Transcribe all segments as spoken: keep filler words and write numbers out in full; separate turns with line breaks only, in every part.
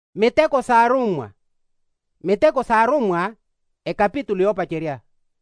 Miteko sarumwa. Miteko sarumwa e kapitulo yopacheria.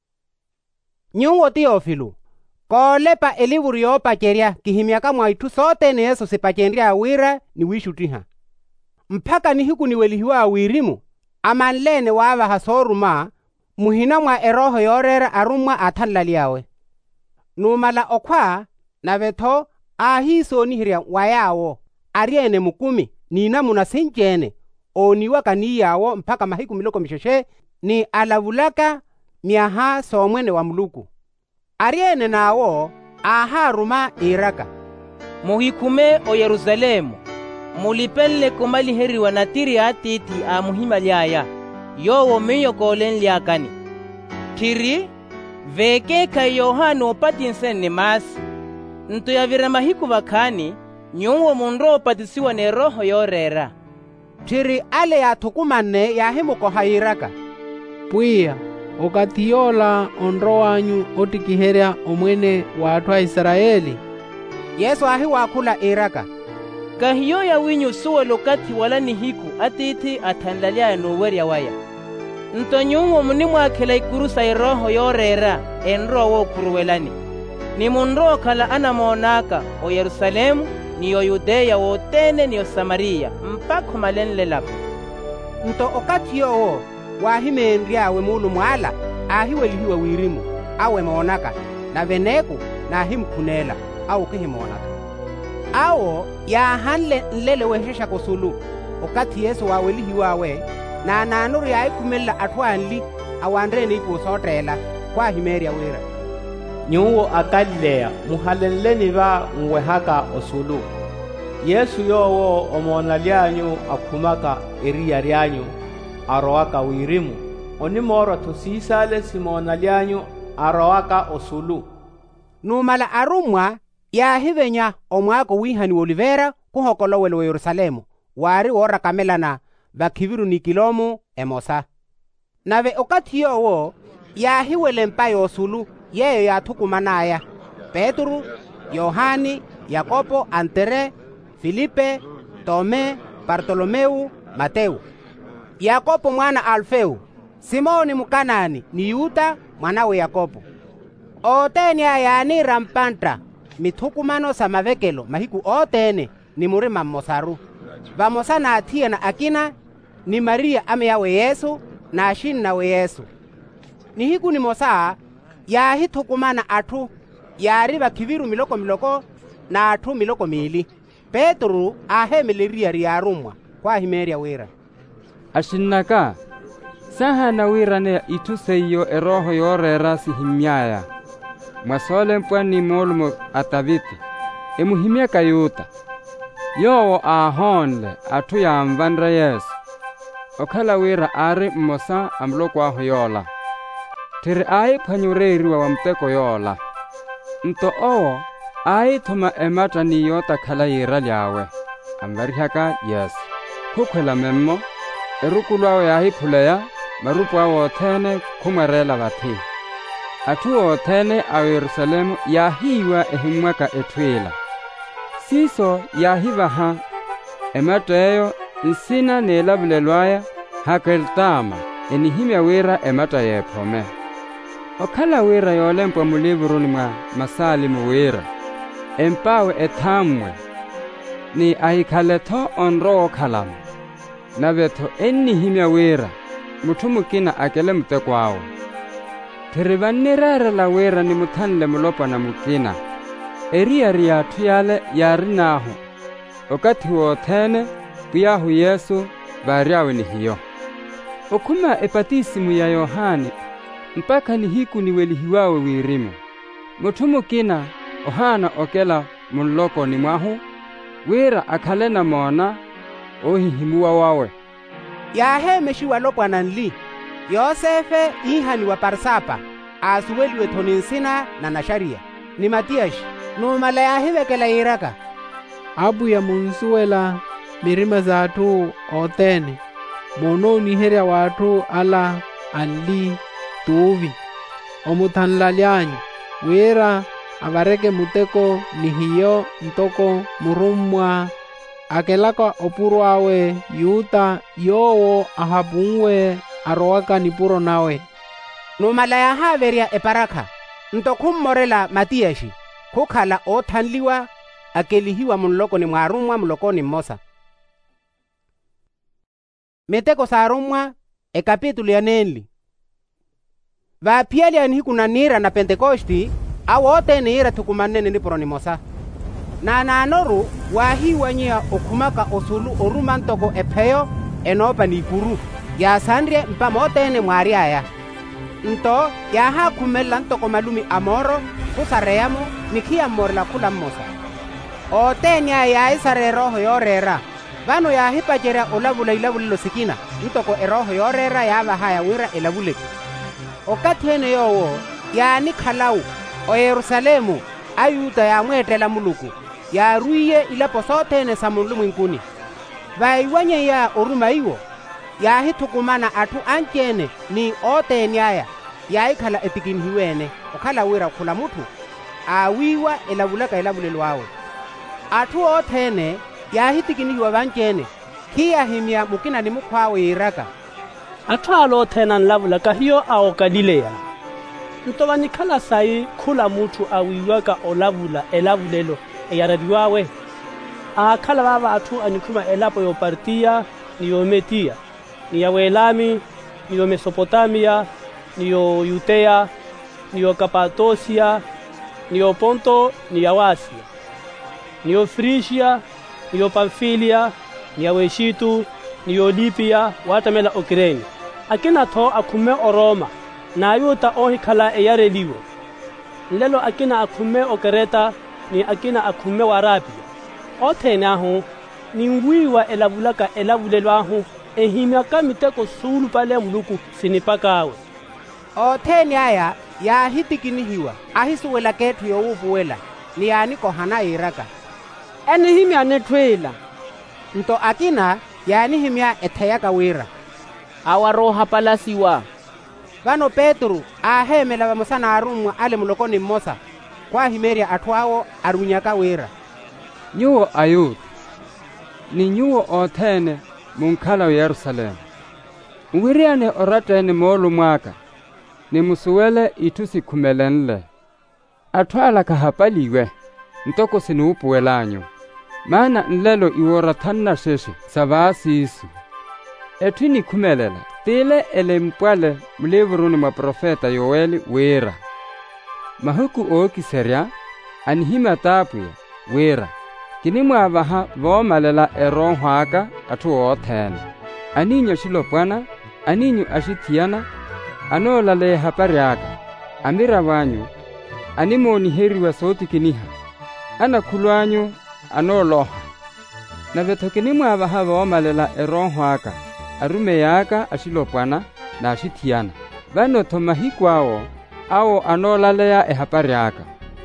Nyungo Teofilu. Kolepa eliburu yopacheria kihimiaka mwaitu sote ni Yesu sipachendria awira ni wishutiha. Mpaka ni hiku ni welihiwa awirimu. Amanlene wava hasoruma muhina mwa eroho yorera arumwa athalaliawe. Numala okwa na veto ahiso nihiria wayawo. Ariene mukumi nina munasinjene oniwa kaniyawo mpaka mahiku miloko mishoshe ni alavulaka miaha somwene wa muluku. Ariene nawo aharuma iraka.
Muhikume o Yerusalemu. Mulipelle kumali heri wanatiri atiti a muhima liaya. Yowo miyo kolen liakani. Tiri veke ka Yohano patinsen ni masi. Nto ya vira mahiku vakani nyungo munro patisiwa ne roho yorera.
Tiri ale ya tukumane ya himuko hairaka.
Puia okatiola onro wanyu otikiheria omwene watu wa Israeli.
Yesu ahi wakula iraka.
Kahiyo ya winyu suwa lokati wala ni hiku atiti atandalea nuweria waya. Nto nyungo munimwa kela ikurusa iroho yorera enro wo kuruwelani. Ni munro kala ana monaka o Yerusalemu ni yo Yudea wotene ni yo Samaria mpako malenle lapo.
Nto okati yowo wahimendria awe mulu mwala ahiwe lihiwa wirimu awe monaka na veneku na himkunela au kihimonaka. Awo ya hanle nlele wehesha kusulu okati Yesu wawe lihiwa awe na nanuru ya ikumela atuanli awandre ni kusotela kwa himeria wira.
Nyungo akalilea muhalenleni ba mwehaka osulu. Yesu yowo omonalianyu akumaka iriya rianyu arowaka wirimu. Onimoro tusisale simonalianyu arowaka osulu.
Numala arumwa ya hivenya omwako wihani Olivera kuhokolo wele wa Yerusalemu. Wari wora kamelana bakiviru ni kilomu emosa. Nave okati yowo ya hiwele mpayo osulu yeyo ya tukumanaya. Petru, Yohani, Yakobo, Andere, Filipe, Tome, Bartolomeu, Mateu. Yakobo mwana Alfeu, Simoni Mukanani ni Yuda mwanawe Yakobo. Otene ayani rampanta mitukumano samavekelo mahiku otene ni murima mosaru. Vamosa na atia na akina ni Maria ame yawe Yesu na ashini nawe Yesu. Ni hiku ni mosa ya hitukumana atu ya riba kiviru miloko miloko na atu miloko mili. Petru ahe miliria riarumwa kwa himeria wira.
Ashinaka saha na wira ne ituseyo eroho yorera sihimyaya. Mwasole mpwani molmo atabiti. Emuhimia kayuta. Yowo ahonle atu ya mvandra Yesu. Okala wira ari mmosa amloko aho yola. Tiri ai panyureriwa wa mteko yola. Nto owo ai thoma emata ni yota khala yira lyawe. Amvarihaka Yesu. Kukwela memmo. Erukulu awe ahi puleya. Marupu awo othene kumwerela vathi. Atu othene awe Yerusalemu yahiwa ehimwaka etwila. Siso yahivaha. Emata eyo nsina nelabulelwaya hakeltama. Enihimya wira emata yepome. Okala wira yolempwa mulivuruni mwa masali muwira. Empawe ethamwe. Ni ahikaletho onro okalamu. Na veto enni himya wira. Mutumukina akele mtekwawo. Terivanirere la wira ni muthanle mulopa na mukina. Eria ria tuyale yarinaho. Okati wothene puyahu Yesu variawe ni hiyo. Okuma epatisimu ya Yohani mpaka ni hiku ni welihiwawe wirimu. Mutumukina ohana okela muloko ni mwahu wira akalena mona ohihimuwa wawe.
Yahe meshiwa lopwa nanli. Yosefe ihani wa Parsapa asuweli wethoninsina na nasharia. Ni Matiashi numala yahivekela iraka.
Abu ya munsuwela mirima zatu otene. Mono niheria watu ala anli tuvi. Omuthanlalyanyu. Wira avareke muteko nihiyo ntoko murumwa akelaka opuro awe yuta yowo ahapunwe arowaka nipuro nawe.
numalaya haveria eparaka ntokummorela matiyashi kukhala othanliwa akelihiwa munlokoni mwarumwa mulokoni mmosa. Meteko sarumwa ekapitulo ya nenli. Vaapyali anihikuna nira na Pentekosti awote nira thukumanene nipuro nimosa. Na nanoru wahiwanyia okhumaka osulu oruma ntoko epheyo enopa nikuru ya sandrie mpamotene mwariaya. Nto yaha khumela ntoko malumi amoro kusareyamo nikhiya mmorela khula mmosa. Otenya ya isare roho yorera vano yahipacherya olavula ilavulelo sikina ntoko eroho yorera yavahaya wira elavuleki. Okathene yowo yani khalau o Yerusalemu ayuta yamwetela muluku yaruiye ilapo sothene sa munlu mwinkuni. Vaiwanye ya oruma iwo yahithukumana athu anchene ni otenyaya yaikhala etikinhiwene okhala wira khula muthu awiwa elavulaka elavulelo awe. Athu othene yahitikinihiwa vanchene khiyahimya mukinani mukhwawe yiraka.
Athu alo othena nlavulaka hiyo ao Galileya. Ntova nikhala sai khula muthu awiwaka olavula elavulelo eyaradiwawe. Akhala vava athu anikhuma elapo yo Partiya niyo Metiya niyo Elami niyo Mesopotamia niyo Yuteya niyo Kapatosia niyo Ponto niyo Asia niyo Frisia niyo Pamfilia niyo Eshitu niyo Libya watamela Ukraine. Akina tho akhume o Roma na ayuta ohikhala eyareliwo. Lelo akina akhume o Kreta ni akina akhume wa Arabia. Othene ahu ningwiwa elavulaka elavulelo ahu ehimya kamiteko sulu pale muluku sinipakawe.
Othene aya yahitikinihiwa ahisuwela kethu yowuvuwela ni yani kohana yiraka.
Enihimya nethwela.
Nto akina yanihimya etheyaka wira.
Awaroha palasiwa.
Vano Petru ahemela vamosana arumwa ale mulokoni mmosa kwa himeria atwawo arunyaka wira.
Nyuwo ayuta ni nyuwo othene munkhala wa Yerusalemu. Uwiriane oratene molu mwaka ni musuwele itusi khumelenle. Atwala kahapaliwe ntoko sinuupuwelanyo. Mana nlelo iworathanna sheshe savasisu. Etwini khumelela tile ele mpwale mlivuruni mwa profeta Yoeli wira. Mahuku ookiserya anihima tapuya wira. Kini mwavaha vomalela erohwaka athu othene. Aninyo shilopwana, aninyo ashithiana, anolale haparyaka. Amira wanyu, animoniheriwa soti kiniha. Anakhulwanyu anoloha. Na vetho kini mwavaha vomalela erohwaka. Arume yaka ashilopwana na ashithiana. Vano thomahikwawo awo anolalea ehaparyaka.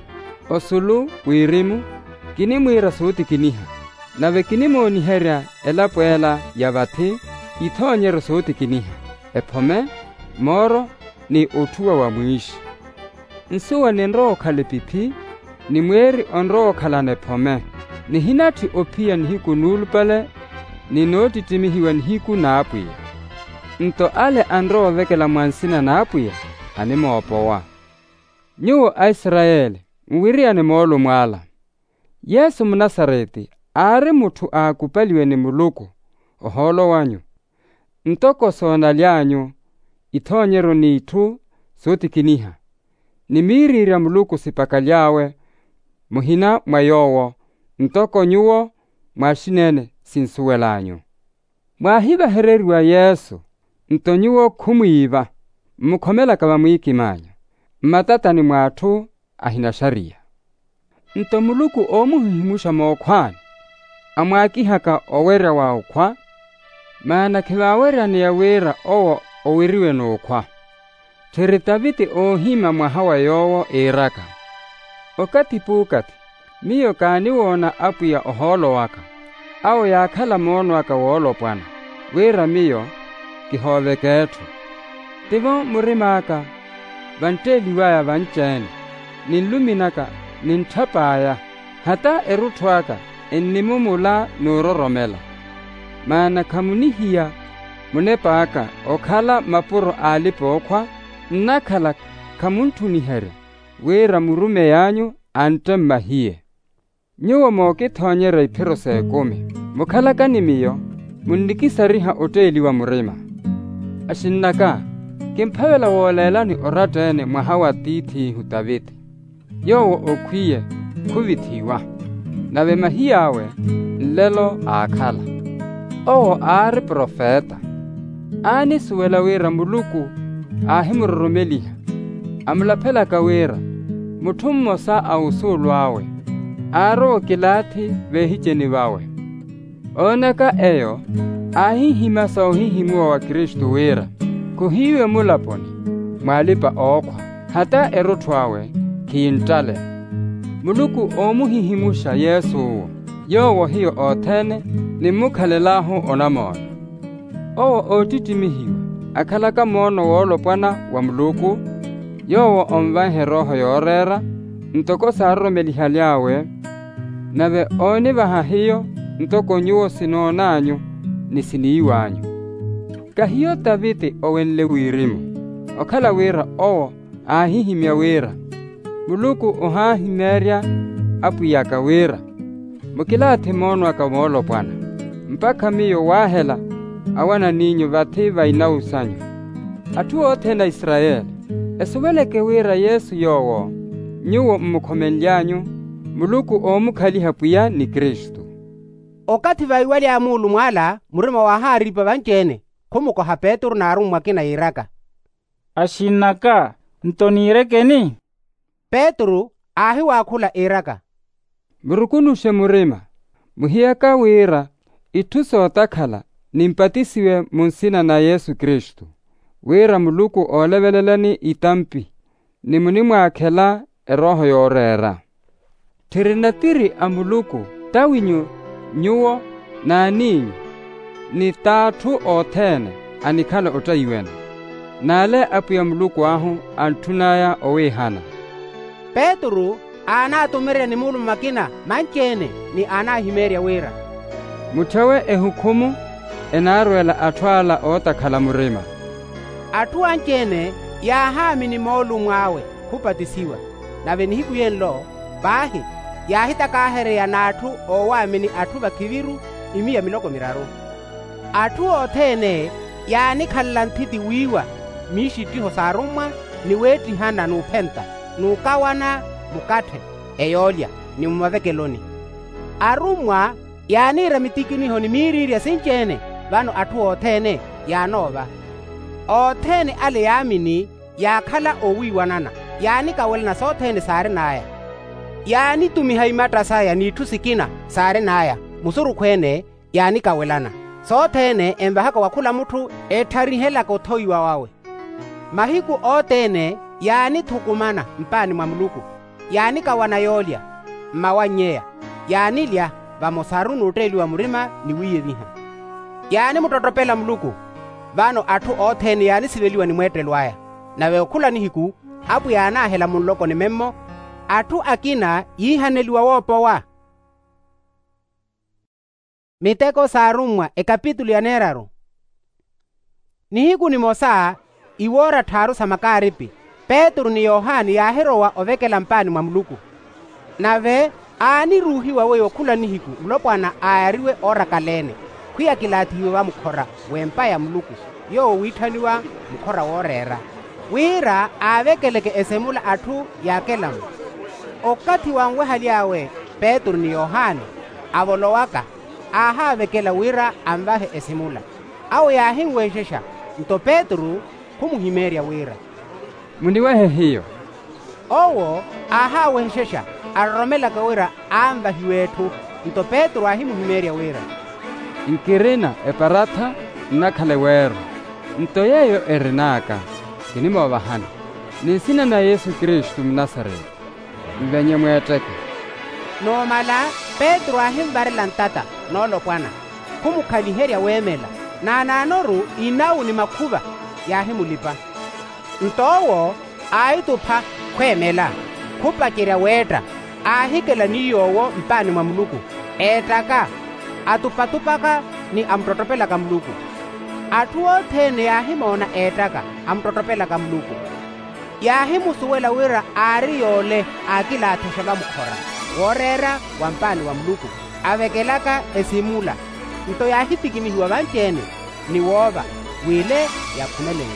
Osulu wirimu kini mwira soti kiniha. Nave kini moniherya elapwela yavathi ithonyero soti kiniha. Ephome, moro ni uthuwa wa mwishi. Nsuwa ni nroo khale pipi ni mweri onroo khalane phome. Ni hinathi ophiya nihiku nulupale ni noti timihiwa nihiku naapuya. Nto ale anroo vekela mwansina naapuya animoopowa. Nyuwo Aisraeli mwiriane moolu mwala. Yesu Mnasareti ari muthu aakupaliwe ni muluku oholo wanyu. Ntoko sona lyanyu ithonyero ni ithu soti kiniha. Nimirira muluku sipaka lyawe muhina mwayowo ntoko nyuwo mwashinene sinsuwelanyu. Mwahiva hereriwa Yesu ntonyuwo khumwiva mmukhomela kava mwikimanyu. Mmatatani mwathu ahina sharia. Nto muluku omuhihimusha mookhwani amwakihaka owera wa ukhwa maana khiwawera ni yawera owo owiriwe nukhwa. Theritaviti ohima mwahawa yowo iraka. Okati pukati miyo kaniwona apuya oholo waka awo yakhala mono waka wolo pwana wera miyo kihove kethu. Tivo murimaka vanteliwaya vanchene ninluminaka ninthapaya hata eruthwaka enimumula nuroromela. Maana kamunihiya munepaka okhala mapuro alipokhwa nnakhala kamuntunihere wira murume yanyu ante mahiye. Nyuwo mokithonyera iphiro sekumi mukhalakaniyo munnikisariha oteli wa murima. Ashinnaka kimphavela woolelani oratene mwahawa tiithihu Davidi yowo okhwiye khuvithiwa nave mahiyawe nlelo aakhala. Owo aari profeta aani suwela wira muluku aahimuroromeliha amulaphelaka wira muthu mmosa awusulwawe aari okilathi vehicheni vawe. Oneka eyo aahihimasa ohihimuwa wa Kristu wira kuhiwe mulaponi mwalipa okhwa hata erothwawe kiintale. Muluku omuhihimusha Yesuwo yowo hiyo othene nimukhalelaho onamono. Owo otitimihiwa akhalaka mono woolopwana wa Muluku yowo omvahe roho yoorera ntoko saaroromeliha lyawe nave oonivaha hiyo ntoko nyuwo sinoonanyu ni siniiwanyu. Kahiyo Davidi owenle wirimo okhala wira owo aahihimya wira Muluku ohaahimerya apuyaka wira mukilathi mono akamoolopwana mpaka miyo waahela awana ninyu vathi vainausanyu. Athu othena Israeli esuweleke wira Yesu yowo nyuwo mmukhomenlyanyu Muluku omukhaliha puya ni Kristu.
Okati vaiwa lya mulu mwala murima waaharipa vanchene khumukoha Petro na arumwa kina iraka.
Ashinnaka ntoniirekeni?
Petro ahi waakhula iraka.
Murukunushe murima muhiyaka wira ithu sootakhala nimpatisiwe munsina na Yesu Kristu. Wira Muluku oolevelelani itampi nimuni mwaakhela eroho yoorera. Thirinatiri a Muluku tawinyu nyuwo na aninyu ni taathu othene anikhala otayiwena naale apuya Muluku ahu anthunaya owihana.
Petro aanatumirya ni mulu makina manchene ni anaahimerya wira.
Muthawe ehukhumu enaarwela athwala ootakhala murima.
Athu anchene yaahami ni moolu mwawe khupatisiwa nave nihiku yenlo bahi yaahitakahereya naathu owaamini athu vakhiviru imiya miloko miraru. Athu othene yaanikhalala nthiti wiwa miishittiho saarumwa niweettihana nuuphenta nuukawana mukathe eyoolya ni mumavekeloni. Arumwa yaaniira mitikiniho ni miirirya sinchene vano athu othene yaanova. Othene ale yaamini yaakhala owiiwanana yaanikawelana soothene saari naaya. Yaanitumiha imattasaya niithu sikina saari naaya musurukhwene yaanikawelana soothene embahaka wakhula muthu ettharihelaka othoyiwa wawe. Mahiku ootene yaanithukumana mpani mwa Muluku yaanikawana yoolya mmawanyeya yaanilya vamosaru nuutteliwa murima niwiyeviha. Yaani mutotopela Muluku vano athu othene yaanisiveliwa ni mweettelwaya nave okhula nihiku apu yaanaahela munloko ni memmo athu akina yiihaneliwa woopowa. Miteko saarumwa ekapitulo ya neraru. Nihiku ni mosaa iwora tharu samakaaripi Petro ni Yohani yaahirowa ovekela mpani mwa Muluku nave aaniruhiwa we okhula nihiku mlopwana aariwe orakalene khwiyakilaathiwe wa mukhora wempa ya Muluku yowo wiitthaniwa mukhora woorera. Wira aavekeleke esemula athu yaakelamu. Okati wanweha lyawe Petro ni Yohani avolowaka aahaavekela wira amvahe esimula awo yaahinweexexa nto Petro khumuhimerya wira.
Muniwehe hiyo
owo aahawexexa aroromelaka wira aamvahiweethu nto Petro ahimuhimerya wira.
Nkirina eparatha nnakhale weero nto yeyo erinaka kinimoovahana ninsina na Yesu Kristu Mnasareti mvenye mweetteke.
Noomala Petro ahimvarela ntata noolopwana khumukhaliherya weemela naanaanoru inawu ni makhuva yaahimulipa. Ntoowo aayitupha khweemela khupacerya weetta aahikela niyowo mpani mwa Muluku etaka atupatupaka ni amtotopelaka Muluku. Atu othene yahimona etaka amtotopelaka Muluku. Yahimusuwela wira ari yole akila atheshelwa mukhora worera wampani wa Muluku avekelaka esimula nto yahitikimihiwa vanchene ni wova wile yakhumelele.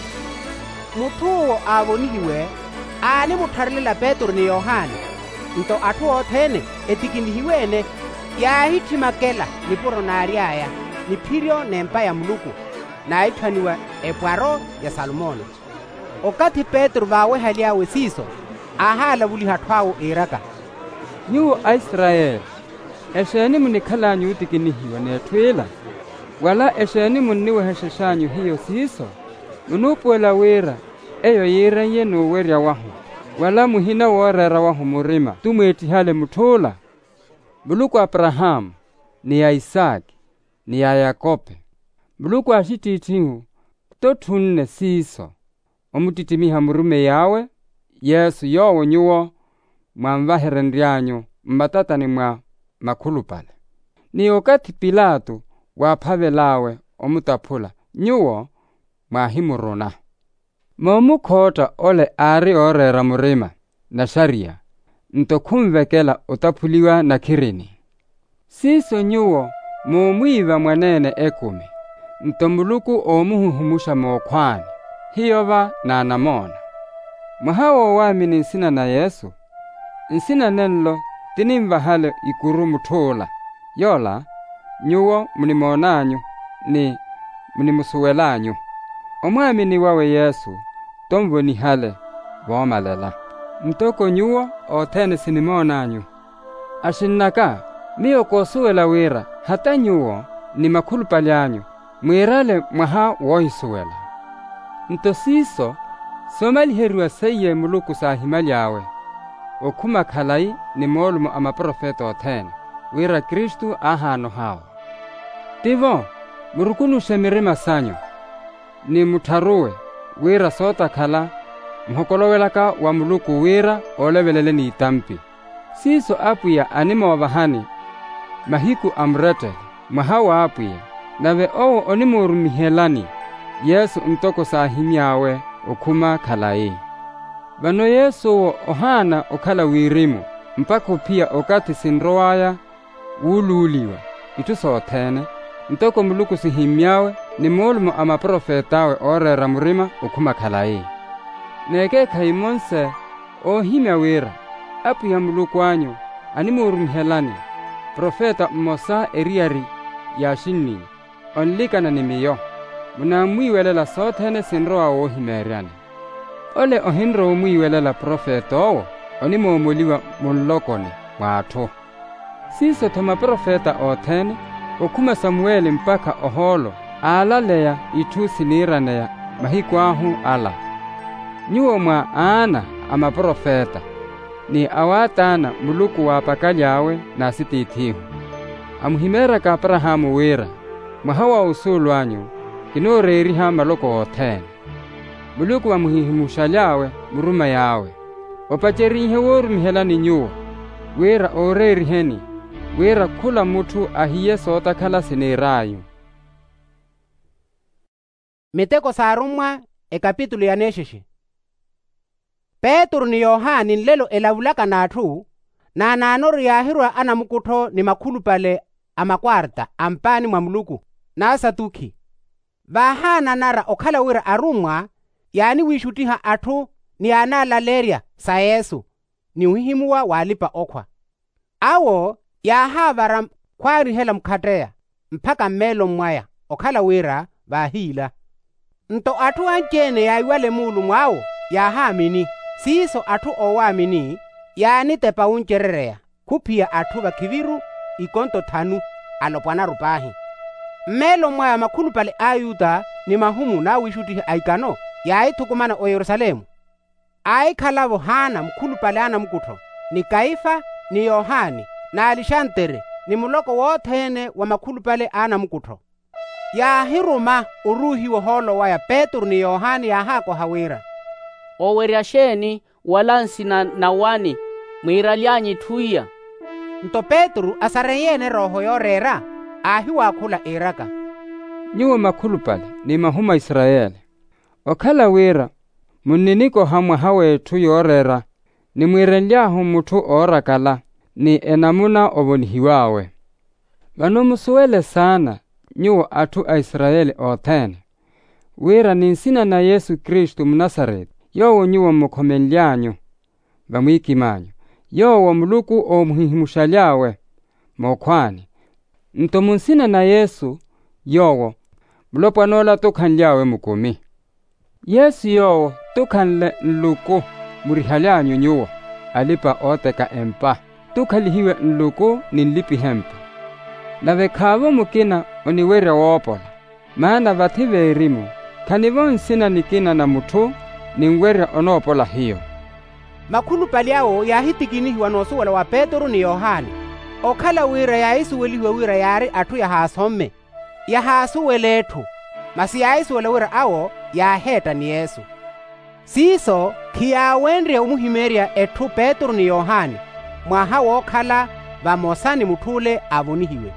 Muthuwo avonihiwe ani mutharelela Petro ni Yohane nto atu othene etikimihiwene yahithimakela ni puro naariaya ni phirio nempa ya Muluku na ithwaniwa epwaro ya Salomone. Okathi Petro vawehaliawe siso ahala vuli hathwawo iraka.
Nyuwo Aisraeli, esheni munikhalanyu utikinihiwa nethwila, wala esheni muniwehesheshanyu hiyo siso, munupuela wira eyo yirenye nuwerya wahu, wala muhina worera wahu murima tumwetihale muthula. Muluku Abrahamu ni ya Isaki ni ya Yakobe, Muluku ashitithihu tothunne siso omutitimiha murume yawe Yesu yowo nyuwo mwamvaherendyanyu mbatatani mwa makhulupale. Ni okathi Pilato waphavelawe omutaphula nyuwo mwahimuruna. Momukhota ole ari orera murima na sharia nto khumvekela utaphuliwa na khirini. Siso nyuwo mumwiva mwanene ekumi nto Muluku omuhuhumusha mokhwani hiyova na anamona. Mwahawo wami ni nsina na Yesu nsina nenlo tinimvahale ikuru muthula yola nyuwo munimonanyu ni munimusuwelanyu. Omwamini wawe Yesu tomvonihale vomalela mtoko nyuwo othene sinimonanyu. Ashinnaka miyo kosuwela wira hata nyuwo ni makhulupalyanyu mwirale mwaha wohisuwela. Nto siso somaliheriwa seye Muluku sahimalyawe okhuma khalai ni molumo amaprofeta othene wira Kristu ahano hawo. Tivo murukunushe mirima sanyu ni mutharuwe wira sota khala mhokolowelaka wa Muluku wira olevelele ni itampi. Siso apuya anima wavahani mahiku amrete mwahawa apuya nave owo onimurumihelani Yesu mtoko sahimyawe okhuma khalai. Vano Yesu wo ohana okhala wirimu mpaka pia okathi sinroaya wululiwa ituso othene mtoko Muluku sihimyawe ni molumo amaprofetawe orera murima okhuma khalai. Neke khaimonse ohimya wira apu ya Muluku wanyu animurumihelani profeta mmosa eriari yashinni onlikana nimiyo munamwiwelela sothene sinroa wohimeryani. Ole ohinro omwiwelela profeta owo onimomoliwa munlokone mwathu. Siso thoma profeta othene okhuma Samueli mpaka oholo alaleya ithu siniraneya mahiku ahu ala. Nyuwo mwa ana amaprofeta ni awatana Muluku wapakalyawe na sitithihu. Amuhimera ka Abrahamu wira mwahawa usulwanyu kinoreriha maloko othene. Muluku wamuhihimushalyawe muruma yawe opacherihe worumihelani nyuwo wira oreriheni wira khula muthu ahiye sota khala sinirayu.
Miteko sarumwa e kapitulo ya neshishi. Petro ni Yohani nlelo elavulaka nathu na nanoro yahirwa ana mukutho ni makhulupale amakwarta ampani mwa Muluku na Saduki. Vahana nara okhala wira arumwa yani wishutiha athu ni analaleria sa Yesu ni uhihimuwa walipa okhwa. Awo yahavara kwari hela mkhateya mpaka mmelo mwaya okhala wira vahila. Nto athu anchene yaiwale mulu mwawo yahamini. Siso athu owamini yani tepa uncherereya kupia athu vakiviru ikonto thanu alopwana rupahi. Mmelo mwaya makhulupale ayuda ni mahumu na wishutihi aikano yaithukumana o Yerusalemu. Aikhalavo hana mkhulupale ana mukutho ni Kaifa ni Yohani na Alishantere ni muloko wothene wa makhulupale ana mukutho. Yahiruma uruhi woholo waya Petro ni Yohani yahako hawira.
Oweryasheni walansi na nawani mwiralyanyi thuya
nto Petru asareyene roho yorera ahi wakhula iraka.
Nyuwo makhulu pale ni mahuma Israeli. Okhala wira muniniko hamwe hawethu yorera ni mwirenlyaho muthu orakala ni enamuna obonihiwawe. Vano musuwele sana nyuwo athu a Israeli othene. Wira ni nsina na Yesu Kristu Mnasareti yowo nyuwo mukhomenlyanyu vamwikimanyu yowo muluku omuhihimushalyawe mokhwani. Nto munsina na Yesu yowo mulopwanola tukhanlyawe mukumi. Yesu yowo tukhanle nluku murihalyanyu nyuwo alipa oteka empa tukhalihiwe nluku ninlipi hempa. Nave khavo mukina oniwere wopola maana vathi verimu khanivo nsina nikina na muthu ninwere onopola hiyo.
Makhulu palyawo yahitikinihiwa nosuwela wa Petru ni Yohane. Okhala wira yaisuwelihiwe wira yari athu yahasome yahasuwelethu masi yaisuwela wira awo yaheta ni Yesu. Siso khiyawendre umuhimerya ethu Petru ni Yohane mwaha wokhala vamosani muthule avonihiwe.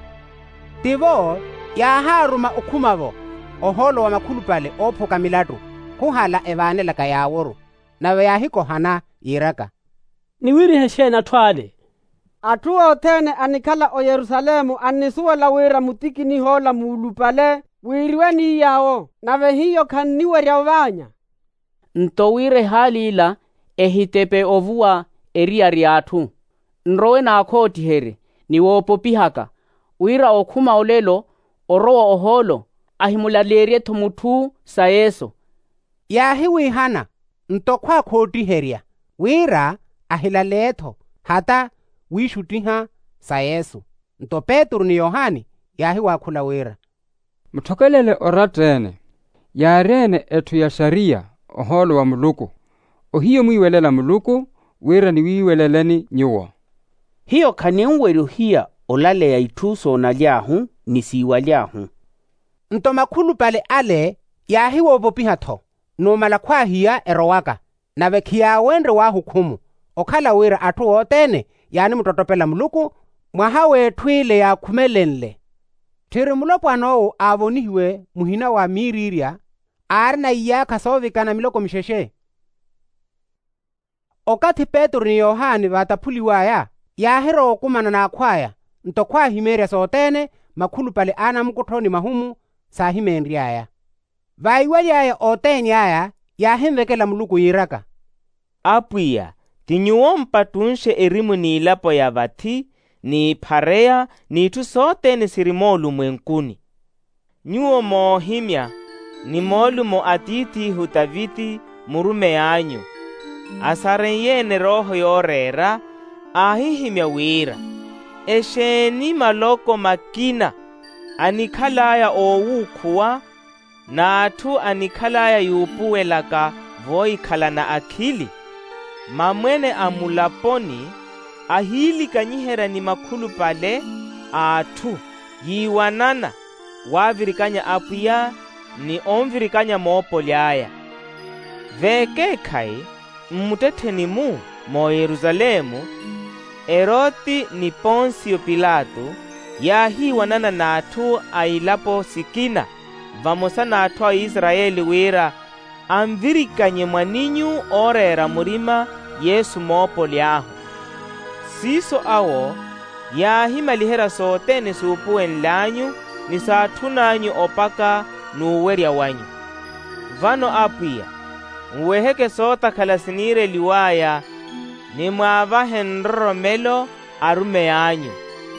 Tivo yaharuma ukhumavo oholo wa makhulu pale ophuka milatu khuhala evanelaka yaworu nawe yahikohana iraka.
Niwirihe shena twale
athu othene anikhala o Yerusalemu anisuwela wira mutikini hola mulupale wiriweni yawo nave hiyo khaniwerya vanya.
Nto wire halila ehitepe ovuwa eria riathu. Nrowe na akhoti here ni wopopihaka wira okhuma olelo orowa oholo ahimulalerye thomuthu sa Yesu.
Yahi wihana nto khwa khoti heria wira ahilaletho hata wishutiha sa Yesu. Nto Petru ni Yohane yahi wakhula wira.
Muthokelele oratene yarene ethu ya sharia oholo wa muluku ohiyo mwiwelela muluku wira ni wiweleleni nyuwo.
Hiyo khanenweru hiya olale ya ithuso na lyahu nisiwa lyahu.
Nto makhulu pale ale yahi wopopihatho nomala khwahiya erowaka nave khiyawendre wa hukhumu okhala wira athu otene yani mutotopela muluku mwaha wethwile ya khumelenle. Thiri mulopwanowo avonihiwe muhina wa miriria ari na iya khasovikana miloko misheshe. Okathi Petru ni Yohane vataphuliwaya yahiro okumana na akhwaya nto khwahimerya sootene makhulu pale ana mukuthoni mahumu sahimenryaya. Vaiwelyaya otene aya yahimvekela muluku yiraka.
Apwiya tinyuwo mpatunshe erimu ni ilapo ya vathi ni phareya ni ithu sootene sirimolu mwenkuni. Nyuwo mohimya ni molu mo atiti hutaviti murume yanyu asareyene roho yorera ahihimya wira esheni maloko makina anikhalaya owukhuwa na athu anikhalaya yupuwelaka voikhala na akhili mamwene amulaponi ahili kanyihera ni makhulu pale athu yiwanana wavirikanya apwiya ni omvirikanya moopolyaya. Veke khai mmutetheni mu mo Yerusalemu Eroti ni Ponsio Pilato yahiwanana nathu ailapo sikina vamosa nathu a Israeli wira amvirikanye mwaninyu orera murima Yesu moopolyaho. Siso awo yahimalihera sootene supuwenlanyu ni saathunanyu opaka nuwerya wanyu. Vano apwiya mweheke soota khalasiniire liwaya ni mwavahe nroromelo arume yanyu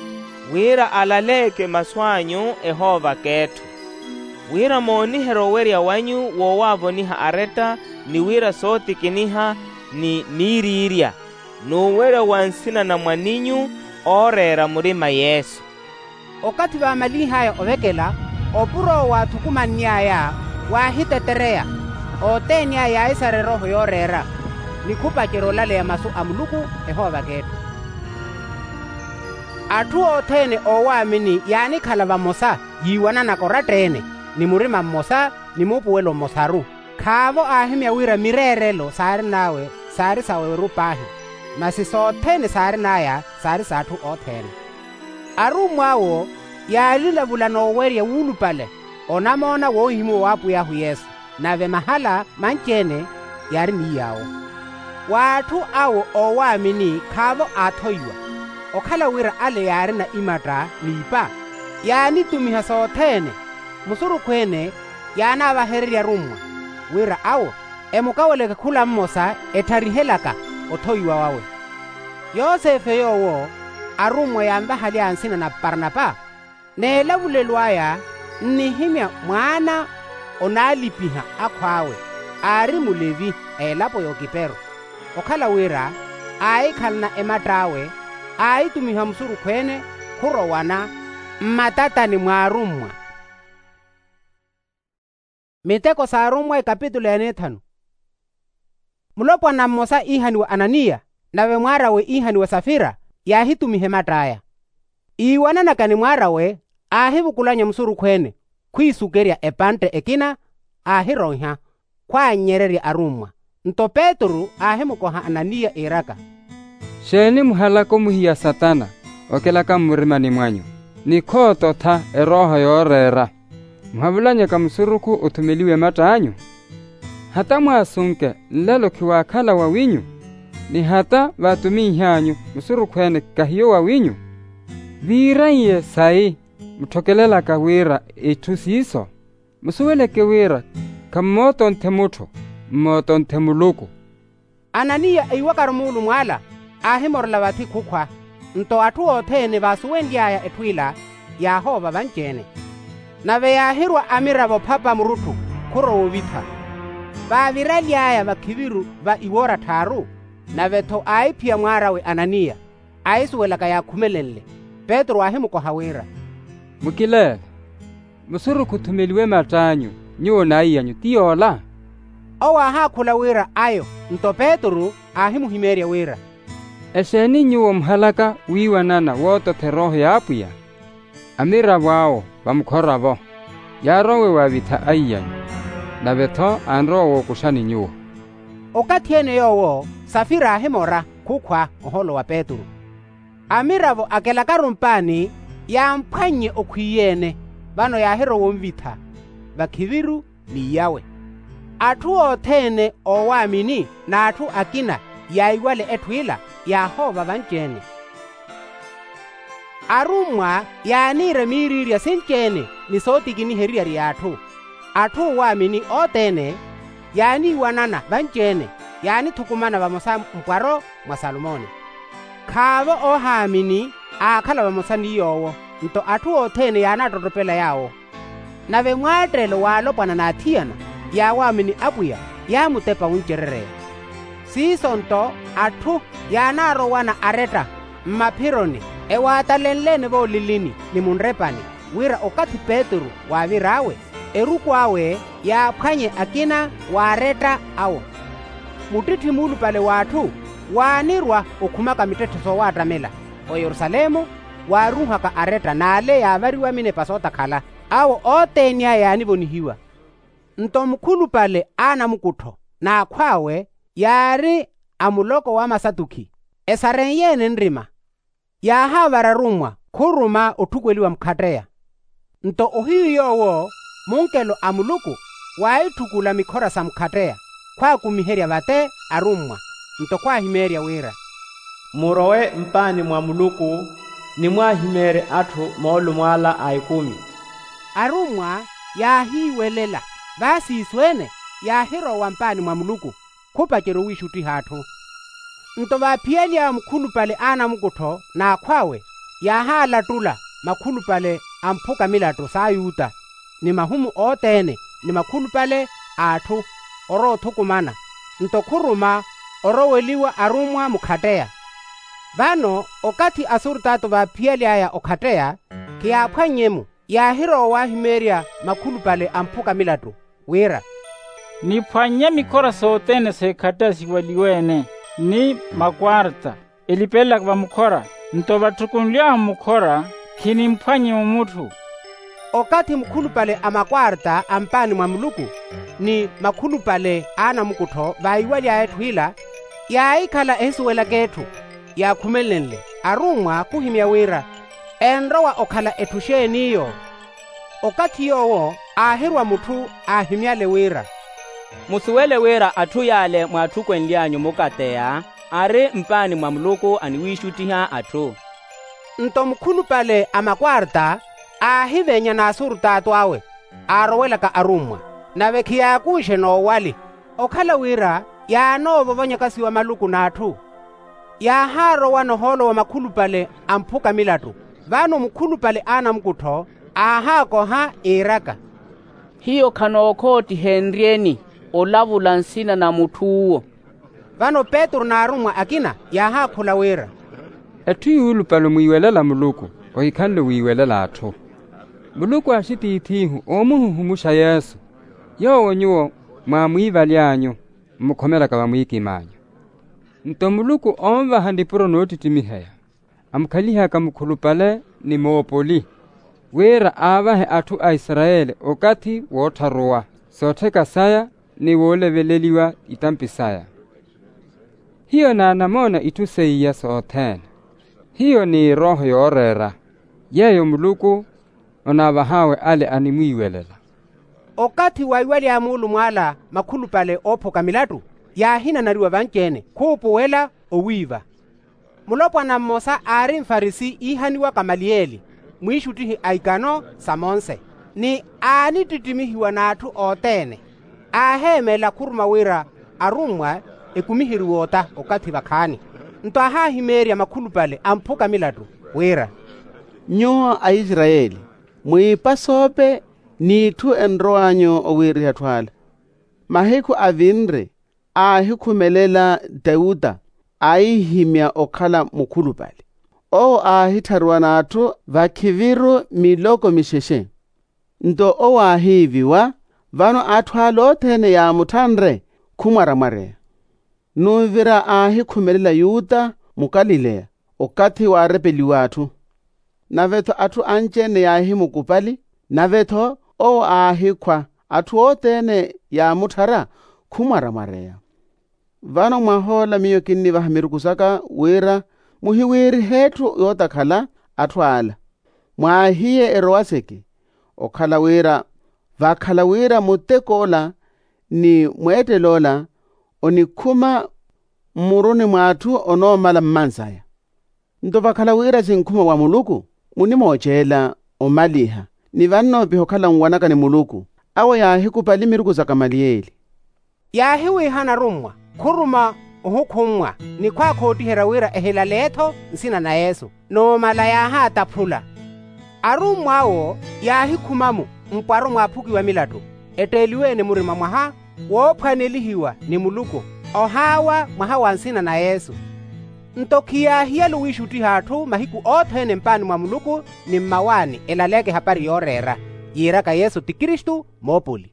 wira alaleke maswanyu ehova kethu. Wira moonihero werya wanyu wowavoniha areta ni wira sootikiniha ni miriirya nuwere wansina na mwaninyu orera murima Yesu.
Okati vamalihaya ovekela opuro wathukumanyaya wahitetereya otenya ya isare roho yorera nikhupachero lale ya masu amuluku ehova kethu. Athu othene owamini yani khala vamosa yiwanana koratene ni murima mmosa ni mupuwelo mmosaru khavo ahimya wira mirerelo sari nawe sari sawe rupahi masi sothene sari naya sari sathu othene. Arumwa awo yalilavula nowerya wulu pale onamona wohimu wapu yahu Yesu nave mahala manchene yari niyawo. Wathu awo owamini khavo athoiwa okhala wira ale yari na imata nipa yani tumiha sothene musuru kwene yana vaherya rumwa wira awo emukaweleka khula mmosa etharihelaka othoiwa wawe. Yosefe yowo arumwa yambahali ansina na Barnaba nelavulelwaya nnihimya mwana onalipiha akhwawe ari mulevi elapo yokipero okhala wira aikhalana ematawe aitumiha musuru kwene khurowana mmatatani mwa arumwa. Miteko sa arumwa ekapitulo ene thanu. Mulopwa na mmosa ihani wa Anania nawe mwarawe ihani wa Safira yahitumihe mataya. Iwananakani mwarawe ahivukulanya musuru kwene khwisukerya epante ekina ahirohya kwa nyererya arumwa. Nto Petru ahimukoha Anania iraka.
Sheni muhalako muhiya Satana okelaka murimani mwanyu. Nikhoto tha eroho yorera. Muhavulanya kamusuruku utumiliwe matanyu. Hata mwasunke nlelo kiwakhala wa winyu. Ni hata vatumihanyu musuruku hene kahiyo wa winyu. Viranye sai muthokelela kawira etusiso. Musuweleke wira kamoto ntemuto moto ntemuluku.
Anania iwakarumulu mwala ahimorla vati kukhwa. Nto atu othene vasuwendyaya etwila Yahova vanchene. Nave yahirwa amiravo phapa murutu khuro uvitha. Vaaviralyaya vakhiviru va iwora tharu. Nave tho aiphiya mwarawe Anania aisuwelaka yakhumelele. Petro ahimukoha wira.
Mukilele musuru kuthumeliwe matanyu nyuo naiyanyu tiyola.
Owa hakhula wira ayo nto Petro ahimuhimerya wira.
Esheni nyuo mhalaka wiwanana woto theroho yapuya. Amira wao vamkhoravo yarowe wavitha aiyanyu navetho anrowo kushani nyuo.
Okathiene yowo Safira ahimora kukhwa oholo wa Petro. Amiravo akelaka rumpani yamphwanye okhwiyene vano yahirowo mvitha vakhiviru niyawe. Athu othene owamini na athu akina yaiwale etwila Yahova vanchene. Arumwa yanire mirirya sinchene ni sotikini heriya riyathu. Athu wamini otene yani wanana vanchene yani thukumana vamosa mpwaro mwa Salomoni. Khavo ohamini akhala vamosa niyowo nto athu othene yana totopela yawo. Nave mwatrelo walopwana na athiyana yawamini apuya yamutepa uncherere. Sisonto athu yanarowana areta mmapironi ewatalenlene volilini ni munrepani wira okathi Petru wavirawe eruku awe yaphwanye akina wareta awo. Mutithi mulu pale wathu wanirwa okhumaka mitethiso watamela o Yerusalemu waruhaka areta nale yavariwa mine pasota khala awo otenya yanivonihiwa. Nto mkhulu pale ana mukutho na akhwawe yari amuloko wa Masaduki esarenyene nrima yahavara rumwa khuruma othukweliwa mkhateya. Nto ohiyu yowo munkelo amuluku waithukula mikhora sa mkhateya khwa kumiherya vate arumwa nto khwahimerya wira.
Murowe mpani mwa muluku ni mwahimere athu moolu mwala aikumi.
Arumwa yahiwelela vasiswene yahirowa mpani mwa muluku khupachero wishuti hathu. Nto vaphiyelya mkhulu pale ana mukutho na akhwawe yahalatula makhulu pale amphuka milato sa Yuda ni mahumu otene ni makhulu pale athu oro thukumana nto khuruma oroweliwa arumwa mukhateya. Vano okathi asuru tatu vaphiyelyaya okhateya kiyaphwanyemu yahirowa himerya makhulu pale amphuka milato wira.
Niphwanye mikhora sotene sekhateya siwaliwene ni makwarta elipela kwa mukhora nto vathukunlya mukhora khini mphwanye mumuthu.
Okathi mkhulu pale amakwarta ampani mwa muluku ni makhulu pale ana mukutho vaiwalya ethwila yaikhala esuwela kethu yakhumelenle arumwa kuhimya wira enrowa okhala ethusheniyo okati yowo ahirwa muthu ahimyale wira
musiwele wira athu yale mwathukwenlyanyu mukateya ari mpani mwa muluku aniwishutiha athu
nto mkhulupale amakwarta ahivenya nasuru tatu awe arowelaka arumwa navekhiya kunshe nowali okhala wira yanovovonyakasiwa maluku nathu yaharowa noholo wa makhulupale amphuka milatu vano mukhulupale ana mkutho ahakoha iraka
hiyo khanokho tihenryeni olavula nsina na muthuwo
vano Petro na arumwa akina yahakhula wira
ethu yulupale mwiwelela muluku oikhanle wiwelela athu muluku ashitithihu omuhuhumusha Yesu yowo nyuwo mwamwivalyanyu mukhomelaka vamwikimanyu nto muluku omvaha ndipuro nootitimiheya amukhalihaka mukhulupale ni moopoli wira avahe athu a Israele okati wootharuwa sootheka saya ni wooleveleliwa itampisaya hiyo naanamona ittuseiya soothene hiyo ni roho yoorera yeyo muluku onavahawe ale animwiwelela
okati waiwalya mulu mwala makhulupale ophoka milatu yahinanariwa vanceene khuupuwela owiva mulopwana mmosa ari mfarisi ihaniwa Gamalieli mwishutihi aikano samonse ni aanititimihiwa nathu ootene ahemela khuruma wira arumwa ekumihiriwota okati vakhani nto ahahimerya makhulupale amphuka milatu wira
nyuwo a Israeli mwipa sope nithu enrowanyo owiriha thwala mahiku avinre ahikhumelela Dauda aihimya okhala mukhulupale owo ahitharuwa nathu vakhiviru miloko misheshe nto owahiviwa vano athwala othene ya muthanre khumwaramwareya nuvira ahikhumelela Yuda mukalileya okati waarepeliwa athu navetho athu anceene yahimukupali navetho owo ahikhwa athu othene ya muthara khumwaramwareya vano mwahola miyo kinni vahamirukusaka wira muhiwiri hethu yootakhala athu ala mwahiye erowaseke okhala wira vakhala wira mutekola ni mweetelola onikhuma mmuruni mwathu onoomala mmansaya nto vakhala wira sinkhuma wa muluku munimooceela omaliha ni vannopiho khala nwanaka ni muluku awo yahikupali mirukusa Gamalieli
yahiwihana rumwa khuruma ohukhumwa ni khwaakhoottihera wira ehela leetho nsina na Yesu noomala yahaataphula arumwa awo yahikhumamu mpwaro mwaaphukiwa milatu eteeliwene murima mwaha woophwanelihiwa ni muluku ohawa mwaha wa nsina na Yesu ntokhiyahiyalu wishutiha athu mahiku oothene mpani mwa muluku ni mmawani elaleke hapari yoorera yiraka Yesu ti Kristu moopuli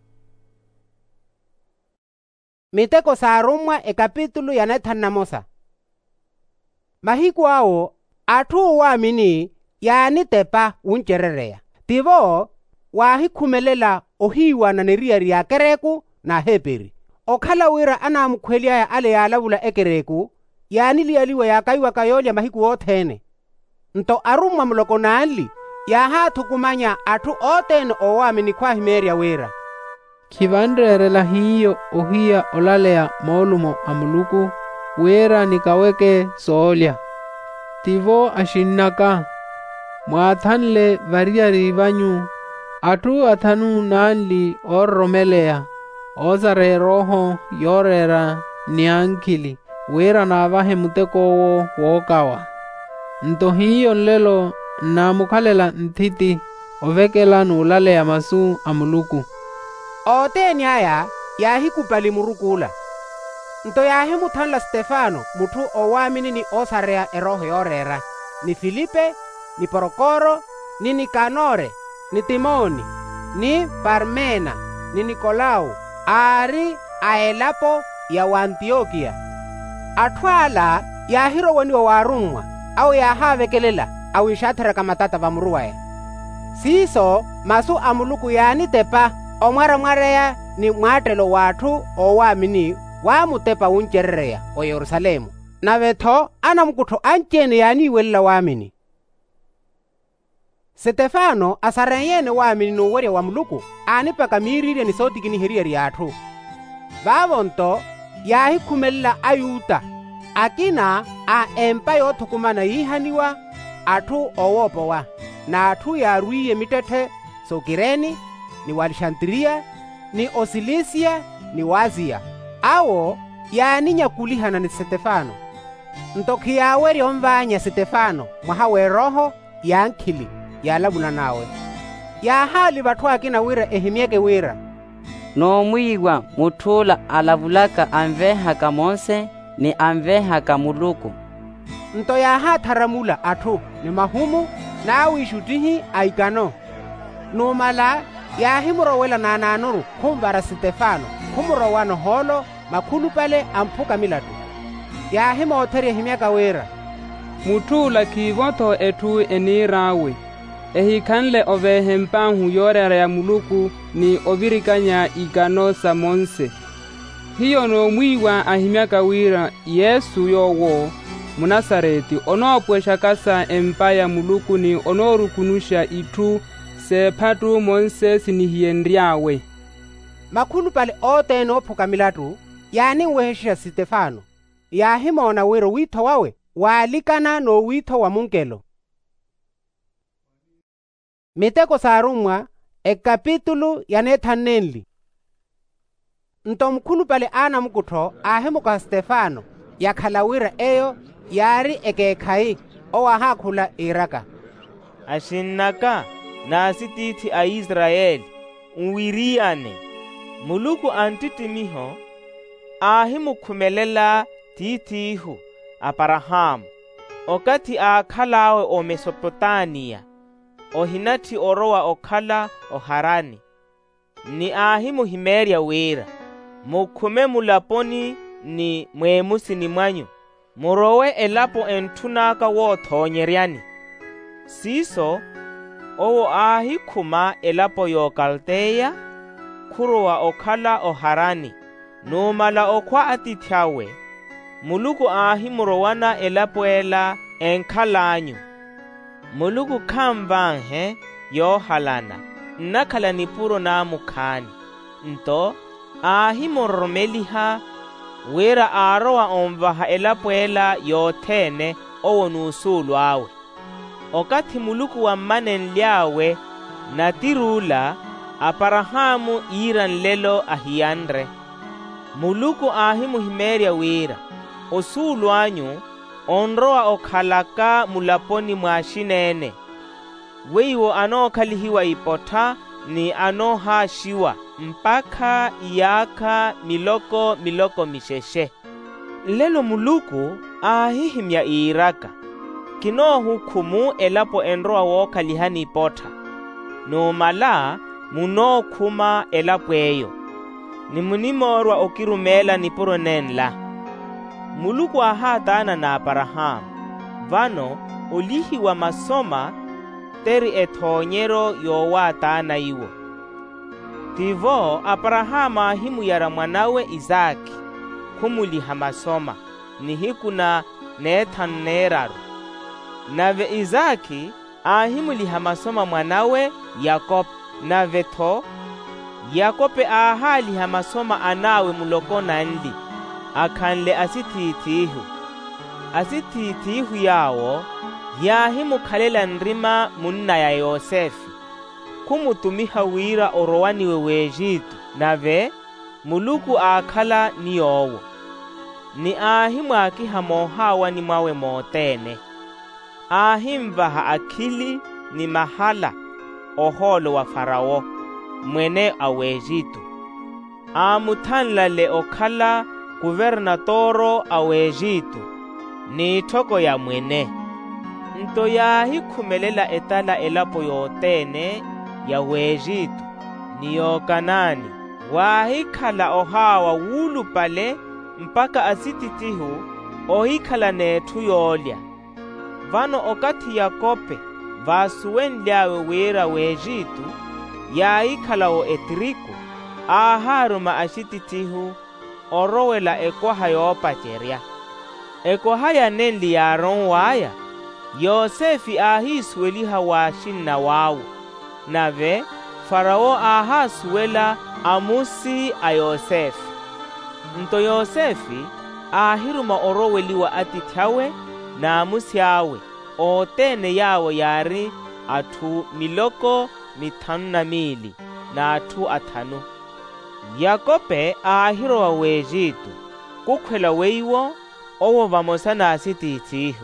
miteko sa arumwa ekapitulu yanethana mosa mahiku awo athu waamini yaanitepa wuncerereya tivo waahikhumelela ohiiwana neriyari ya kereku na heperi okhala wira anaamukhweliaya ale yaalavula ekereku yaaniliyaliwa yakaiwa kayoolya mahiku oothene nto arumwa muloko naanli yahaathukumanya athu ootene owaamini khwaahimeerya wira
khivanrerela hiyo ohiya olaleya moolumo a muluku wira nikaweke soolya tivo ashinnaka mwaathanle variyari vanyu athu athanu naanli oorromeleya oosare roho yoorera ni ankhili wira naavahe mutekoowo wookawa nto hiyo nlelo naamukhalela nthiti ovekela nuulaleya masu a muluku
ooteeni aya yaahikupali murukula nto yaahimuthanla Stefano muthu owaamini ni oosareya eroho yoorera ni Filipe ni Porokoro ni Nikanore ni Timoni ni Parmena ni Nikolao ari aelapo ya wa Antiokia athu ala yaahirowaniwa waarumwa au yahaavekelela awishaathereka matata vamuruwaya siiso masu a muluku yaanitepa omwaramwareya ni mwaatelo waathu owaamini wamutepa uncherereya o Yerusalemu, na vetho ana mukutho anchene yani wella wamini. Stefano asareyene wamini no werya wa Muluku anipaka mirire ni sotikini heriya ryathu. Vavonto yahi khumella ayuta akina a empa yothukumana yihaniwa athu owopowa na athu yarwiye mitethe Sokireni ni Walshantiria ni Osilisia ni Wazia awo yaninyakulihana ni Stefano. Ntokhi yawe ryomvanya Stefano mwahawe roho yankhili yalabuna nawe yahali vathu akina wira ehimyeke wira
nomwiwa muthula alavulaka amvehaka Mose ni amvehaka Muluku.
Nto yaha tharamula athu ni mahumu na awishutihi aikano numala yahimurowela nananuru khumvara Stefano khumurowano holo makhulu pale amphuka milatu yahimootheria himyaka wira
muthula kivotho ethu enirawe ehikhanle ovehe mpanhu yorera ya Muluku ni ovirikanya ikano sa Monse. Hiyo no mwiwa ahimyaka wira Yesu yowo Munasareti onopwesha kasa empa ya Muluku ni onorukunusha itu sephatu Monse sinihiyenryawe.
Makhulu pale ote enophuka milatu yani wehesha Stefano yahimona wiro witho wawe waalikana no witho wa munkelo. Miteko sarumwa ekapitulu yanethanenli. Ntomkhulu pale ana mukutho ahemuka Stefano yakhalawira eyo yari ekekhai owahakhula iraka.
Ashinnaka na asitithi a Israeli uwiriane Muluku antitimiho ahimukhumelela tithihu Abarahamu okati akhalawe o Mesopotania ohinathi orowa okhala o Harani ni ahimuhimerya wira mukhume mulaponi ni mwemusini mwanyu murowe elapo enthunaka wothonyeryani siso owo ahikhuma elapo yo Kaldeya khurowa okhala o Harani numala okhwa atithyawe Muluku ahimurowana elapo ela enkhalanyu Muluku khamvanhe yohalana nnakhala nipuro na mukhani nto ahimoromeliha wira arowa omvaha elapwela yothene owo nusulu awe okathi Muluku wammanenlyawe natirula Abarahamu iranlelo ahiyanre Muluku ahimuhimerya wira osulu anyu onroa okhalaka mulaponi mwashinene weiwo anokhalihiwa ipotha ni anohashiwa mpaka iyakha miloko miloko misheshe. Lelo Muluku ahihimya iraka kinohu khumu elapo enroa wokhalihani ipotha numala munokhuma elapweyo nimunimorwa okirumela nipuro nenla. Muluku ahatana na Abarahamu vano olihiwa masoma teri ethonyero yowatana iwo tivo Abarahamu ahimuyara mwanawe Izaki khumuliha masoma nihikuna neethaneraru nave Izaki ahimuliha masoma mwanawe Yakobo nave tho Yakobe ahaliha masoma anawe mulokona nli akhanle asithithihu asithithihu yawo yahimukhalela nrima munna ya Yosefi khumutumiha wira orowaniwe wejitu nave Muluku akhala niyowo ni ahimwakiha mohawa ni mwawe motene ahimvaha akhili ni mahala oholo wa Farao mwene awejitu amuthanlale okhala guvernatoro awejitu ni thoko ya mwene nto yahikhumelela etala elapo yotene ya wejitu niyo Kanani wahikhala ohawa wulu pale mpaka asititihu ohikhala nethu yolya vano okathi Yakobe vasuwenlyawe wira wejitu yahikhala o etriku aharuma asititihu orowela ekoha yoopacerya. Ekoha yanenli yaron waya, Yosefi ahisuweliha wa shinna wawu, nave Farao ahasuwela amusi a Yosefi. Nto Yosefi ahiruma oroweliwa atithawe na amusi awe, otene yawo yari atu miloko mitanu na mili na atu atanu. Yakope ahirowa wejitu, kukhwela weiwo owo vamosa na asititihu.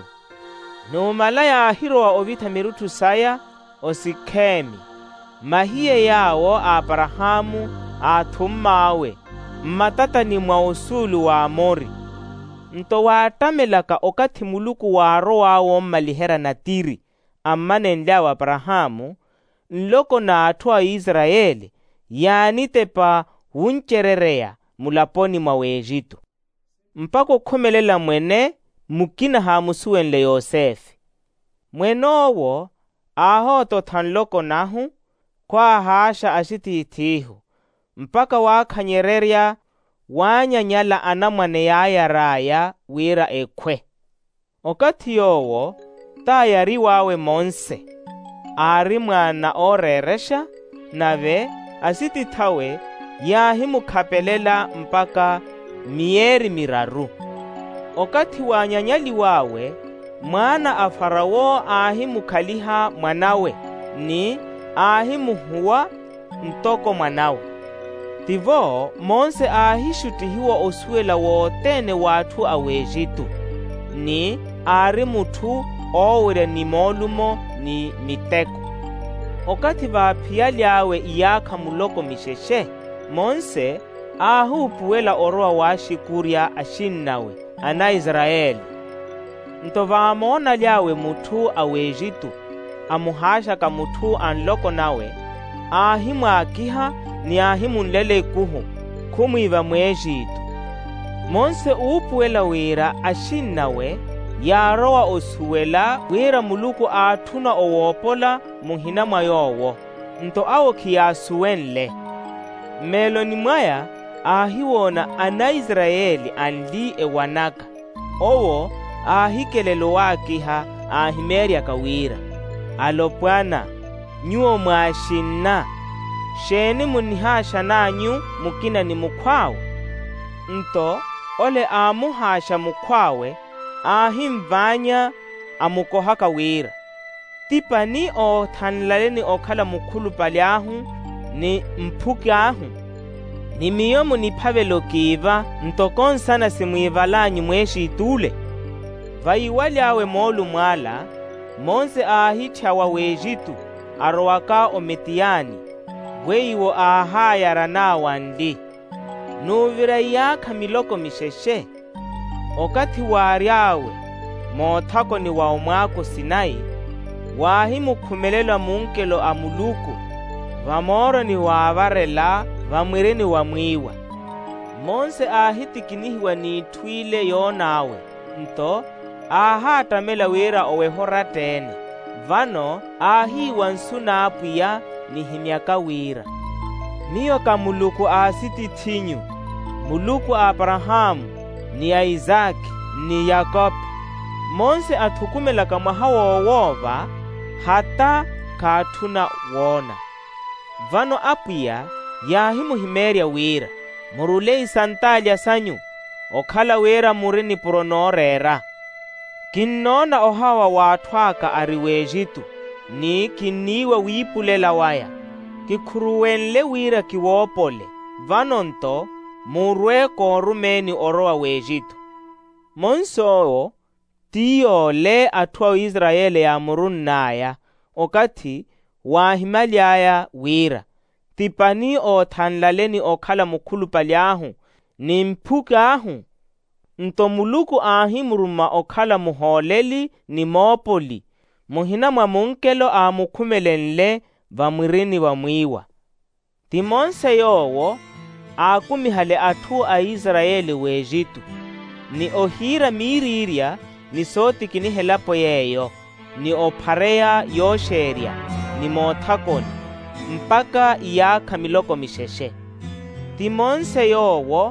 Numalaya ahirowa ovita mirutu saya o Sikhemi, mahiye yawo Abrahamu athummawe, mmatatani mwa usulu wa Amori. Nto waatamelaka okati muluku waro wawo mmalihera na tiri, ammanenlya wa Abrahamu, nloko na atu a Israeli, yani tepa wuncherereya mulaponi mwa wejitu. Mpako khumelela mwene mukina hamusuwenle Yosefi. Mwenowo aho tothanloko nahu, kwa hasha asititihu, mpaka wakhanyererya wanyanyala anamwane yaya raya wira ekhwe. Okati yowo tayari wawe Monse, ari mwana oreresha, nave asitithawe yahimukhapelela mpaka mieri miraru. Okati wanyanyali wawe, mwana a Farao ahimukhaliha mwanawe, ni ahimuhuwa ntoko mwanawe. Tivo Monse ahishutihiwa osuwela wotene watu a wejitu, ni ari mutu owire ni molumo ni miteko. Okati vaphiya lyawe iyakha muloko misheshe, Monse ahupuwela orowa washikurya ashinnawe ana Israeli. Nto vaamona lyawe mutu a wejitu, amuhasha ka mutu anloko nawe, ahimu akiha ni ahimu nlele kuhu, kumwiva mwejitu. Monse uupuwela wira ashinnawe, yarowa osuwela wira muluku athuna owopola muhina mwayowo, nto awo kiyasuwenle. Meloni mwaya ahiwona ana Israeli anli ewanaka, owo ahikelelo wakiha ahimerya kawira. Alopwana, nyuo mwashinna, sheni munihasha nanyu mukina ni mukwawe. Nto ole amuhasha mukwawe, ahimvanya amukoha kawira. Tipani o thanlaleni okhala mukhulu palyahu ni mphukahu. Ni miyomu ni phavelo kiva, ntokonsana simwivalanyu mweshitule. Vayiwalyawe molu mwala, Monse ahithyawa wejitu, arowaka o Mitiyani, weiwo ahayara nawa nli. Nuvira yakha miloko misheshe, okati waryawe, mothako ni wa omwako Sinai, wahimukhumelela munkelo a muluku, vamoro ni waavarela, vamwireni wa mwiwa. Monse ahitikinihiwa ni twile yonawe, nto ahatamela wira owehora tene, vano ahiwa nsuna apuya ni himyaka wira. Miyo ka muluku asitithinyu, muluku Abrahamu, ni a Izaki, ni Yakobe. Monse athukumela ka mwaha wowova, hata kathuna wona. Vano apuya yahimuhimerya wira, murule isantalya sanyu, okhala wira murini puronorera. Kinnona ohawa wathwaka ari wejitu, ni kinniwa wiipulela waya, kikhuruwenle wira kiwopole, vanonto murwe korumeni orowa wejitu. Monso tiyole athwa Israele ya murunnaya, okati wahimalyaya wira. Tipani o thanlaleni okhala mukhulu palyahu, ni mphukahu. Nto muluku ahimuruma okhala muholeli ni mopoli, muhina mwa munkelo amukhumelenle vamwirini wa mwiwa. Timonse yowo akumihale athu a Israeli wejitu, ni ohira mirirya ni sotikinihelapo yeyo, ni ophareya yosherya, ni mothakoni, mpaka iyakha miloko misheshe. Timonse yowo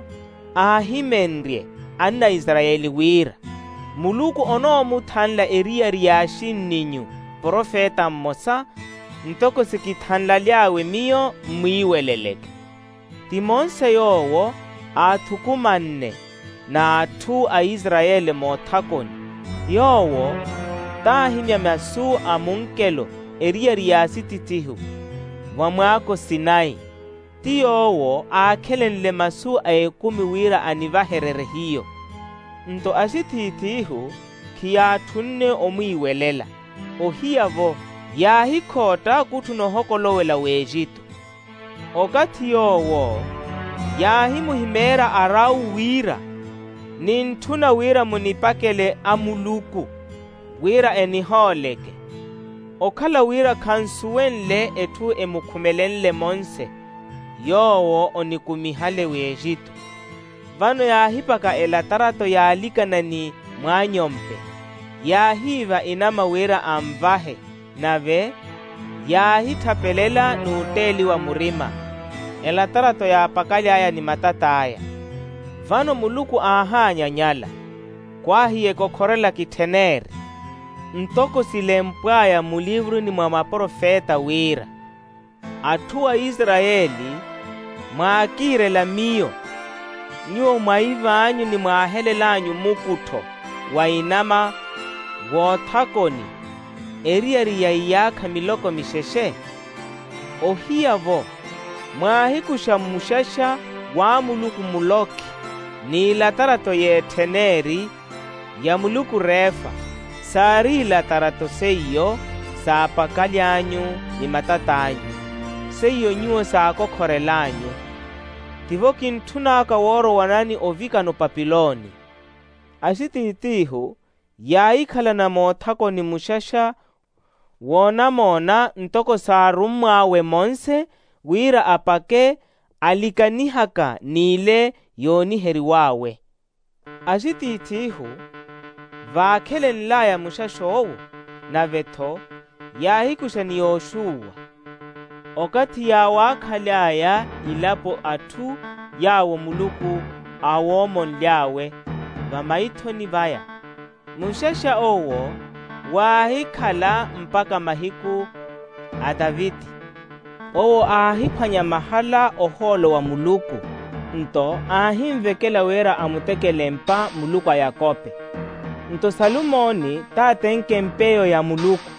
ahimenrye anna Israeli wira. Muluku ono muthanla eriya riyashinninyu profeta Mosa ntoko sikithanla lyawe miyo mwiweleleke. Timonse yowo athukumanne na athu a Israeli mothakoni. Yowo tahimya masu amunkelo eriya riyasititihu wamwako Sinai. Tiyowo akhelenle masu aekumi wira anivaherere hiyo. Nto asititihu kiyathunne omwiwelela. Ohiyavo yahikhota kuthunohokolowela wejitu. Okati yowo yahimuhimera arau wira. Ninthuna wira munipakele amuluku. Wira eniholeke. Okhala wira kansuwenle ethu emukhumelenle monse. Yowo onikumihale wejitu. Vano yahipaka elatarato yaalikanani mwanyompe. Yahiva inama wira amvahe. Nave yahithapelela nuuteli wa murima. Elatarato yaapakali aya ni matata aya. Vano muluku ahanya nyala. Kwahiye kokorela kitheneri. Ntoko silempwaya mulivru ni mwa maprofeta wira. Atua Israeli mwakire la miyo. Nyuo mwaiva anyu ni mwahelelanyu mukuto. Wainama wothakoni. Eriya riyayaka miloko misheshe. Ohiyavo mwahikusha mushasha wa muluku muloki. Ni latarato yetheneri ya muluku refa. Sari latarato seyo saapakalyanyu ni matatanyu. Seyo nyuo saakokhorelanyu. Tivoki nthunaka woro wanani ovika no Papiloni. Asititihu yaikhala na mothako ni mushasha. Wona mona ntoko sarumwawe monse wira apake alikanihaka nile yoniheri wawe. Asititihu vakhele nlaya mushashowo na vetho yahikusha ni Yoshua. Okati yawakhalaya ilapo athu yawo muluku awomon lyawe vamaithoni vaya. Mushasha owo wahikhala mpaka mahiku a Davidi. Owo ahiphwanya mahala oholo wa muluku. Nto ahimvekela wera amutekele mpa muluku a Yakope. Nto Salumoni tatenke mpeyo ya muluku.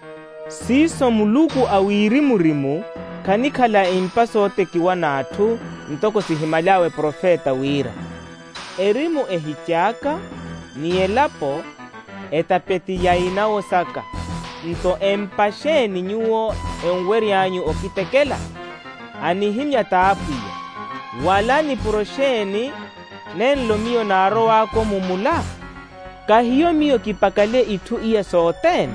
Siso muluku awirimurimu kanikhala impa sote kiwana athu ntoko sihimalawe profeta wira. Erimu ehichaka ni elapo etapeti ya inawo saka. Nto empasheni nyuo enweri anyu okitekela. Anihimya taapuya. Wala ni purosheni nenlo miyo naro wako mumula. Kahiyo miyo kipakale itu iya soten.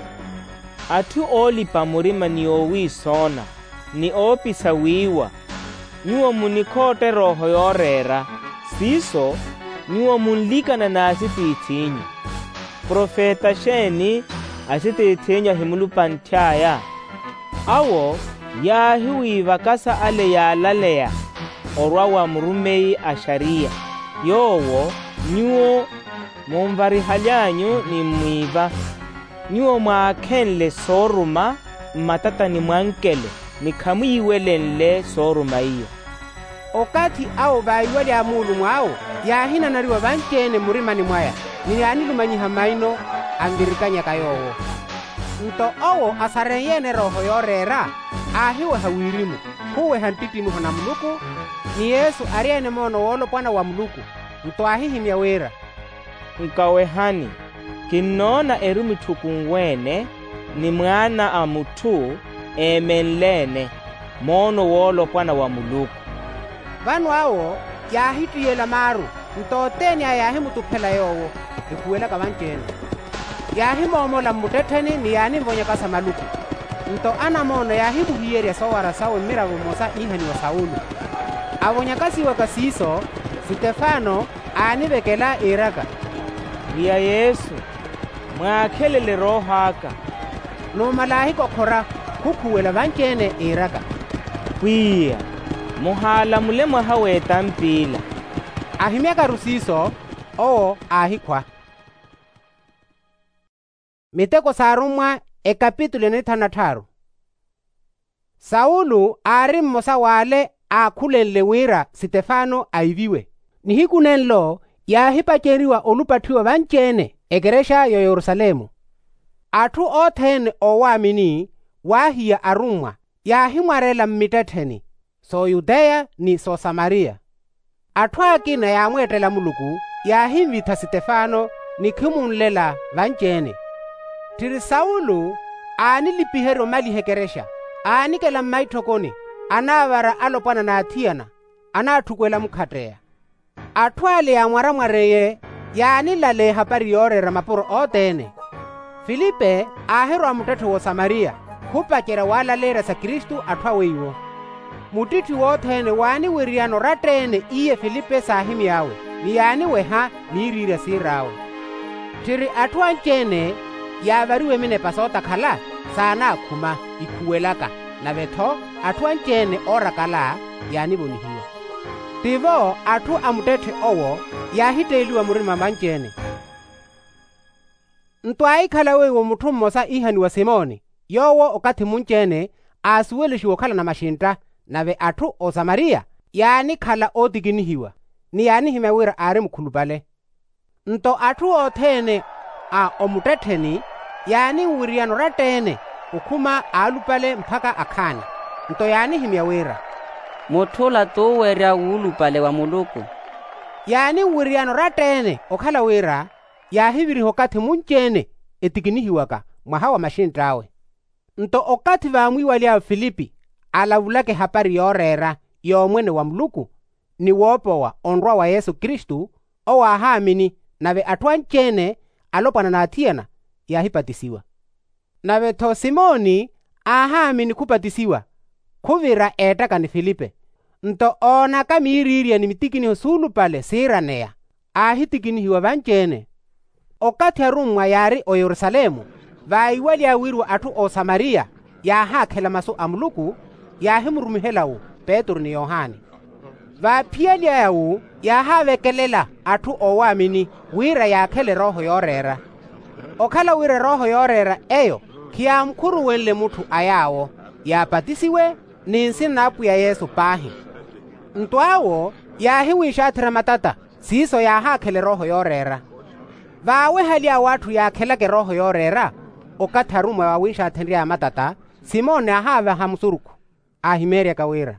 Atu oli pamurima ni owi sona. Ni opisa wiwa. Nyuo munikote roho yorera. Siso nyuo munlika na nasiti itinyu. Profeta sheni asiti itinyu himulupantyaya. Awo yahiwi vakasa ale ya lalea. Orwawa murumei asharia. Yowo nyuo mumvari halyanyu ni mwiva. Nyuo mwakenle soruma matata ni mwankele. Ni kamuiwelenle soruma iyo.
Okati ao vaiwele amulu mwao yahina nariwa vanchene murimani mwaya. Nini anilumanyiha maino angirikanya kayowo. Nto owo asareyene roho yorera. Ahiwe hawirimu. Huwe hantitimu hona muluku. Ni Yesu ariene mono wolo pwana wa muluku. Nto ahihimya wera.
Nkawehani. Kinona erumi tukungwene. Ni mwana amutu. Emenlene. Mono wolo pwana wa muluku.
Vanu awo yahitu yela maru. Ntoteni ayahimu tupela yowo. Ikuwela kavanchene. Yahimu omola muteteni ni yani mvonya kasa maluku. Nto ana mono yahimu hiyeri ya sawara sawe mira vumosa ihani wa Saulu. Avonya kasi wakasiso Stefano anivekela iraka.
Ria Yesu mwakhelele roho haka.
No malahiko khora kukuwela vanchene iraka.
Kwiya muhala mule mwahaweta mpila.
ahimyaka rusiso owo ahikhwa. Miteko sarumwa ekapitulo nithanatharu. Saulu ari mmosa wale akhulenle wira Sitefano aiviwe. Nihikunenlo yahipacheriwa olupathiwa vanchene ekeresha yo Yerusalemu. Athu othene owamini wahiya arumwa yahimwarela mmitetheni so Yudeya ni so Samaria. Athu akina yamwetela Muluku yahimvitha Sitefano nikhimunlela vanchene. Tiri Saulu ani lipihero malihekeresha anikela mmaithokoni anavara alopana na athiyana anathukwela mukhateya. Athu ale yamwaramwareye yani lale hapari yorera mapuro otene. Filipe ahirwa mutetho wo Samaria khupachera walalera sa Kristu athu aweiwo. Mutithi wothene wani wiriano ratene iye Filipe sahimi yawe ni yani weha nirira sirawe. Tiri athu anchene yavariwe mine pasota khala sana khuma ikhuwelaka na vetho athu anchene orakala yani bonihiwa. Tivo athu amutethe owo yahiteliwa murima manchene. Ntwai khala wewo muthu mmosa ihani wa Simoni yowo okathi munchene asuweleshiwo khala na mashinta nave athu o Samaria yani khala otikinihiwa ni yani himewira ari mkhulupale. Nto athu othene a omutetheni yani wiriano ratene ukhuma alupale mpaka akhani. Nto yani himewira
muthula tuwerya ulupale wa Muluku.
Yani wiriano ratene okhala wira yahiviri hokathi munchene etikinihiwaka mwahawa mashintawe. Nto okathi vamwiwa lya Filipi alavulake hapari yorera yomwene wa Muluku ni wopowa onrwa wa Yesu Kristu owahamini nave athu anchene alopana na athiyana yahipatisiwa. Nave tho Simoni ahamini kupatisiwa khuvira etaka ni Filipe. Nto ona kamiriria ni mitikiniho sulu pale siraneya ahitikinihiwa vanchene. Okathi arumwa yari o Yerusalemu vaiwa lyawirwa athu o Samaria yahakhela maso a Muluku yahimurumihelawu Petro ni Yohani. Vaphiya lyawu yahavekelela athu owamini wira yakhele roho yorera. Okhala wira roho yorera eyo khiyamkhuruwenle muthu ayawo yapatisiwe ninsi napu ya Yesu pahi. Ntwawo yahiwishathira matata siso yahakhele roho yorera. Vawe halya wathu yakhelake roho yorera okathi arumwa wawishathenria ya matata Simoni ahava hamusuruku ahimerya kawira.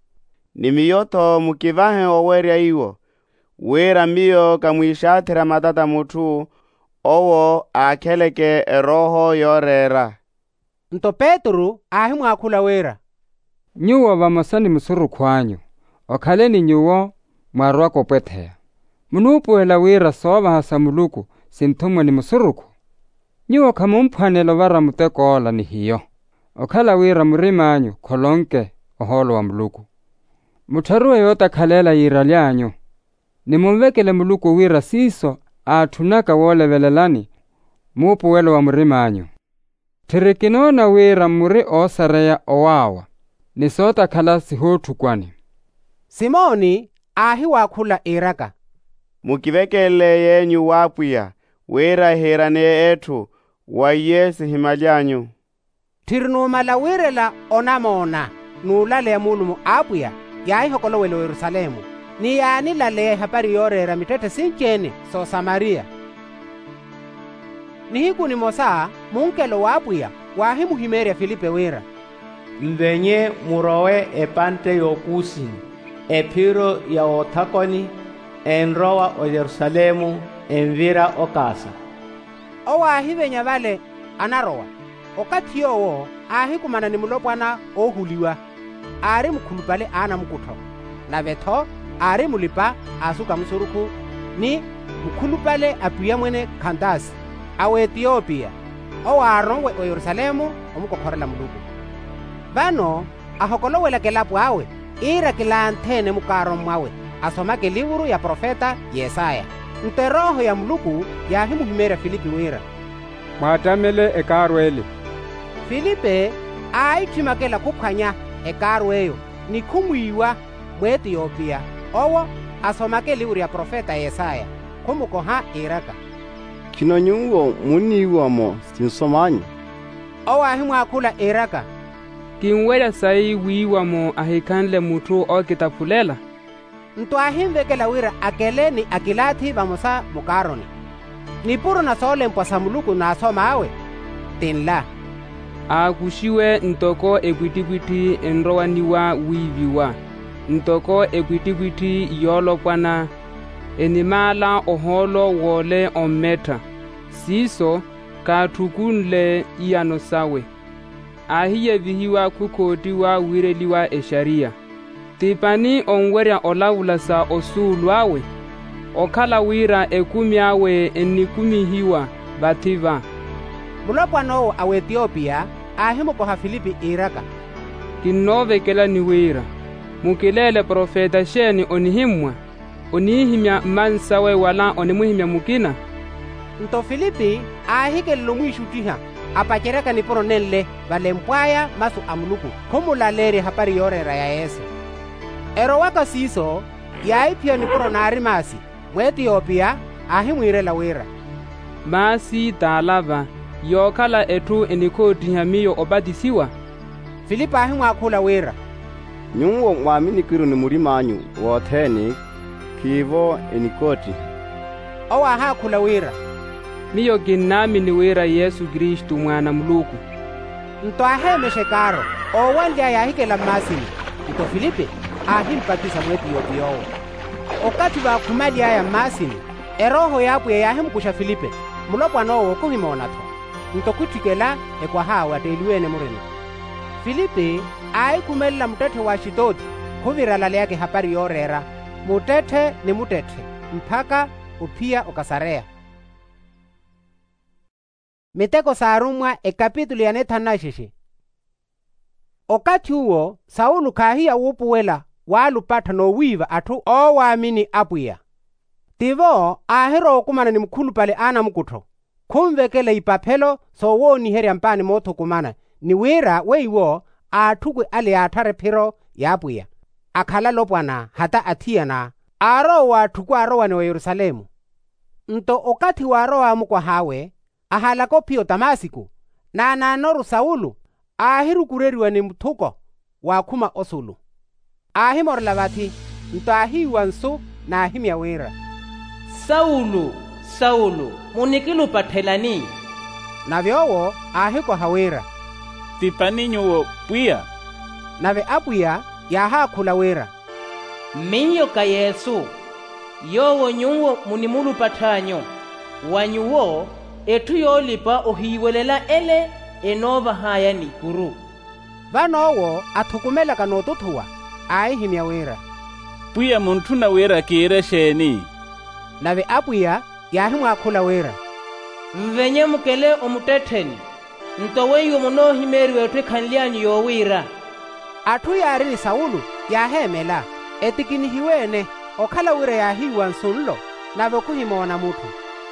Nimiyotho mukivahe owerya iwo wira miyo kamwishathira matata muthu owo akheleke roho yorera.
Nto Petro ahimwakhula wira
nyuwo vamasani musuruku wanyu okhaleni nyuwo mwarwa kopwetheya. Munupuela wira sovaha sa Muluku sinthumwa ni musuruku. Nyuwo khamumphanelo vara mutekola ni hiyo. Okhala wira murimanyu kholonke oholo wa Muluku. Mutharuwe yota khalela yira lyanyu. Nimumvekele Muluku wira siso athunaka wolevelelani mupuwelo wa murimanyu. Thirikinona wira muri osareya owawa nisota khala sihothukwani.
Simoni ahi wakhula iraka
mukivekele yenyu wapwiya wira herane ethu wa Yesu himalyanyu.
Tirnumala wirela onamona nulale ya mulumu apwiya yaihokolo Yerusalemu ni yani lale hapari yorera mitete sinchene so Samaria. Nihiku ni mosa munkelo wapwiya wahimuhimerya Filipe wira
mvenye murowe epante yokusini epiro ya othakoni enrowa o Yerusalemu envira okasa.
Owahivenya vale anarowa okathi yowo ahikumana ni mulopwana ohuliwa ari mkhulupale ana mukutho na vetho ari mulipa asuka musuruku ni mkhulupale apiya mwene Khandasi awe Ethiopia owarongwe o Yerusalemu omukokhorela Muluku. Vano ahokolowela kelapu awe ira kilanthene mukaro mwawe asomake livuru ya profeta Yesaya. Nte roho ya Muluku yahimuhimera Filipi wira
mwatamele ekarwele.
Filipe aithimakela kuphwanya ekarweyo ni khumwiwa mu Ethiopia owo asomake liuri ya profeta Yesaya kumukoha iraka
kino nyungo muniwamo sinsomanyi
owahimu akula iraka
kinwela sai wiwamo ahikanle mutu okitapulela
nto ahimvekela wira akeleni akilati bamusa mukaroni nipuru na sole mpwasa muluku na asoma awe tinla
akushiwe ntoko ekwitikwiti enrowaniwa wiviwa ntoko ekwitikwiti yolokwana enimala oholo wole ometa siso kathukunle iyano sawe ahiye vihiwa kukotiwa wireliwa esharia tipani onwerya olavulasa osuulwawe okhala wira ekumi awe enikumihiwa vativa
mulopwanowo awe Ethiopia ahimukoha Filipi iraka
kinnovekela ni wira mukilele profeta sheni onihimwa onihimya mansawe wala onimuhimya mukina
nto Filipi ahikelelo mwishutiha apachereka niporo nenle valempwaya masu amuluku kumulaleri hapari yorera ya Yesu ero waka siso yaipia niporo nari masi mwe Ethiopia ahimwirela wira
masi talava yokala etu enikotiha miyo obadisiwa
Filipi ahimwa akula wira
nyungo mwaminikiru ni murimanyu wotheni kivo enikoti
owa hakula wira
miyo ginnami ni wira Yesu Kristu mwana muluku
nto ahemeshe karo owandya yahikela masini nto Filipi ahimpatisa mwe Ethiopia owo okati bakumali aya masini eroho yapuye yahimkusha Filipi mulopwanowo kuhimona tho nto kutikela ekwa hawa teliwene murino Filipi aikumelela mutete wa Ashidodi huviralala yake hapari yorera mutete ni mutete mpaka upia okasarea miteko sarumwa ekapitulu ya netanashishi okati uwo Saulu kahia wupuwela walupata no wiva atu owaamini apuya tivo ahero okumana ni mkhulu pale ana mukutho kumvekela ipaphelo so woni herya mpani motho kumana ni wira weiwo athukwe ale athare phiro yapuya akhala lopwana hata athiyana aro wa thukwa aro wa Yerusalemu nto okati wa aro amukwa hawe ahala ko pio Damasiko na nanoru Saulu ahiru kureriwa ni mthuko wa kuma osulu ahimorla bathi nto ahiwa nsu na ahimya wira
Saulu Saulu munikilu pathelani
navyowo ahiko hawira
tipaninyo puya
nave apuya yahakhula wira
miyo ka Yesu yowo nyuwo munimulu pathanyo wanyuwo etu yolipa ohiwelela ele enova hayani kuru
vanowo athukumela kanotuthuwa aihimya wira
puya muntu na wira kire sheni
nave apuya yahimwakhula wira
mvenye mukele omutetheni ntoweyo munohimeri wetu khanlianyu yowira
athu yari ni Saulu yahemela etikinihiwene okhala wira yahiwa nsunlo nave kuhimona muthu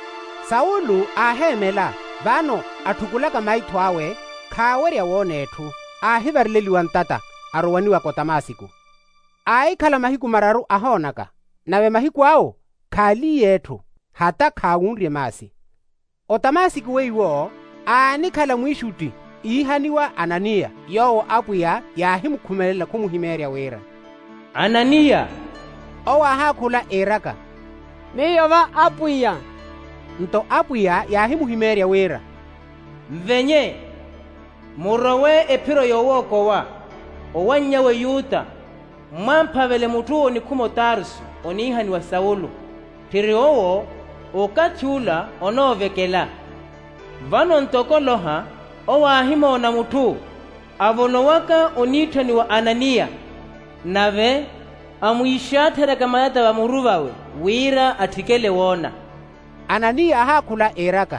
Saulu ahemela vano athukulaka maithu awe khawerya wonethu ahivarileliwa ntata arowaniwa ko Damasiko aikhala mahiku mararu ahonaka nave mahiku awo khali yethu hata khawunrye masi o Damasiko weiwo anikhala mwishuti ihaniwa Anania yowo apuya yahimukhumelela kumuhimerya wira
Anania
owa hakhula iraka
miyo va apuya
nto apuya yahimuhimerya wira
mvenye murowe ephiro yowokowa owanyawe Yuta mwamphavele mutu oni khumo Tarsu onihani wa Saulu thiri owo okathula onovekela vano ntokoloha owahimona mutu avonowaka onithani wa Anania nave amwishathera kamayata wa muruvawe wira athikele wona
Anania ahakhula iraka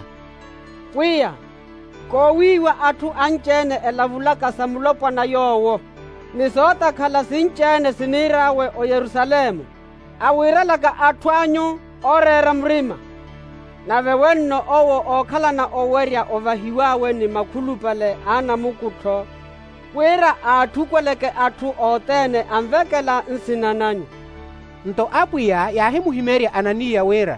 puya kowiwa athu anchene elavulaka samulopwana yowo nisota khala sinchene sinirawe o Yerusalemu awirelaka athu anyu orera mrima nave wenno owo okhalana owerya ovahiwawe ni makhulupale ana mukutho wira athukweleke athu otene amvekela nsinananyu
nto apuya yahimuhimerya Anania wira,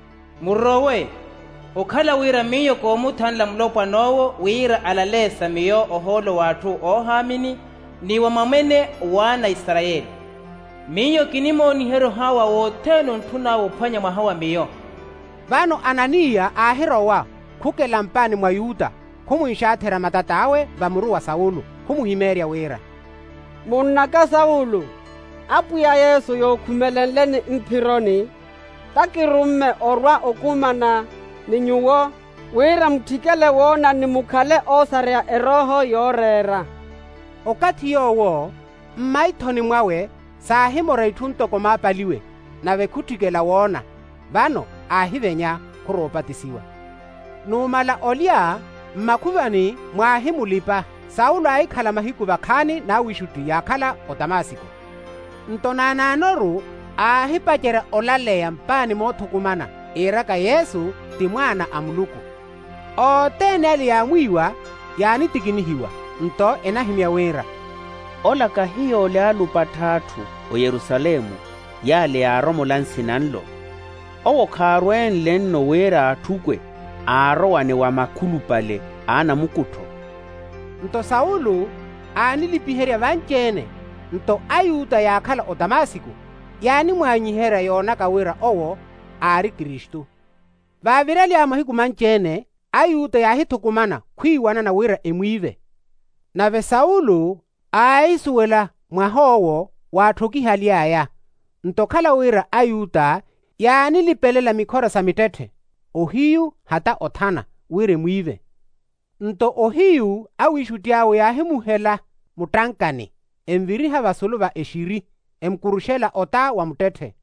murowe ukhala wira miyo koomuthanla mulopwa nowo wira alalesa miyo oholo wathu ohamini niwa mamwene wana Israeli. Miyo kinimoonihero hawa wotheno nthunawo phwanya mwa hawa miyo.
Vano Anania ahirowa khukela mpani mwa Yuda khumuixaathera matatawe vamuru wa Saulu khumuhimerya wira.
Munnaka Saulu, apuya Yesu yokhumelenleni mphironi, takirumme orwa okumana ninyuwo wira muthikele wona nimukhale osareya eroho yorera.
Okati yowo mmaithoni mwawe saahimora ithuntoko maapaliwe nave khuthikela wona vano aahivenya khuroopatisiwa. Nuumala olya mmakhuvani mwaahimulipa Saulu aikhala mahiku vakhani naawishuti yaakhala o Damasiko. Ntonaanaanoru aahipacera olaleya mpani moothukumana iraka Yesu ti mwana a Muluku. Oteene ali yaamwiwa yaani tikinihiwa nto enahimya wira.
Olaka hiyo ole alupa thathu o Yerusalemu yale aaromola nsinanlo. Owo khaarwenle nno wira athukwe aarowane wa makhulupale aana mukutho.
Nto Saulu aanilipiherya vanceene nto Ayuda yaakhala o Damasiko yaani mwaanyihera yoonaka wira owo aari Kristu. Vaavireli amahiku manceene Ayuda yaahithukumana khwiiwana na wira emwive. Nave Saulu aaisuwela mwahowo waathokihaliaya ntokhala wira Ayuda yaani lipelela mikhora sa mitethe ohiyu hata othana wira emwive. Nto ohiyu awishutyaawe yaahimuhela mutankani emviriha vasulu va exiri emkuruxela ota wa mutethe.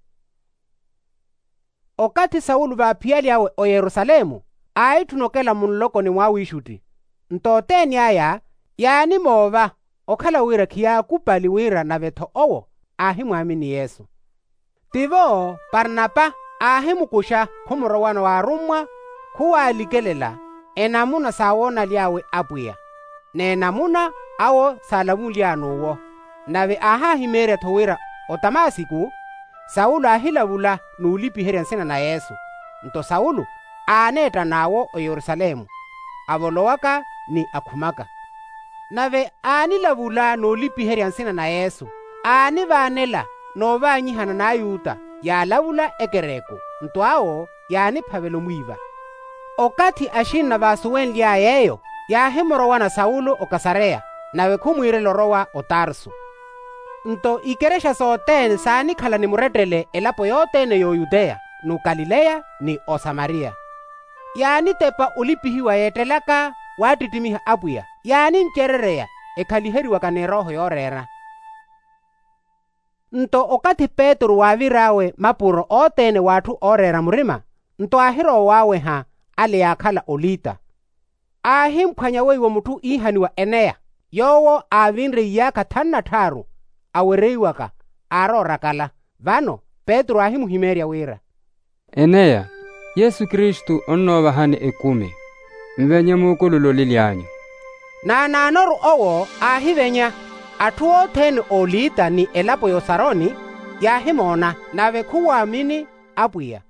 Okati Saulu vaaphiyaliawe o Yerusalemu aaithunokela munlokoni mwaawishuti ntooteni aya yaani moova okhala wira khiyaakupali wira navetho owo aahimwaamini Yesu. Tivo Barnaba aahimukusha khumurowana wa arumwa khuwaalikelela enamuna saawonaliawe apuya neenamuna awo saalamulianuwo nave aahaahimeeryatho wira o Damasiko. Saulu aahilavula nuulipiherya nsina na Yesu nto Saulu aaneetta naawo o Yerusalemu avolowaka ni akhumaka. Nave aanilavula nuulipiherya nsina na Yesu aani vaanela noovaanyihana na Ayuda yaalavula ekereko nto awo yaani phavelo mwiva. Okati axinna vaasuwenlyayeyo yaahimorowana Saulu o Kasareya nave khumwirelo rowa o Tarso. Nto ikeresha sooteene saanikhala nimurettele elapo yooteene yo Yudeya nu Galileya ni o Samariya. Yaani tepa ulipihiwa yeettelaka waattitimiha apuya yaani ncerereya ekhaliheriwaka ni roho yoorera. Nto okati Petro waavirawe mapuro ooteene waathu oorera murima nto aahirowaawe ha ale yaakhala olita. Aahimphwanya weiwa muthu iihaniwa Eneya yowo aavinre iyaaka thanu na tharu awereiwaka aaroorakala. Vano Petro aahimuhimerya wira.
Eneya, Yesu Kristu onnoova hani ekume mvenye muukululu lilyanyu.
Naanaanoru owo aahivenya atthu ootheene oolita ni elapo yo Saroni yaahimoona nave khuwaamini apuya.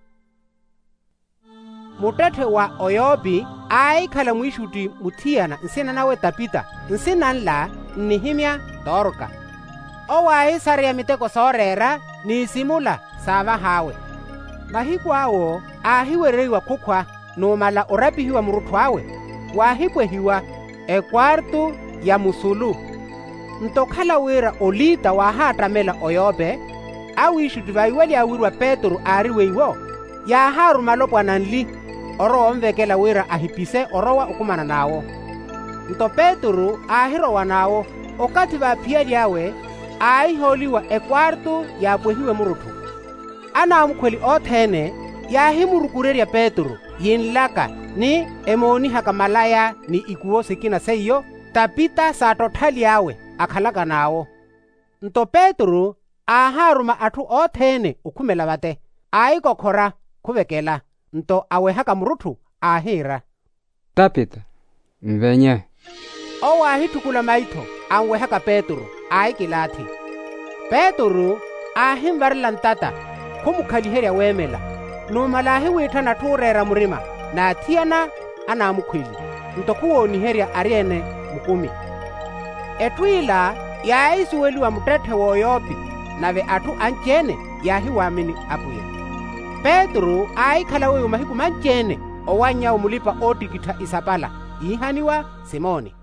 Mutethe wa Oyopi aaikhala mwishuti muthiyana nsina nawe Tapita nsinanla nnihimya Dorka. Owo aahisareya miteko soorera niisimula saava hawe. Mahiku awo aahiwereiwa khukhwa nuumala orapihiwa muruthu awe waahipwehiwa ekwartu ya musulu. Ntokhala wira olita waahaattamela Oyope awishuti vaiweli awirwa Petro aariweiwo yaahaaruma lopwananli oro omvekela wira ahipise orowa okumana naawo. Nto Petro aahirowa naawo okati vaaphiyaliawe aaiholiwa ekwartu yaapwehiwe muruthu. Anaamukhweli ootheene yaahimurukurerya Petro yinlaka ni emoonihaka malaya ni ikuwo sikina seiyo Tapita saatotthaliawe akhalaka naawo. Nto Petro aahaaruma atthu ootheene okhumela vate aayikokhora khuvekela nto awehaka muruthu aahira.
Tapita mvenye.
Owo aahithukula maitho anwehaka Petro aaikilaathi. Petro ahimvarela ntata khumukhaliherya wemela numalahi withana thuurera murima na athiyana anamukhwili ntokuwooniherya ariene mukumi. Ethu ila yaisuweliwa mutethe wooyopi nave athu anceene yahiwaamini apuya. Petro aikhala weyo mahiku manceene owanyawo mulipa ootikitha isapala ihaniwa Simoni.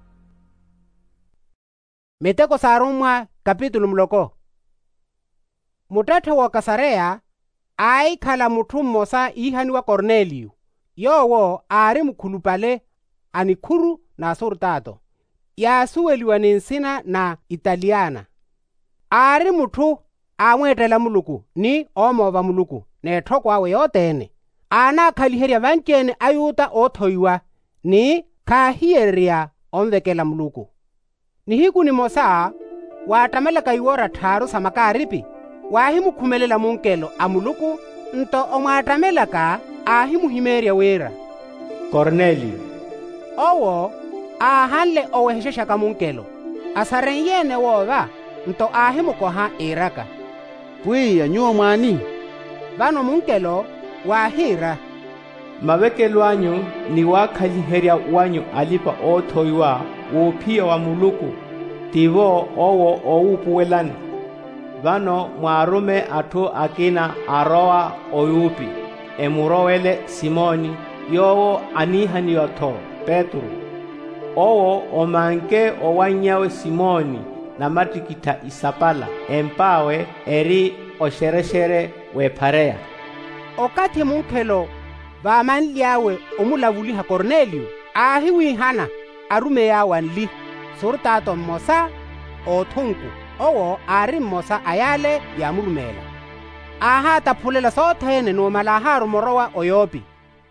Miteko saarumwa kapitulo muloko. Mutethe wa Kasareya aikhala muthu mmosa ihaniwa Korneliyo, yowo ari mukhulupale anikhuru na surtato yasuweliwa ni nsina na Italiana. Ari muthu amwettela Muluku ni omoova Muluku neethoko awe yootene anakhaliherya vanceene ayuta oothoiwa ni khaahiyerya omvekela Muluku. Nihiku ni mosa waatameleka iwora tharu samakaaripi waahimukhumelela munkelo a Muluku nto omwaatamelaka aahimuhimerya wera.
Korneliyo
owo aahanle owehesheshaka munkelo asarenyeene woova nto aahimukoha iraka.
Pwiya nyuwo mwani?
Vano munkelo waahira.
mavekelo anyu ni waakhaliherya wanyu alipa oothoiwa woophiya wa Muluku tivo owo owupuwelani. Vano mwaarume athu akina arowa oyupi emurowele Simoni yowo anihaniyotho Petro owo omanke owanyawe Simoni na matikitha isapala empawe eri oshereshere weephareya.
Okati munkelo vaamanliawe omulavuliha Korneliyo aahiwihana arume yawe nli surtato mmosa oothunku owo ari mmosa ayale yamurumela ahaataphulela sootheene noomalaharu morowa oyopi.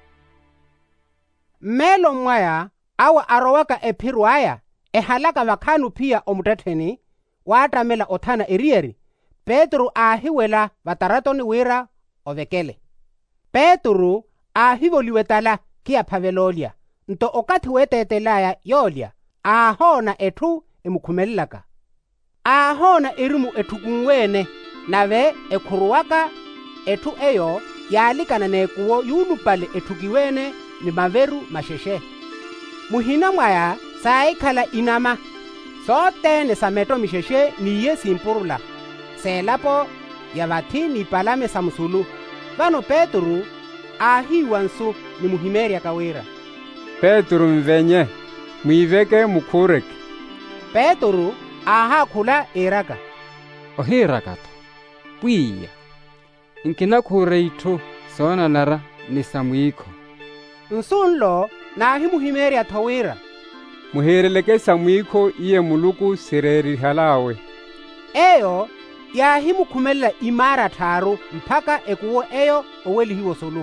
Mmelo mmwaya awa arowaka ephirwaya ehalaka vakhanu phiya omutetheni waatamela othana eriyeri Petro aahiwela vataratoni wira ovekele. Petro aahivoliwe tala kiyaphavelolya nto okati weeteetelaya yoolya aahona ethu emukhumelelaka. Aahona erimu ethukunweene nave ekhuruwaka ethu eyo yaalikana neekuwo yuulupale ethukiweene ni maveru masheshe. Muhina mwaya saaikhala inama sooteene sameto misheshe niye simpurula seelapo yavathi niipalame samusulu. Vano Petro aahiwa nsu ni muhimerya kawira.
Petro mvenye mwiveke mukhureke.
Petro aahakhula iraka.
Ohirakato pwiya nkinakhura ithu soonanara ni samwikho.
Nsunlo naahimuhimerya thowira.
Muhereleke samwikho iye Muluku sirerihalawe.
Eyo yaahimukhumelela imara tharu mphaka ekuwo eyo owelihiwo sulu.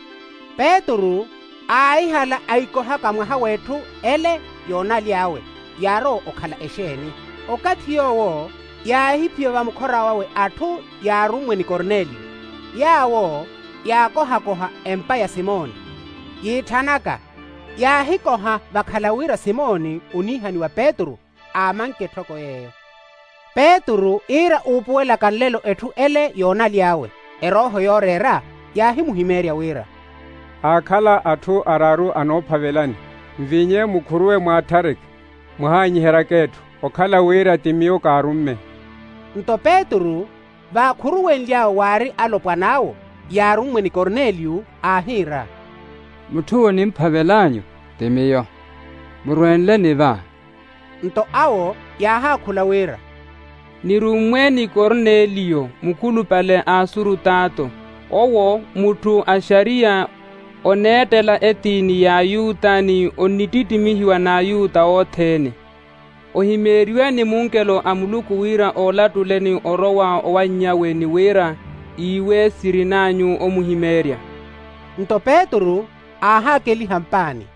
Petro aayihala aikoha kamwaha wetthu ele yoonalyawe yaro okhala esheni. Okati yowo yaahiphiwa vamukhora wawe athu yarumwe ni Korneliyo yawo yaakohakoha empa ya Simoni yiithanaka yaahikoha vakhalawira Simoni unihani wa Petro aamankeethoko yeyo. Petro ira uupuwela kanlelo ethu ele yoonalyawe eroho yoorera yaahimuhimerya wira.
Aakhala athu araru anoophavelani mvinye mukhuruwe mwaathareke muhaanyiheraka ethu okhala wira timiyo kaarumme.
Nto Petro vaakhuruwenlyawo waari alopwanawo yarumwe ni Korneliyo aahira.
Muthuwo nimphavelanyu timiyo murwenle niva.
Nto awo yaahakhula wira.
Nirumwe ni Korneliyo mukhulupale asurutato owo muthu asharia oneetela etini ya Yuta ni onititimihiwa na Yuta oothene. Ohimeriwe ni munkelo a Muluku wira oolatuleni orowa owanyawe ni wira iwe sirinanyu omuhimerya.
Nto Petro aahakeliha mpani.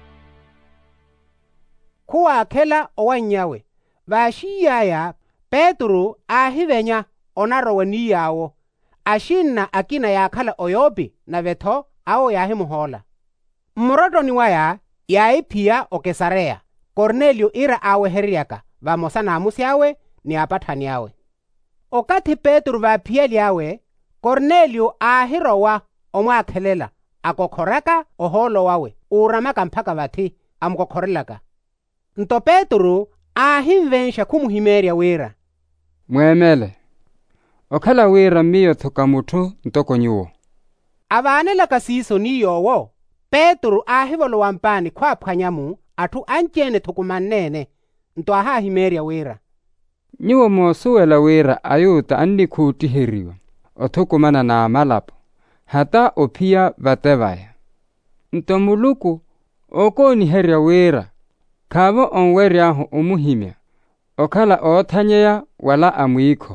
Khuwaakhela owanyawe vaashiyaya Petro aahivenya onarowa niyawo ashinna akina yaakhala oyopi na vetho awo yaahimuhola. Mmurotoni waya yaayiphiya o Kesareya Korneliyo ira aaweheryaka vamosa naamusyawe ni apathani yawe. Okati Petro vaphiyeliawe, Kornelio ahirowa omwaakhelela akokhoraka oholo wawe uramaka mphaka vathi amukokhorelaka. Nto Petro ahimvensha khumuhimerya wira.
Mwemele, okhala wira miyo thuka muthu ntokonyuwo.
Avaanelaka siiso niyowo, Petro ahivolo wampani khwaaphanyamu athu anchene thukumannene nto ahahimerya wira.
Nyuwo moosuwela wira ayuta annikhuutiheriwa othukumana na amalapo hata ophiya vatevaya. Nto Muluku okooniherya wira khavo onweryaho omuhimya okhala oothanyeya wala amwikho.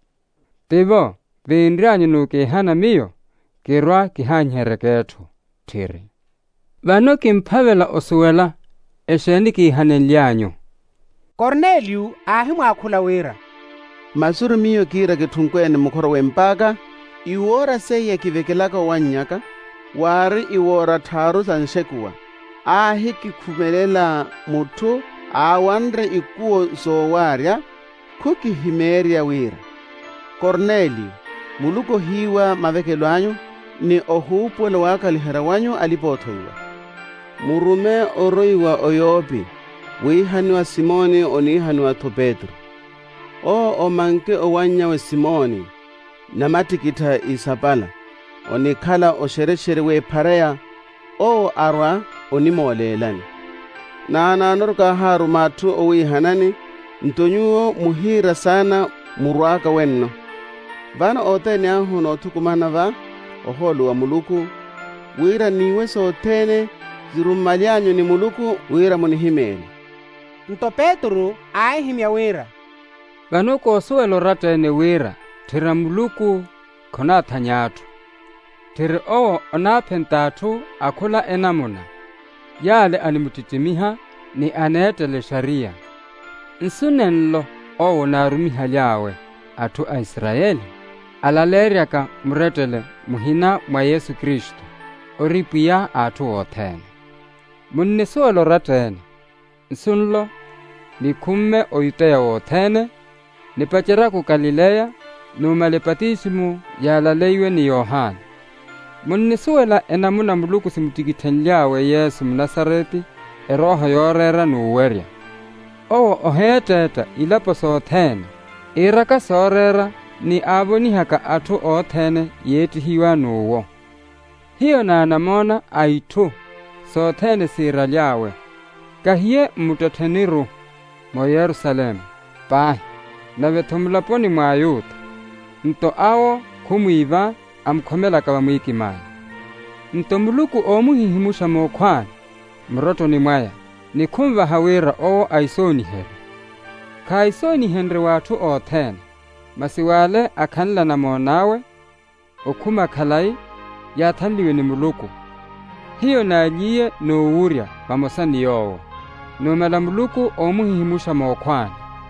Tivo viinryanyu nukihana miyo kirwa kihanyereketho thiri. Vano kimphavela osuwela esheni kihanenlyanyu.
Kornelio ahimwaakhula wira.
Masuru miyo kira kithunkwene mukhoro wempaka, iwora seya kivekelaka wanyaka, wari iwora tharu sanshekuwa. Ahi kikhumelela muthu awanre ikuwo zowarya, khukihimerya wira. Kornelio, Muluko hiwa mavekelo anyu, ni ohuupwele waakalihera wanyu alipothoiwa. Murume oroiwa oyopi, wiihaniwa Simoni oniihaniwa tho Petro. O omanke owanyawe Simoni, namatikitha isapala, onikhala oshereshere weephareya, o arwa onimoolelani. Naananoruka haru mathu owiihanani, ntonyuwo muhira sana murwaka wenno. Vana otene ahu noothukumana va, oholu wa Muluku, wira niwe sootene, zirumalyanyu ni Muluku wira munihimeni.
Nto Petro aihimya wira.
Vano koosuwelo ratene wira thira Muluku khonaathanyathu. Thiri owo onaaphentaathu akhula enamuna. Yale animutitimiha ni aneetele sharia. Nsunenlo owo naarumiha lyawe athu a Israeli. Alaleryaka muretele muhina mwa Yesu Kristo. Oripuya athu othene. Munnisuwelo ratene. Nsunlo nikhumme oyuteya wothene. Nipachera ku Galileya numale patisimu yalaleywe ni Yohana. Munnisuwela enamuna Muluku simutikithenlyawe Yesu Mnasareti eroho yorera nuwerya. Owo oheeteta ilapo soothene iraka soorera ni aavonihaka athu oothene yeetihiwa nuwo. Hiyo naanamona aithu soothene siira lyawe kahiye mmutotheniru mo Yerusalemu pahi navethomulaponi mwa Ayuda. Nto awo khumwiva amukhomelaka vamwikimani. Nto Muluku oomuhihimusha mookhwana murotoni mwaya nikhumvaha wira owo aisonihere. Khaisonihenre waathu oothene masiwale akhanlana moonawe okhuma khalai yaathanliwe ni Muluku. Hiyo naaliye noowurya vamosani yowo numala Muluku oomuhihimusha mookhwana.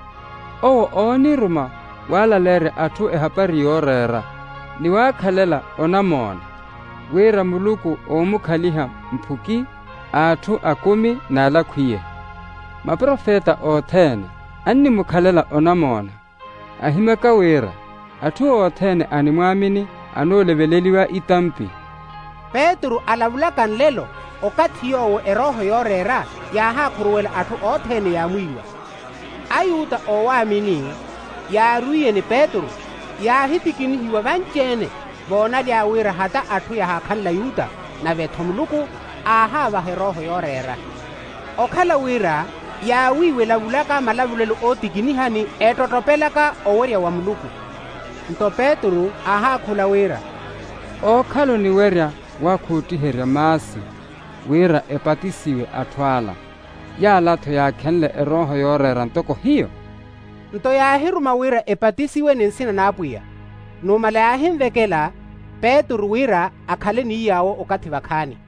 Owo ooniruma waalalere athu ehapari yoorera niwaakhalela onamona wira Muluku oomukhaliha mphuki athu akumi naalakhwiye. Maprofeta oothene annimukhalela onamona ahimeka wira athu oothene animwamini anoolebeleliwa itampi.
Petro alavulaka nlelo okati yowo eroho yorera yahaakhuruwela athu oothene yamwiwa. Ayuda owaamini yaaruiye ni Petro yaahipikinihiwa vanchene voona lyawira hata athu yahaakhanla Yuda na vetho Muluku ahaavaha eroho yorera. Okhala wira yaawiwe lavulaka malavulelo ootikinihani eetotopelaka owerya wa Muluku. Nto Petro ahaakhula wira.
Okhalo ni werya waakhuutiherya maasi wira epatisiwe athwala yaalatho yaakhenle eroho yorera ntoko hiyo.
Nto yaahiruma wira epatisiwe ninsina naapwiya numala yaahimvekela Petro wira akhale niiyawo okati vakhani.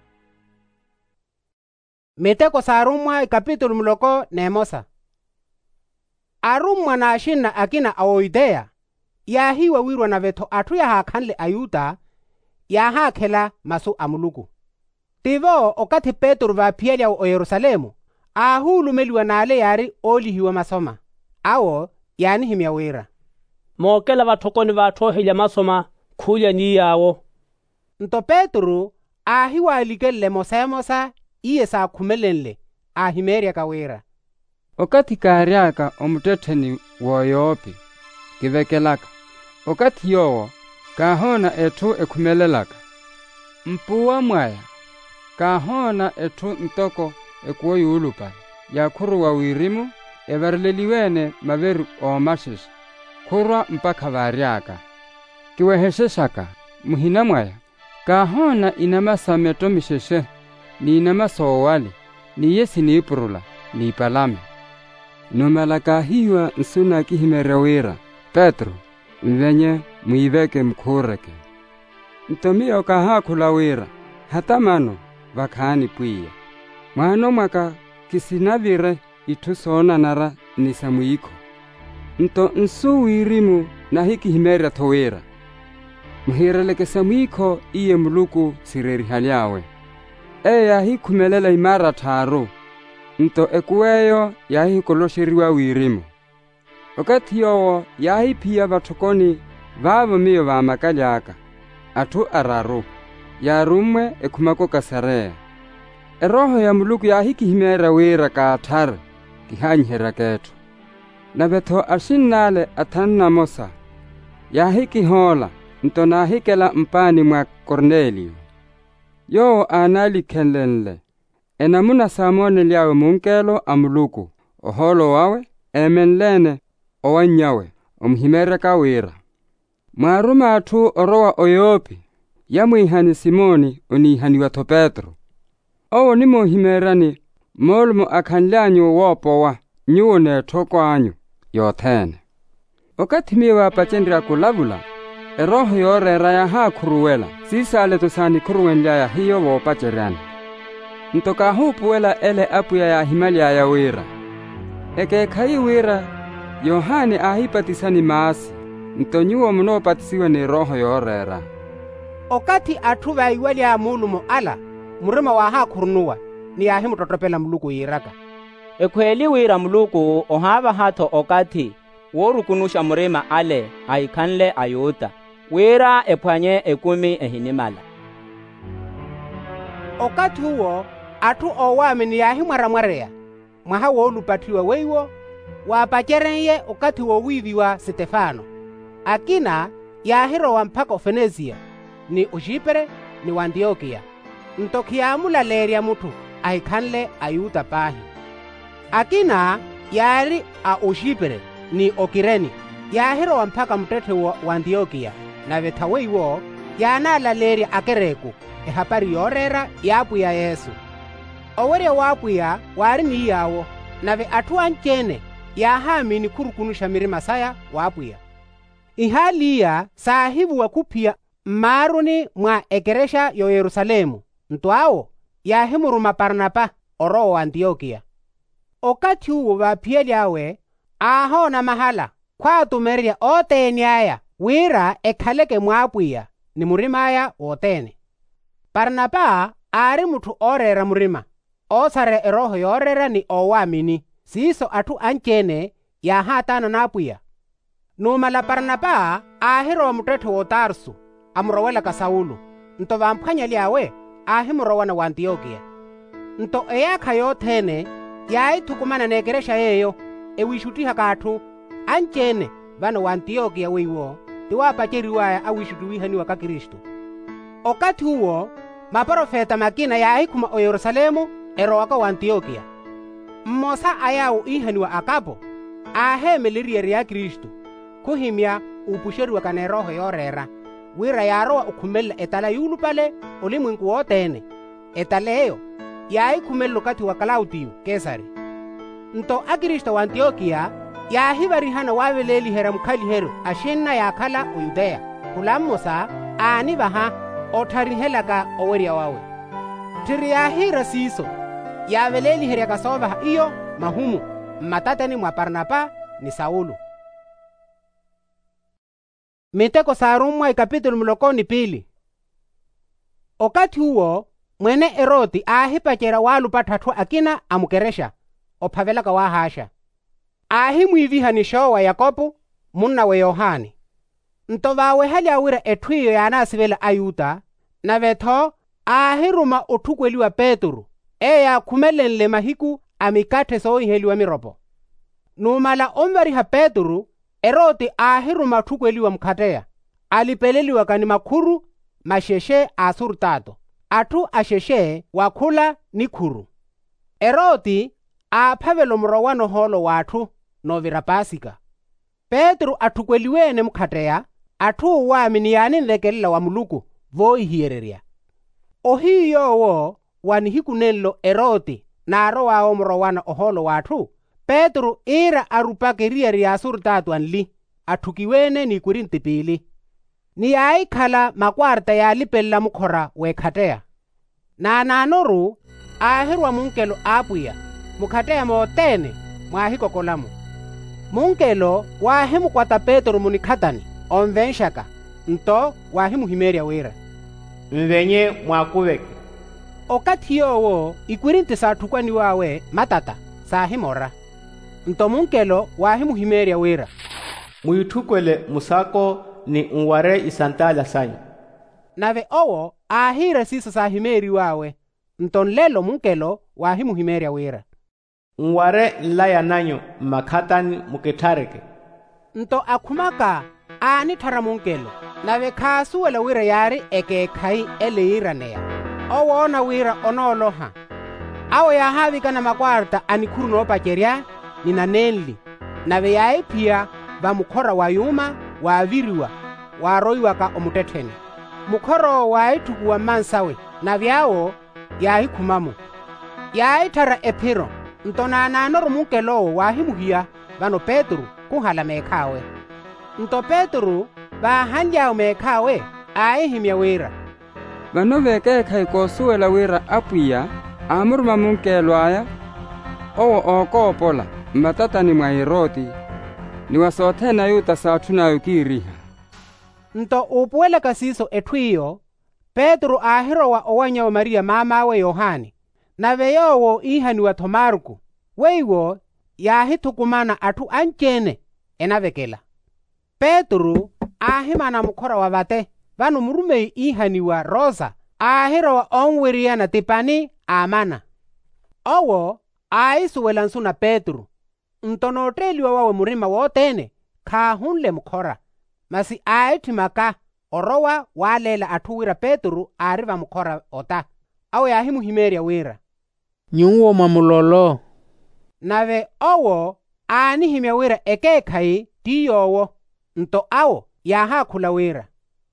Miteko sa arumwa ikapitulo muloko neemosa. Arumwa na ashinna akina aoideya yaahiwa wirwa na vetho athu yahaakhanle Ayuda yahaakhela masu a Muluku. Tivo okati Petro vaphiyelyawo o Yerusalemu aahulumeliwa naale yari oolihiwa masoma awo yaanihimya wira.
mookela vathokoni vaathohelya masoma khulya ni yawo.
Nto Petro ahi waalikelele mosamosa iye saa khumelenle ahimerya kawira.
Okati kaariaka omutetheni woyopi kivekelaka. Okati yowo kahona etu ekhumelelaka. Mpuwa mwaya kahona etu ntoko ekuwo yuulupale. Yakhuruwa wirimu evarileliwene maveru omashisha. Khurwa mpaka vaariaka. Kiwehesheshaka muhina mwaya kahona inamasameto misheshe ni inamasowali ni yesi niipurula ni ipalame. Numala kahiwa nsuna kihimerewira Petro mvenye muiveke mkhureke. Ntomiyo kahakhula wira hata mano vakhani pwiya. Mwano mwaka kisinavire itu soonanara nisamuiko. Nto nsu wirimu na hiki himerya thowira. Muhireleke samuiko iye muluku sirerihalyawe. Eya hi khumelela imara tharu. Nto ekuweyo yahi kolosheriwa wirimu. Okati yowo yahi pia vathokoni vavo miyo vaamakalyaka. Atu araru. Yarumwe ekhumako kasareya. Eroho ya muluku yahi kihimera wira kaathare kihanyihera ketu. Navetho ashinnale athanna mosa. Yahi kihola nto nahikela mpani mwa Kornelio. Yo analikhenlenle. Enamuna samone liawe munkelo amuluku. Oholo wawe emenlene owanyawe omhimere kawira. Mwaruma atu orowa oyopi. Yamwihani Simoni onihani watho Petro. Owo nimo himerani molmo akhanlanyu wopowa nyuone thokwanyu yothene. Okati miwa pachendra kulavula. Eroho yorera ya haa khuruwela sisale tusani khuruwenlya ya hiyo wopacherani. Ntoka hupuwela ele apuya ya himalya ya wira. Eke khai wira Yohani ahipatisani maasi. Ntonyuwa munopatisiwe ni roho yorera.
Okati atu vaiwelya mulumo ala murima wa haa khurunuwa ni ahi mutotopela muluku yiraka.
Ekhweli wira muluku ohava hatho okati worukunusha murima ale aikhanle ayuta. Wira ephwanye ekumi ehinimala.
Okati huo atu owami ni yahi mwaramwareya. Mwaha woolupathiwa weiwo waapachereye okati wowiviwa Stefano. Akina yahirowa mpaka Ofenezia ni Ujipere ni Wandiokia. Ntokhiyamulalelya mutu ahikhanle ayuta pahi. Akina yari a Ujipere ni Okireni yahirowa mpaka mtethe wa Wandiokia. Na vethaweyiwo yaanalalelya akereku ehapari yorera yapuya Yesu. Owerya waapuya wari ni yawo nave atu anchene yahamini khurukunusha mirima saya waapuya. Ihaliya saahibu wa kuphiya mmaruni mwa ekeresha yo Yerusalemu. Ntwawo yahimuruma Barnaba orowo Antiokia. Okati huwo vaphiyelyawe ahona mahala khwaatumerya ootene aya wira ekhaleke mwaapuya ni murima aya wootene. Barnaba ari muthu orera murima osare eroho yorera ni owaamini siso atu anchene yahaatana naapuya. Numala Barnaba ahirowa muthethe wo Tarsu amurowela ka Saulu. Nto vaamphwanya lyawe ahimurowana wa Antiokia. Nto eyakha yoothene yaithukumana neekeresha yeyo ewishutiha kathu anchene vano wa Antiokia weiwo tiwaapacheriwaya awishutiwihaniwa ka Kristu. Okati huwo maprofeta makina yaahikhuma o Yerusalemu erowaka wa Antiokia. Mmosa ayawu ihaniwa Akapo aheemeleriere ya Kristu khuhimya uupusheriwa kana eroho yorera. Wira yarowa ukhumelela etala yuulupale olimwingu wootene. Etala eyo yaaikhumela okati wa Klaudiyo Kesari. Nto akristo wa Antiokia yaahivarihana waavelelihera mukhalihero ashinna yaakhala o Yudeya. Khulammosa aani vaha otharihelaka owerya wawe. Thiri yaahira siso yaaveleliherya kasoovaha iyo mahumu mmatatani mwa Barnaba ni Saulu. Miteko saarumwa ikapitulo mulokoni pili. Okati huwo mwene Eroti aahipachera waalupa thathu akina amukeresha ophavelaka waahasha. Aahimwiviha ni showa Yakobo munna we Yohani. Nto vawe hali awira etwiyo yanasivela ayuta, na vetho ahiruma otukweliwa Petro, eya kumelenle mahiku amikate so iheliwa miropo. Numala omvariha Petro, Herode ahiruma tukweliwa mkatea, alipeleliwa kani makuru masheshe asurtato, atu asheshe wakula ni kuru. Herode aphavelo mrowano holo watu novira Pasika. Petro atukweliwene mkatea, atu wamini yani nlekelela wa muluku voi hiereria. Ohiyo wo wanihiku nello Herode na arowa omrowana oholo watu, Petro ira arupakeria riasur tatu anli, atukiwene ni kurinti pili. Ni ai khala makwarta ya lipella mukhora wekhatea. Na nanoru ahirwa munkelo apuya, mukhatea mootene mwahiko kolamu. Munkelo wahimu kwata Petro munikhatani, omvenshaka, nto wahimu himeria wira.
Mvenye mwakuveke.
Okati yowo ikurinti sa tukwani wawe matata sa himora. Nto munkelo wahimu himeria wira.
Muyutukwele musako ni unware isantala sanyu.
Nave owo ahira sisa sa himeri wawe. Nton lelo munkelo wahimu himeria wira.
Unware nlaya nanyo makhatani muketareke.
Nto akumaka ani thara munkelo. Nave khasu wala wira yari eke khai ele iranea. Owo ona wira onoloha. Awo ya havi kana makwarta anikuru no pacheria nina nenli. Nave yae pia ba mukhora wa yuma wa aviriwa wa roiwa ka omutetheni. Mukhoro wa itukuwa mansawe na vyao yae kumamu. Yae tara epiro. Ntona nanoro munkelo wa himuhia vano Petro kuhala mekawe. Nto Petro ba hanja mekawe ae himya wira.
Vano veke khai kosuela wira apuya amurma munkelo aya owo okopola matatani mwa Herode ni wasothena yuta sathuna yukiriha.
Nto upuela kasiso etwiyo Petro ahiro wa owanya wa Maria mama we Yohani na veyowo ihani wa Tomarku weiwo yahitukumana atu anchene enavekela. Petro ahimana mukhora wa vate vanu murume ihani wa Rosa ahiro wa onwiriana tipani amana. Owo aisuwela nsuna Petro ntonoteliwa wawe murima wotene khahunle mukhora masi aithimaka orowa walela athuwira Petro ariva mukhora ota awo yahimu himeria wira
nyuwo mamulolo.
Nave owo ani himya wira eke khai tiyowo nto awo yaha khula wira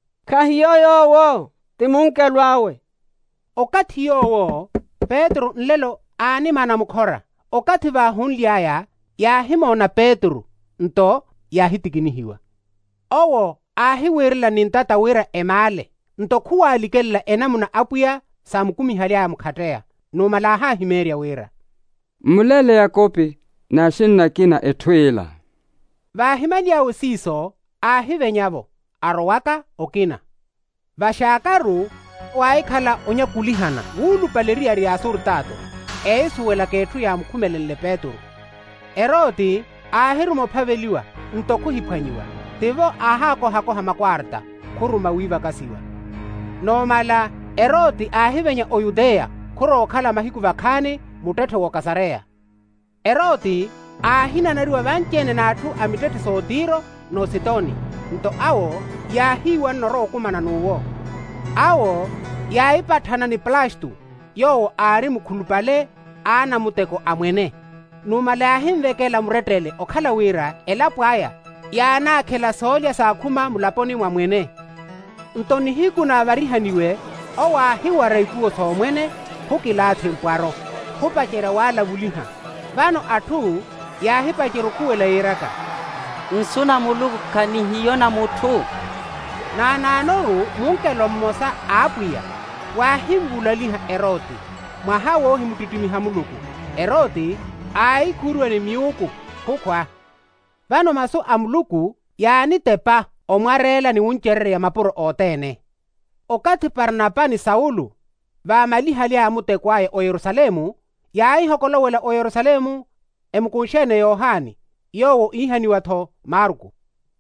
kahiyoyowo timunkelwawe.
Okati yowo Petro nlelo ani mana mukhora okati va hunliaya yahimona Petro nto yahitikinihiwa. Owo ahiwirila nintata wira emale nto kuwalikela enamuna apuya samukumihalya mukhatea numalaha himeria wira.
Mulele Yakopi na shinna kina etwila.
Vahimalya usiso ahivenyavo arowaka okina. Vashakaru waikhala onyakulihana wulu paleria riasur tato eisuwela kethu ya mkhumelele Petro. Herode ahirumo phaveliwa ntokuhiphanyiwa tivo ahako hako hamakwarta khuruma wiva kasiwa. Nomala Herode ahivenya o Yudea khuro khala mahiku vakhane mutethe wo Kasarea. Herode ahinanariwa vanchene nathu amitete Sodiro no Sidoni nto awo yahiwa noro okumana nuwo. Awo yaipathana ni Plastu yowo ari mukhulupale ana muteko amwene. Numala ahimvekela muretele okhala wira elapwaya yana akhela solya sakhuma mulaponi mwa mwene. Ntoni hiku na varihaniwe owa hiwa raikuo somwene hukilathe mpwaro hupachera wala vuliha vano athu yahipachero kuwela iraka
nsuna muluku kanihiyona mutu.
Na nanoru munkelo mmosa apuya wahimbulaliha Herode mwahawo himutitimiha muluku. Herode aikurwe ni miuku kukwa vano maso amuluku yani tepa omwarela ni uncherere ya mapuro otene. Okati Barnaba ni Saulu vamalihalya amutekwaye o Yerusalemu yaihokolowela o Yerusalemu emukunshene Yohani yowo ihani watho Marku.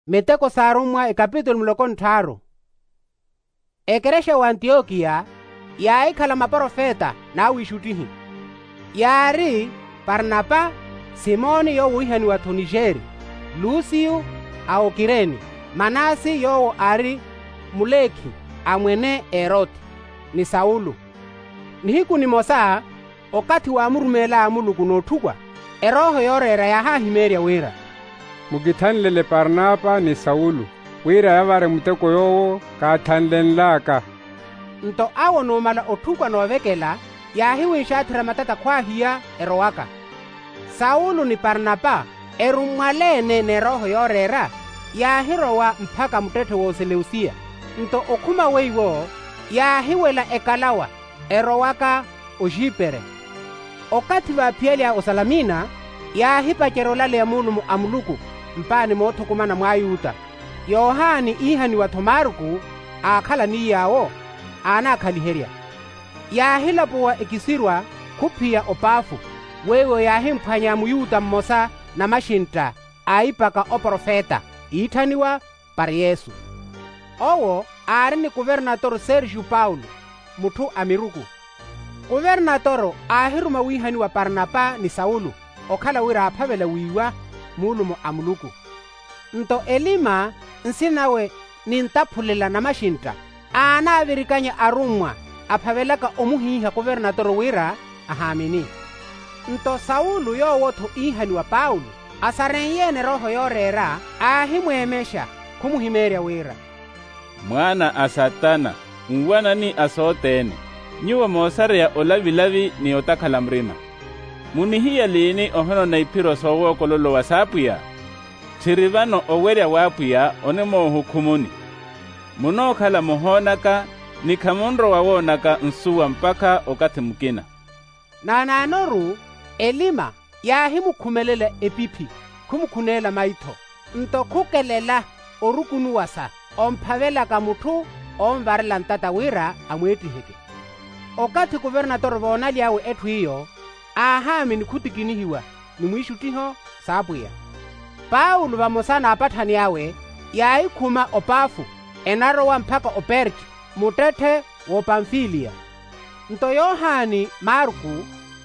Meteko sarumwa ekapitulo muloko ntaro. Ekeresha wa Antiokia ya ikhala maprofeta na wishutihi. Yari Barnaba, Simoni yo wihani wa Tunijeri, Lucio au Kireni, Manasi yo ari Muleki amwene Eroti, ni Saulu. Nihiku ni Mosa okati wa murumela amuluku notukwa, eroho yorera ya hahimeria wira.
Mugitanlele Barnaba ni Saulu, wira yavare muteko yowo katanlenlaka.
Nto awo nomala otukwa novekela, yahiwe nshatira matata kwa hiya erowaka. Saulu ni Barnaba erumwalene ne roho yorera, yahirowa mpaka mutete wo Seleusia. Nto okuma weiwo, yahiwela ekalawa, erowaka ojipere. Okati wa pielia osalamina, yahipa kerolale ya mulumu amuluku, mpani moto kumana mwayuta. Yohani ihani wa Tomaruku, akala ni yao, ana akaliheria. Yahilapuwa ekisirwa kupia opafu, wewe yahimpanya muyuta mmosa na mashinta, aipaka oprofeta, itaniwa pari Yesu. Owo, arini guvernator Sergio Paulo, mutu amiruku. Guvernatoro ahiruma wihani wa Barnaba ni Saulu, okala wira apavela wiwa mulumu amuluku. Nto Elima nsinawe nintaphulela na mashinta, ana avirikanya arumwa apavelaka omuhiha guvernatoro wira ahamini. Nto Saulu yo woto ihani wa Paulo, asarenyene roho yorera ahimwemesha kumuhimeria wira.
Mwana asatana, ngwana ni asotene. Nyuwa mosare ya olavilavi ni otakala mrima. Munihiya lini ohono na ipiro sowo kololo wasapuya. Chirivano oweria wapuya onemo hukumuni. Muno kala mohonaka ni kamunro wawonaka nsuwa mpaka okati mukina.
Na nanoru Elima yahimu kumelele epipi kumukunela maito. Nto kukelela orukunu wasa ompavela kamutu omvarela ntata wira amwetiheke. Okati guvernator vonali yawe etu hiyo, ahami ni kutikinihiwa, ni mwishutiho sabuya. Paulo vamosana apatani yawe, yaikuma opafu, enarowa mpaka operki, mutete wo Pamfilia. Nto Yohani Marku,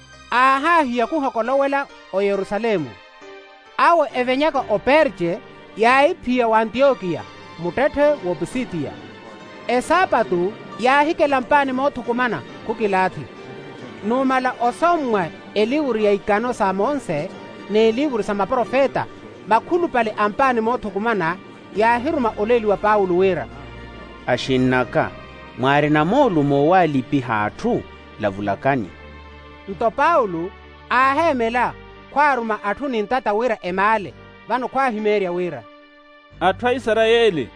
ahahia kuhokolowela o Yerusalemu. Awe evenyaka operche, yaipia wa Antiokia, mutete wo Pisidia. Esapatu, yahikela mpani motu kumana kukilati. Numala osomwe eliburi ya ikano sa monse ne eliburi sa maprofeta makulu pale ampani motu kumana yahiruma oleli wa Paulo wera.
Ashinaka mwari na molu mowalipi hatu lavulakani.
Nto Paulo ahemela kwaruma atu nintata wera emale vano kwa himeria wera.
Atwa Israeli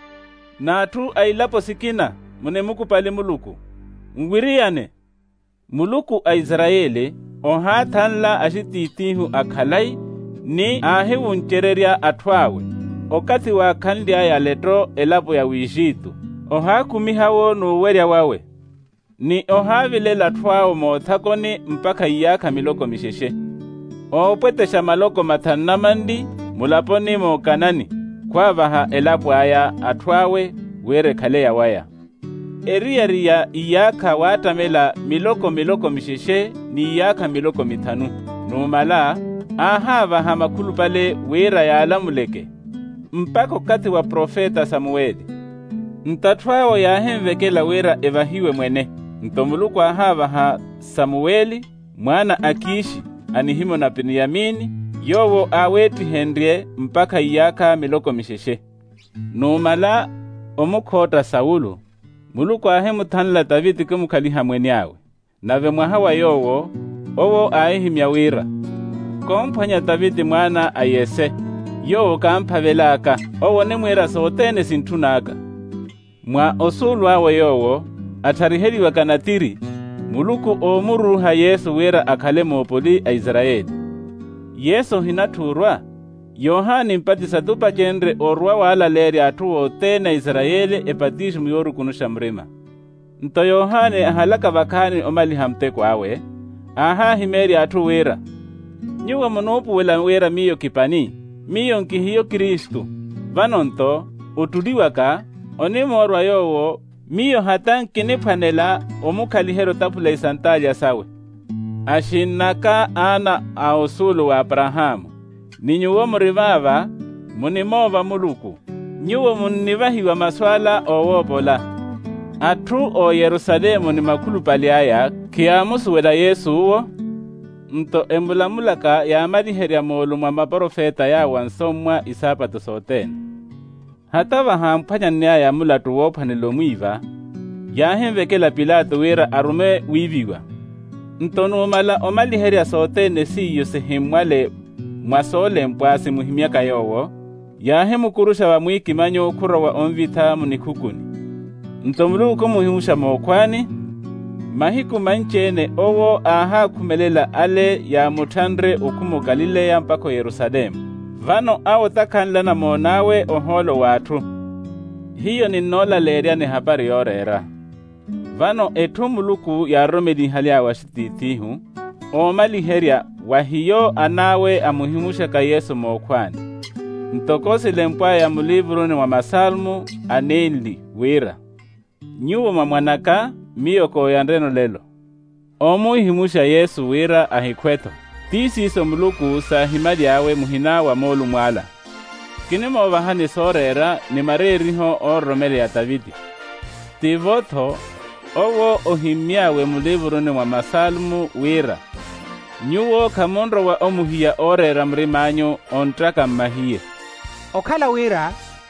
na atu ailapo sikina mune muku pali muluku. Ngwiriane muluku a Israeli ohatanla ashititihu akhalai ni ahiwunchereria atwawe. Okati wa kandia ya letro elapo ya wishitu. Oha kumihawo nuweria wawe. Ni oha vile latwao mothakoni mpaka iyaka miloko misheshe. Opwete shamaloko matanamandi mulaponi mo kanani. Kwa vaha elapo aya atwawe were kale ya waya. Eria ria iyaka watamela miloko miloko misheshe ni iyaka miloko mitanu. Numala aha vaha makulu pale wera ya alamuleke. Mpako kati wa profeta Samueli. Ntatwao ya hemvekela wera evahiwe mwene. Ntomuluku aha vaha Samueli mwana Akishi anihimo na Benyamini yowo aweti hendrie mpaka iyaka miloko misheshe. Numala omukota Saulu muluku ahemu tanla Davidi kumukaliha mwene yawe. Nave mwahawa yowo owo ahimya wira. Kompanya Davidi mwana Ayese yowo kampavelaka owo nemwera sotene sintunaka. Mwa osulu awe yowo atariheliwa kanatiri muluku omuruha Yesu wera akale mopoli a Israeli. Yesu hinaturwa Yohani mpatisa tupa jendre orwa wala leri atuwo tena Israeli epatishi myoru kunusha mrima. Nto Yohani ahalaka vakani omali hamteko awe, aha himeri atu wera. Nyuwa monopu wela wera miyo kipani, miyo nkihiyo Kristu. vanonto utuliwaka onimorwa yowo miyo hata nkinipanela omukalihero tapula isantalya sawe ashinaka ana aosulu wa Abrahamu ninyuwo murivava munimova muluku nyuwo munivahiwa maswala owopola atu o Yerusalemu ni makulupali aya kiamusuwela Yesu uwo nto embulamulaka ya maliherya molu mwa maprofeta ya wansomwa isapato sotene hata vahamphanya nya mulatu wophanelo mwiva yahemvekela Pilato wira arume wiviwa ntonumala omaliherya sotene siyo sihimwale mwasole mpwasi muhimyaka yowo yahemukurusha wa mwikimanyo kurowa omvita munikukuni ntomuluko muhimusha mokwani mahiku manchene owo aha kumelela ale ya mutandre ukumu Galileya mpako Yerusalemu vano awo takanla na monawe oholo watu hiyo ni nola lerya ni habari yorera vano etumuluku ya romedi halya washititihu omaliherya wahiyo anawe amuhimusha ka Yesu mokwani ntokosi lempwa ya mulivuruni wa masalmu aneli wira nyuwo mamwanaka miyoko ya ndeno lelo omuhimusha Yesu wira ahikweto tisiso muluku sa himali awe muhina wa molu mwala kinimo vahani sorera ni mareriho o romele ya Davidi tivoto owo ohimyawe mulivuruni wa masalmu wira nyuwo kamondro wa omuhiya orera mrimanyo ontraka mahiye
okhala wira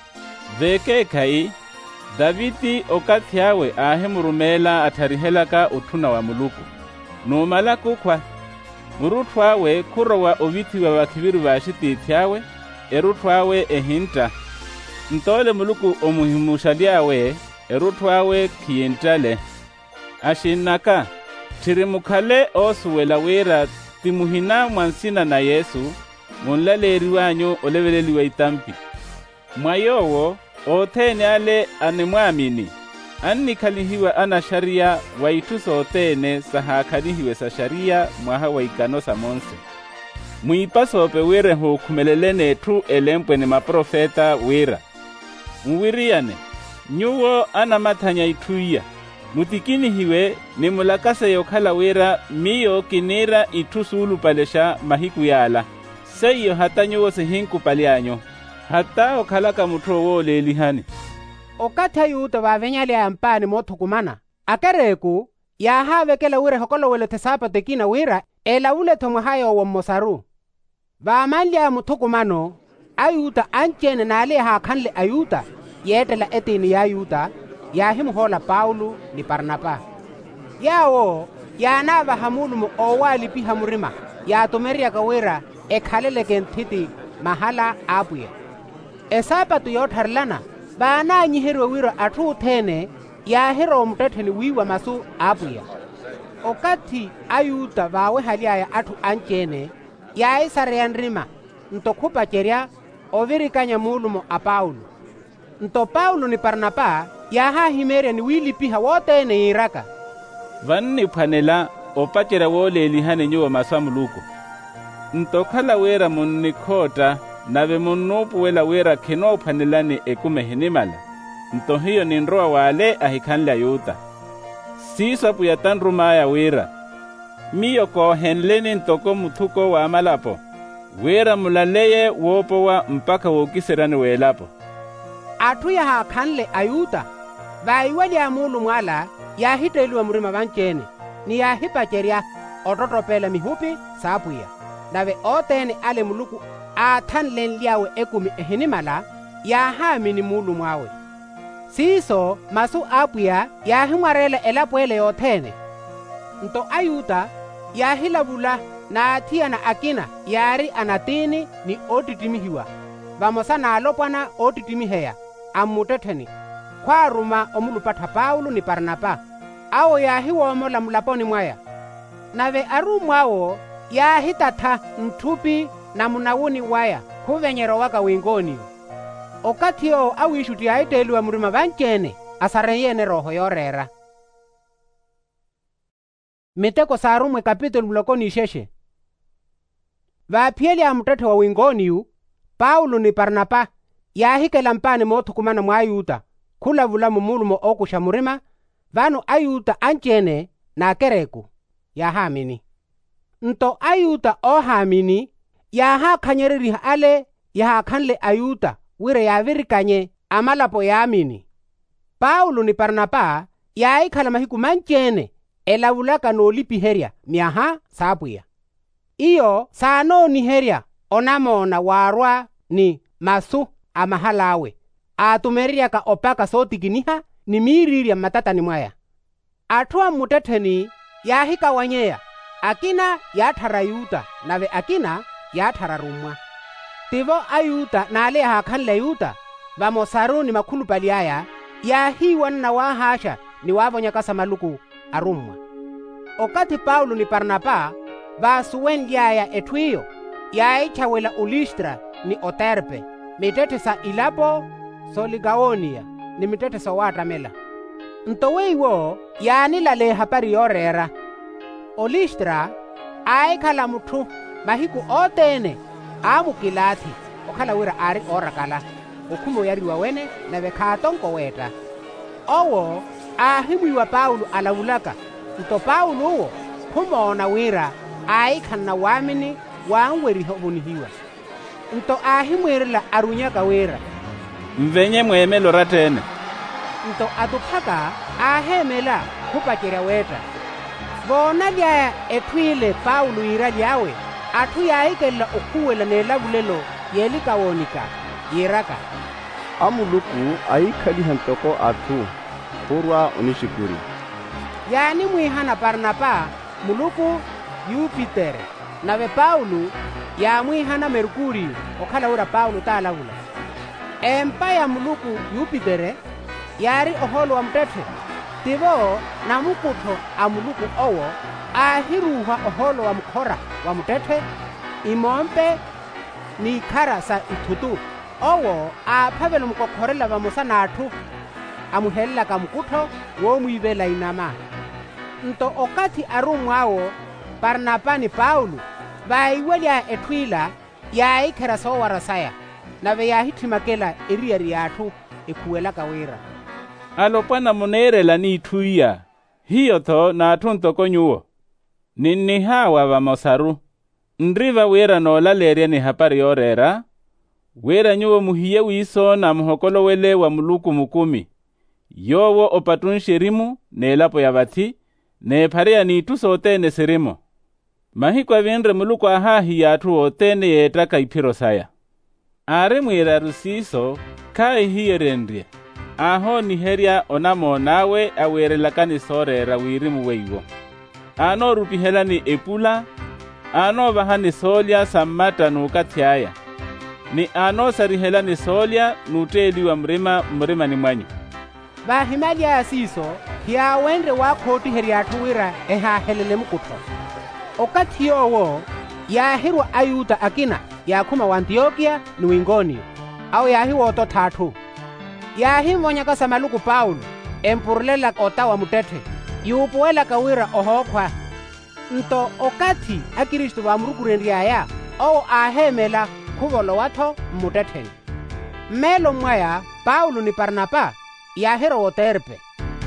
veke kai Davidi okatyawe ahemurumela atarihelaka utuna wa muluku numalaku kwa murutwawe kurowa ovitiwa wakiviru vashitityawe erutwawe ehinta ntole muluku omuhimushalyawe erutwawe kiyentale ashinaka tirimukale osuwela wira timuhina mwansina na Yesu munlaleri wanyu oleveleliwa itampi mwayowo otene ale anemwamini annikalihiwa ana sharia waituso otene sahakalihiwe sa sharia mwaha waikano sa monse mwipasope wire hukumelelene tu elempwe ni maprofeta wira mwiriyane nyuwo ana matanya ituya mutikinihiwe ni mulakase yokhala wira miyo kinira itusulu palesha mahiku yala seyo hata nyuwo sihinku palyanyo hata okhalaka mutho wolelihani
okatha yuta vavenyale ya mpani mothukumana akereku yahavekela wira hokolowele tesapa tekina wira ela ule thomwahayo wa mosaru vamanle ya muthukumano ayuta anchene nale ha khanle ayuta yetela etini ya yuta yahimuhola Paulo ni Barnaba yawo yanava hamulumu owalipiha murima yatumeriaka wira ekhaleleke nthiti mahala apuya esapatu yotharilana bana nyihirwe wiro athu uthene yahiro omutetheni wiwa masu apuya okati ayuta vawe haliaya athu anchene yaisareya nrima ntokhupa cherya ovirikanya mulumo a Paulo nto Paulo ni Barnaba yahahimerya ni wilipiha wotene iraka
vanni phanela opachera wolelihane nyuwa maswa muluku ntokhala wera munnikhota nave munnupu wela wera kheno phanelani ekumehenimala nto hiyo ni nroa wale ahikhanle ayuta sisapu ya tanrumaya wera miyo kohenleni ntoko muthuko wa amalapo wera mulaleye wopowa mpaka wokiserani welapo
athu yaha khanle ayuta vaiwali ya mulu mwala yahiteliwa murima vanchene ni yahipacherya ototopela mihupi saapuya nave otene ale muluku athanlen liawe ekumi ehinimala yahamini mulu mwawe siso masu apuya yahimwarele elapwele yothene nto ayuta yahilavula na athiya na akina yari anatini ni otitimihiwa vamosa naalopwana otitimiheya ammutetheni khwaruma omulupatha Paulo ni Barnaba awo yahiwoomola mulaponi mwaya nave arumwawo yahitatha nthupi na munawuni waya khuvenyero waka wingoniyo okathiyo awishuti yaiteliwa murima vanchene asareyene roho yorera miteko sarumwe kapitulu mulokoni isheshe vaphyeli amutethe wa wingoniyu Paulo ni Barnaba yahikela mpani moothukumana mwa ayuda khulavula mumulumo okusha murima vanu ayuda anjene na kereku yahamini nto ayuda ohamini yahakhanyereriha ale yahakhanle ayuda wire yavirikanye amalapo yaamini. Paulo ni Barnaba yaikhala mahiku manjene elavulaka noolipiherya miaha saapwiya iyo saanooniherya onamona waarwa ni masu amahalawe atumereriaka opaka sootikiniha ni miirirya matatani mwaya atthu mutetheni yahikawanyeya akina yaathara yuda nave akina yaathara rumwa tivo ayuda naale yahaakhanle yuda vamosaru ni makhulupali aya yahiwan na waahasha ni waavonyaka maluku arumwa. Okati Paulo ni Barnaba vaasuwen yaya etthu iyo yaaichawela ulistra ni oterpe mitete sa ilapo soligaonia ni mitete sa waatamela ntoweiwo yaanilale hapari yorera. Olistra aikhala muthu mahiku ootene aamukilathi okhala wira ari orakala okhumo yariwa wene nave khaatonko weta owo aahimwiwa Paulo alavulaka nto Paulo uwo khumoona wira aaikhanna waamini waanweriha ovunihiwa nto aahimwirila arunyaka wira
mvenye mweemelo ratene
nto atuphaka aahemela khupacerya weta voona lyaya etthuile Paulo yira lyawe atthu yaaikelela okhuwela neelavulelo yeelikawonika yiraka
amuluku aikhaliha ntoko atthu khurwa onishikuri
yaani mwihana Barnaba muluku Yupitere nave Paulo yaamwihana Merkuri okhala wira Paulo taalavula. Empa ya muluku Yupitere yari oholo wa mtethe tivo na mukutho a muluku owo ahiruha oholo wa mkhora wa mtethe imompe ni khara sa ithutu owo aaphavela mukokhorela vamosa naathu amuhelelaka mukutho woomwivela inama nto okati arumwawo Barnaba ni Paulo vaiwelya etthuila yaayikhera soowarasaya nave yaahithimakela eriyari yaathu ekhuwelaka wira
alopwana muneerela ni ithuiya hiyo tho naathu ntokonyuwo ninnihawa vamosaru nriva wira noolalerya ni hapari yorera wira nyuwo muhiye wiso na muhokolowele wa muluku mukumi yowo opatunsherimu neelapo ya vathi neephareya niithu sootene sirimo mahiku avinre muluku ahaahi yaathu ootene yeettaka iphiro saya aari mwira rusiso khaihiyerenrye aho niherya onamo nawe aweerelakani soorera wirimu weiwo aanoorupihelani epula aanovahani soolya sammata nuukathyaya ni aanosarihelani soolya nuuteeliwa mrima mrimani mwanyu
vaahimalya asiso hiyaawenre waakhoottiherya atthu wira ehaahelele mukutho okati yowo yaahirwa ayuda akina yaakhuma wa Antiokia ni Wingonio au yaahiwooto thaathu yaahimvonyaka sa maluku Paulo empurulela otawa mutethe yuupuwelaka wira ohookhwa nto okati akristu vaamurukurenryaya owo aahemela khuvolo watho mmutetheni. Mmelo mwaya Paulo ni Barnaba yaahira woterpe.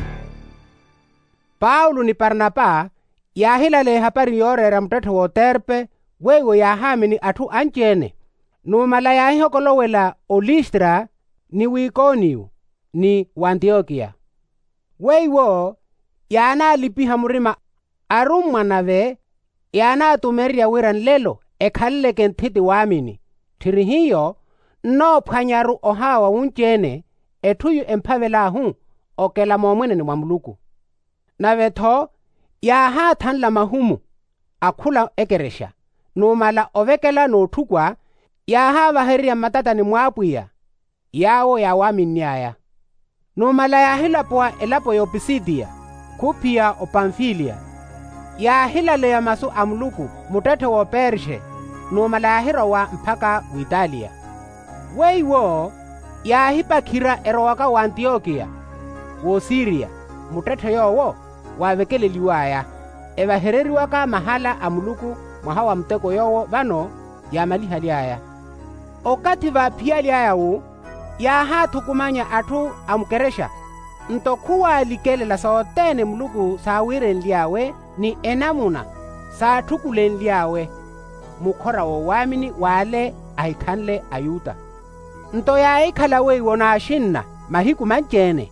Paulo ni Barnaba yaahilale hapari yoorera mutethe woterpe weiwo yaahamini atthu anjene numala yaahihokolowela Olistra ni Wikonio ni Antiokia weiwo yaanaalipiha murima arumwa nave yaanaatumerya wira nlelo ekhaleleke nthiti waamini thiri hiyo nnoophwanyaru ohawa wunjene etthuyu emphavelaahu okela moomweneni mwa muluku nave tho yaahaathanla mahumu akhula ekeresha numala ovekela noothukwa yaahaavaherya matatani mwaapwiya yawo yaawaaminnyaaya numala yaahilapowa elapo ya Opisidia khuphiya opamfilia yaahilaleya masu a muluku mutethe wo Pershe numala yaahirowa mphaka Witalia weiwo yaahipakhira erowaka wa Antiokia wo Siria mutethe yowo waavekeleliwaaya evahereriwaka mahala a muluku mwahawa mteko yowo vano yaamaliha lyaya okati vaaphiya lyayawu yaha thukumanya athu amukeresha nto khuwaalikelela sootene muluku saawiren liawe ni enamuna saathukulen liawe mukhora wowaamini waale ahikhanle ayuta nto yaikhala weiwo naashinna mahiku manceene.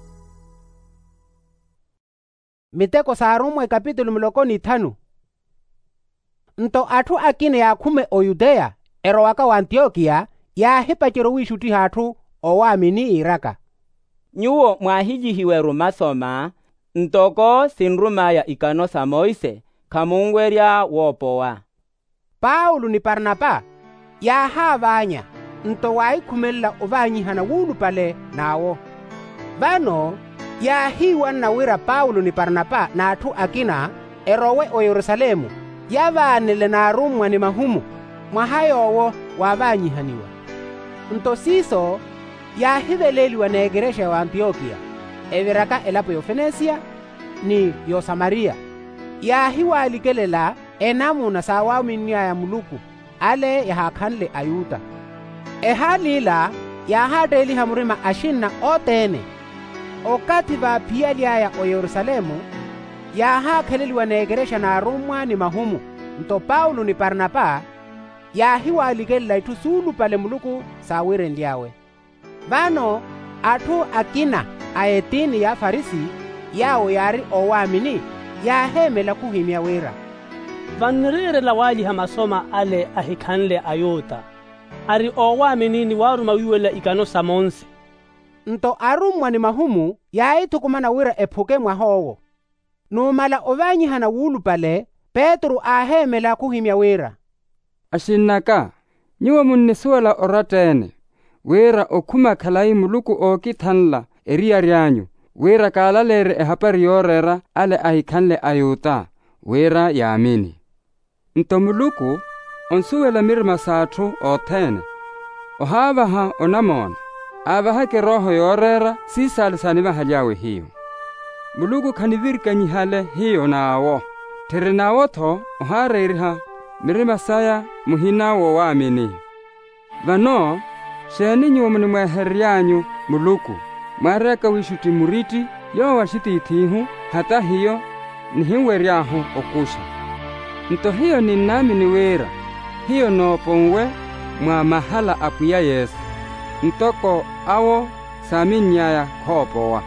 Miteko saarumwe kapitulo mulokoni ithanu. Nto athu akine yakhume o Yudeya ero waka wa Antiokia yahipacero wishuti hathu owaamini iraka.
Nyuwo mwahijihiweru masoma ntoko sinrumaya ikano sa Moise kamungwerya wopowa.
Paulo ni Barnaba yahavanya nto waikhumelela ovanyihana wulupale nawo. Vano yahiwa nawira Paulo ni Barnaba na athu akina erowe o Yerusalemu yavanele naarumwa ni mahumu mwahayowo wavanyihaniwa. Nto siso yahiveleliwa neegeresha wa Antiokia eviraka elapo yo Fenesia ni yo Samaria yahiwaalikelela enamuna saawaaminia ya muluku ale yahakhanle ayuta. Ehalila yahaateliha murima ashinna otene okati vaaphiya liaya o Yerusalemu yahaakheleliwa neegeresha naarumwa ni mahumu nto Paulo ni Barnaba yahiwaalikelela ithu suulupale muluku saawiren liawe. Vano athu akina aetini ya Farisi yawo yari owaamini yahemela kuhimya wira.
Vanrirela waaliha masoma ale ahikhanle ayuta ari owaamini ni waruma wiwela ikano sa Monse.
Nto arumwa ni mahumu yaithukumana wira ephuke mwahowo numala ovanyihana wulupale Petro ahemela kuhimya wira.
Ashinnaka nyuwa munnisuwela oratene wira okhuma khalai muluku ookithanla eriya ryanyu wira kaalalere ehapari yorera ale ahikhanle ayuta wira yaamini. Nto muluku onsuwela mirima saathu othene ohaavaha onamona aavahake roho yorera siisalisanivaha liawe hiyo. Muluku khanivirikanyihale hiyo naawo there naawotho ohareeriha mirima saya muhina wowaamini. Vano sheeni nyuwa munimweheryanyu muluku mwareka wishuti muriti yowa shitiithihu hata hiyo nihiweryahu okusha. Nto hiyo ninnaamini wira hiyo nooponwe mwa mahala apuya Yesu ntoko awo saaminyaya khoopowa.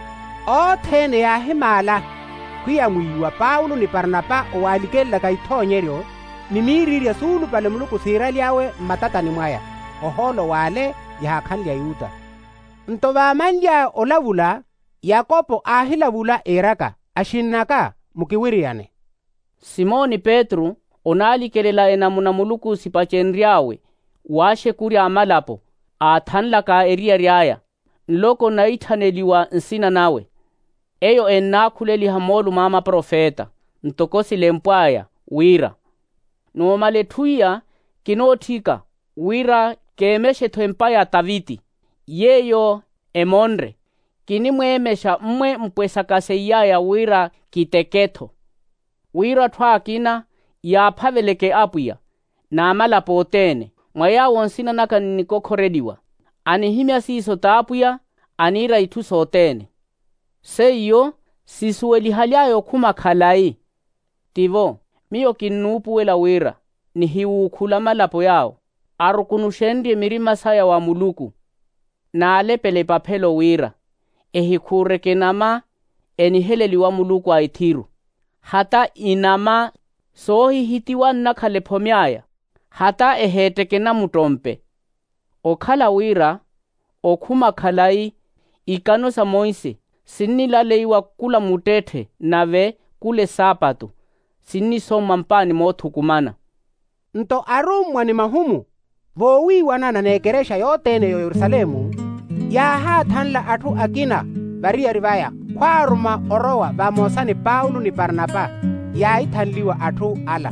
Othene yahimala khwiyamwiwa Paulo ni Barnaba owaalikelela kaithonyeryo nimiirirya suulupale muluku siira liawe mmatatani mwaya oholo waale yahakhanle ayuta. Nto vaamanlya olavula Yakobo ahilavula eraka ashinnaka mukiwiriyane.
Simoni Petro onaalikelela enamuna muluku sipachenryawe waashe kurya amalapo aathanlaka eriya ryaya nloko naithaneliwa nsina nawe eyo ennaakhuleliha moolu mama profeta ntokosile mpwaya wira noomalethuya kinoothika wira keemeshetho empaya Taviti yeyo emonre kinimweemesha mmwe mpwesakaseyaya wira kiteketho wira thwaakina yaaphaveleke apuya naamalapo otene mwayawo nsinanaka nnikokkhoreliwa anihimya siiso taapuya anira ithu sootene seiyo sisuwelihalyayo khuma khalai tivo miyo kinnuupuwela wira nihiwuukhula malapo yawo arukunushenrye mirima saya wa muluku naalepele paphelo wira ehikhuureke nama eniheleliwa muluku aithiru hata inama soohihitiwa nnakhalepho myaya hata eheeteke na mutompe okhala wira okhuma khalai ikano sa Moise sinnilaleiwa kula mutethe nave kule sapatu sinnisoma mpani moothukumana.
Nto arumwa ni mahumu voowiwana na neegeresha yootene yo Yerusalemu yahaathanla athu akina variya rivaya khwaaruma orowa vamoosa ni Paulo ni Barnaba yaithanliwa athu ala.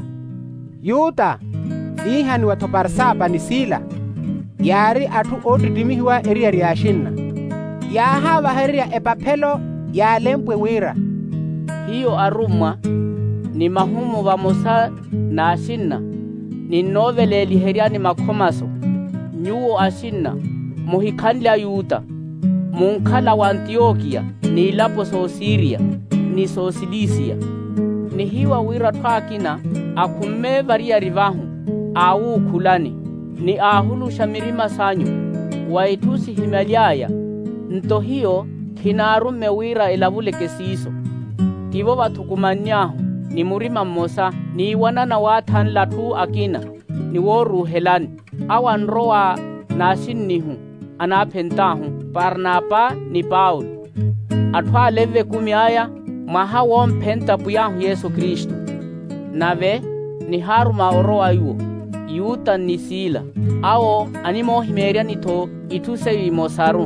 Yuta ihaniwa tho Barsaba ni Sila yari athu ootitimihiwa eriya ryashinna yahaavaherya epaphelo yaalempwe wira.
Hiyo arumwa ni mahumu vamosa na ashinna ninnoveleliheryani makhomaso nyuwo ashinna
muhikhanlya yuta munkhala wa Antiokia ni ilapo so Siria ni so Silisia ni hiwa wira twakina akhumme variya rivahu awu khulani ni ahulusha mirima sanyu waitusi himalyaya nto hiyo khinarume wira elavule kesiso tivo vathukumanyahu ni murima mmosa ni iwanana waathanla thu akina ni woruhelani awanrowa nasinnihu anaphentahu Barnaba ni Paulo athwa leve kumi aya mwaha womphenta puyahu Yesu Kristu nave ni haruma orowa yuo yuta ni Sila awo animohimerya nitho ithuse imosaru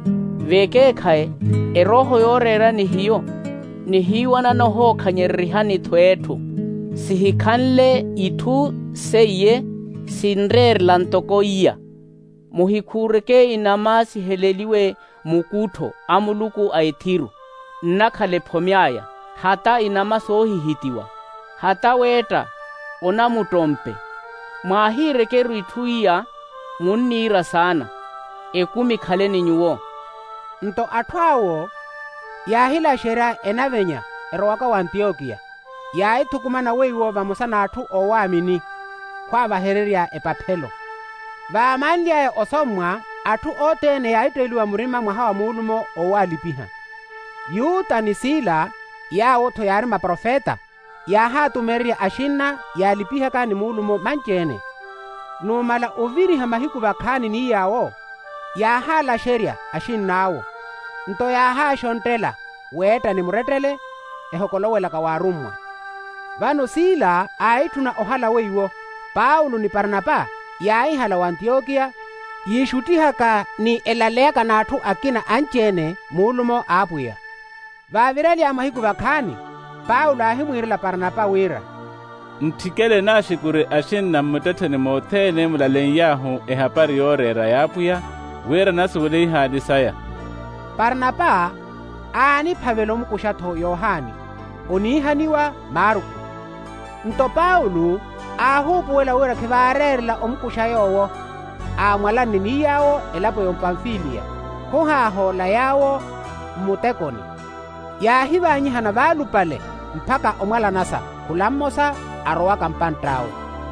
veke khae eroho yorera ni hiyo ni hiwana noho khanyerrihani thwethu sihikhanle ithu seye sinrerla ntoko iya muhikhureke inama siheleliwe mukutho amuluku aithiru nnakhale phomyaya hata inama sohihitiwa hata weta ona mutompe mwahirekeru ithuiya munnira sana ekumi khaleni nyuwo
nto athwawo yahila shera enavenya erowaka wa Antiokia yaithukumana weiwo vamusana athu owamini kwa vahererya epaphelo vaamandyaye osomwa athu otene yaiteliwa murima mwaha wa muulumo owalipiha yuta ni Sila yaawotho yari maprofeta yahaatumerya ashina yalipihaka ni muulumo manjene numala oviriha mahiku vakhani ni yawo yahala sherya ashinnawo nto yahashontela weta ni muretele ehokolowelaka warumwa vano Sila aithuna ohala weiwo Paulo ni Barnaba yaihala wa Antiokia yishutihaka ni elaleeka nathu akina anjene muulumo aapuya vavirelya mahiku vakhani Paulo ahimwirela Barnaba wira
nthikele naashikuri ashinna mmutetheni moothene mulalen yahu ehapari yorera yaapuya wira nasuwule ihadisaya
Barnaba aani phavelo mukushatho Yohani onihaniwa Marko nto Paulo ahupuwela wira khivaarerela omukusha yowo aamwalani ni yawo elapo yompamfilia khuhaahola yawo mmutekoni yahivanyihana vaalupale mphaka omwalanasa khulammosa arowaka mpantrawo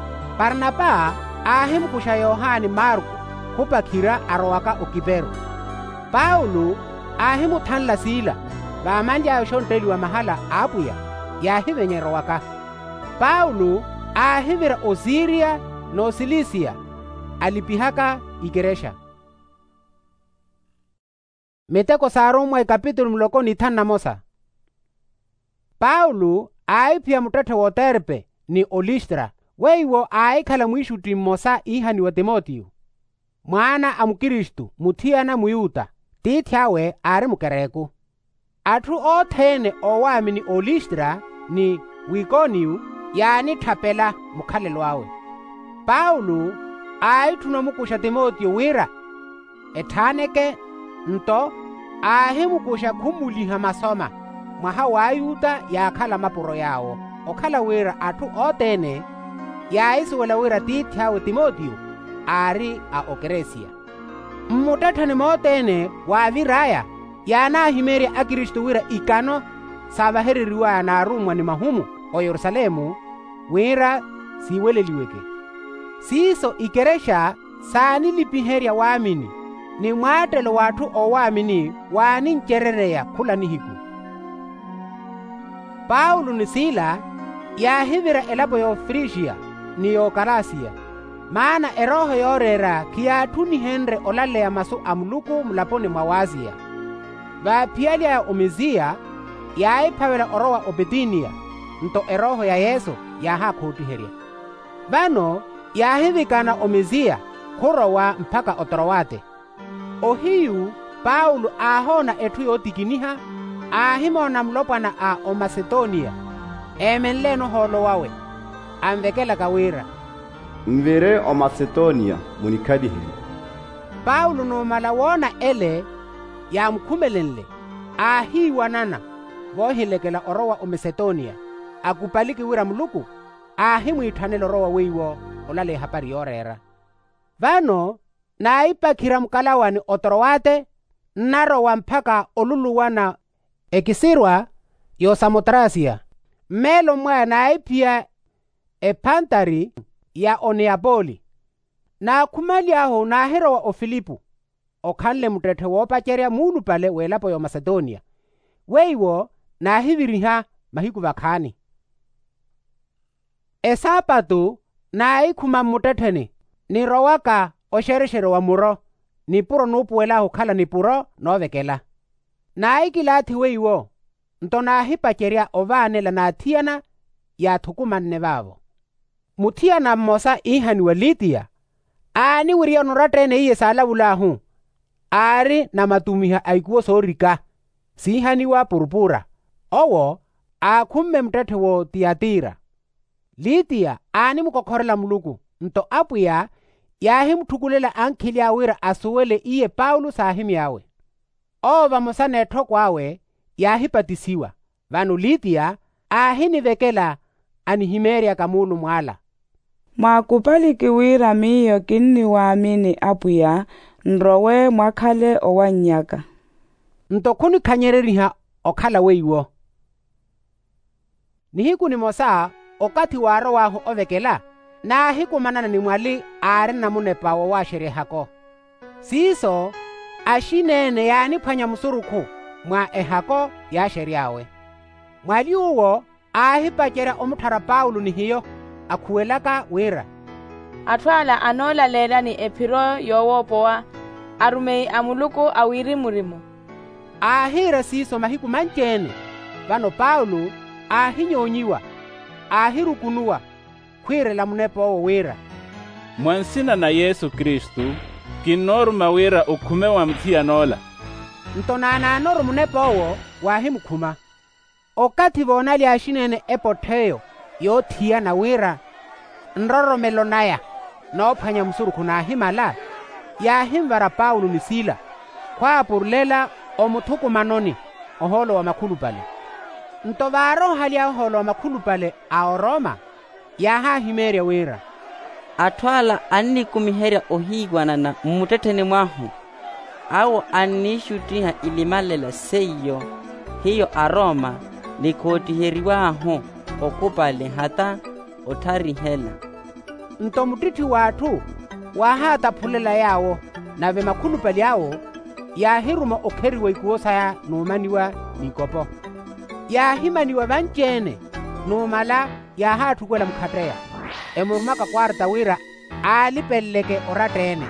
Barnaba ahimukusha Yohani Marko khupakhira arowaka okipero Paulo ahimuthanla Sila vaamandyayo shonteliwa mahala aapuya yahivenya erowaka Paulo ahivira Osiria no Silisia alipihaka ikeresha Meteko sarumwa ikapitulu mloko ni thanna mosa Paulo aipia mutethe wo Derbe ni Listra weiwo aikhala mwishuti mmosa ihani wa Timotiyo mwana amukristu muthiyana muyuta tithyawe ari mukereku athu othene owami ni Listra ni Ikoniyo yani thapela mukhalelwawe Paulo aithuna mukusha Timotiyo wira ethaneke nto ahimukusha khumuliha masoma mwaha wa yuta yakhala mapuro yawo okhala wira athu otene yaisiwela wira tithyawe Timotiyo ari a Okeresia mmutethani mootene waaviraya yanahimerya akristu wira ikano savahereriwa naarumwa ni mahumu o Yerusalemu wira siweleliweke siso ikeresha saani lipiherya waamini ni mwaatelo wathu owaamini waani ncerereya khula nihiku Paulo ni Sila yahivira elapo yo Frigia ni yo Galasia maana eroho yorera kiyathu nihenre olaleya masu amuluku mulaponi mwawaziya vaaphialya omizia yaiphavela orowa obedinia nto eroho ya Yesu yahakhuutiherya vano yahivikana omizia khurowa mphaka otorowate ohiyu Paulo ahona ethu yotikiniha ahimona mlopwana a Omacedonia emenleno holo wawe amvekela kawira
mvere Omacedonia munikadihile
Paulo numala wona ele yamkhumelenle ahiwanana vohilekela orowa Omacedonia akupaliki wira muluku ahimwithanelo rowa weiwo olale hapari yorera vano na ipakhira mkalawani otorowate nnarowa mphaka oluluwana ekisirwa yosamotrasia mmelo mwa na ipia epantari ya oneapoli na khumali aho na herowa o Filipu okhanle mutethe wopacherya mulu pale welapo yo Macedonia weiwo na hiviriha mahiku vakhani esapatu na ikhuma mutetheni ni rowaka oshereshere wa muro ni puro nupuela hukhala ni puro novekela na ikilathi weiwo ntona hipacherya ovanela na thiana ya thukumanne vavo muthiana mmosa ihani wa Litia ani wiriya noratene iye salavulahu ari na matumiha aikuwo sorika sihani wa purpura owo akhumme mtethe wo Tiatira Litia ani mukokhorela muluku nto apuya yahi muthukulela ankhili awira asuwele iye Paulo sahimi yawe ova mosanetho kwawe yahi patisiwa vanu Litia ahini vekela anihimeria kamulu mwala
mwakupali kiwira miyo kinni waamini apuya nrowe mwakhale owanyaka
ntokhuni khanyereriha okhala weiwo nihikuni mosa okati waro waho ovekela na hikumanana ni mwali ari namunepawo wa sherehako siso ashinene yani phwanya musuruku mwa ehako ya sheriawe mwali uwo ahipachera omuthara Paulo nihiyo akhuwelaka wira
atwala anola lela ni epiro yowopowa arumei amuluku awiri murimo
ahira siso mahiku manchene vano Paulo ahinyonyiwa ahirukunuwa khwirela munepo wo wira
mwansina na Yesu Kristu kinoru mawira ukhume wa mthia nola
ntonana anoru munepo wo wahimukhuma okati vona lyashinene epotheyo yothia na wira nroromelo naya noophwanya musuruku na himala yahimvara Paulo ni Sila khwapurulela omuthukumanoni oholo wa makhulupale ntovaro halya oholo wa makhulupale a Roma yahahimerya wira
atwala annikumiherya ohigwana na mmutetheni mwahu awo annishutiha ilimalela seiyo hiyo aroma likotiheriwaho okupale hata otharihela
ntomutithi wathu wahataphulela yawo nave makhulupali yawo yahiruma okheriwa ikuwosaya numaniwa nikopo yahimaniwa vanchene numala yahathukwela mukhateya emurumaka kwarta wira alipelleke oratene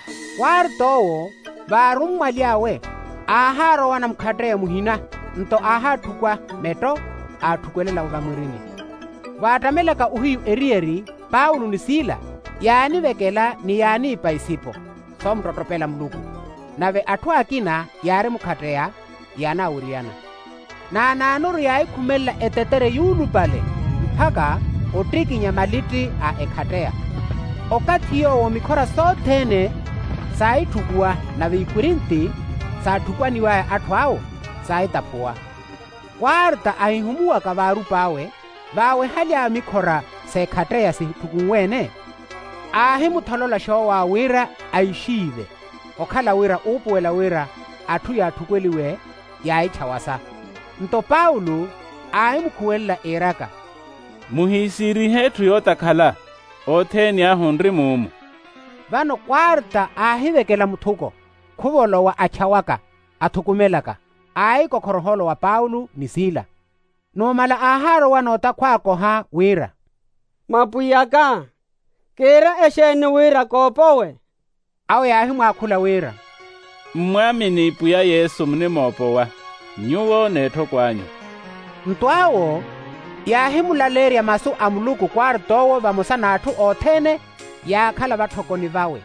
kwartowo varumwali yawe aharowana mukhateya muhina nto ahathukwa meto athukwelela uvamwirini vatameleka uhiyu erieri Paulo ni Sila yani vekela ni yani ipaisipo so mtotopela muluku nave athu akina yari mukhateya yana uriana na nanuru yai khumela etetere yulu pale mphaka otikinya maliti a ekhateya okathiyo wo mikhora sothene saithukua na veikurinti saathukwaniwa athu awo saitaphuwa kwarta ahihumuwa kavaru pawe vawe halya mikhora sekhateya sithukunwene ahi mutholola sho wa wira aishive okhala wira upuwela wira athu yathukweliwe yaithawasa nto Paulo ahi mukhuwelela eraka
muhisiri hethu yotakhala otheni ahunri mumu
vano kwarta ahivekela muthuko khuvolowa achawaka athukumelaka ahi kokhoroholo wa Paulo ni Sila nomala aharo wanota khwakoha wira
mapuyaka kera eshene wira kopowe
awe yahi mwakhula wira
mmwamini ipuya Yesu mune mopowa nyuwo netho kwanyu
ntwawo yahi mulalerya masu amuluku kwartowo vamusana athu othene yakhala vathokoni vawe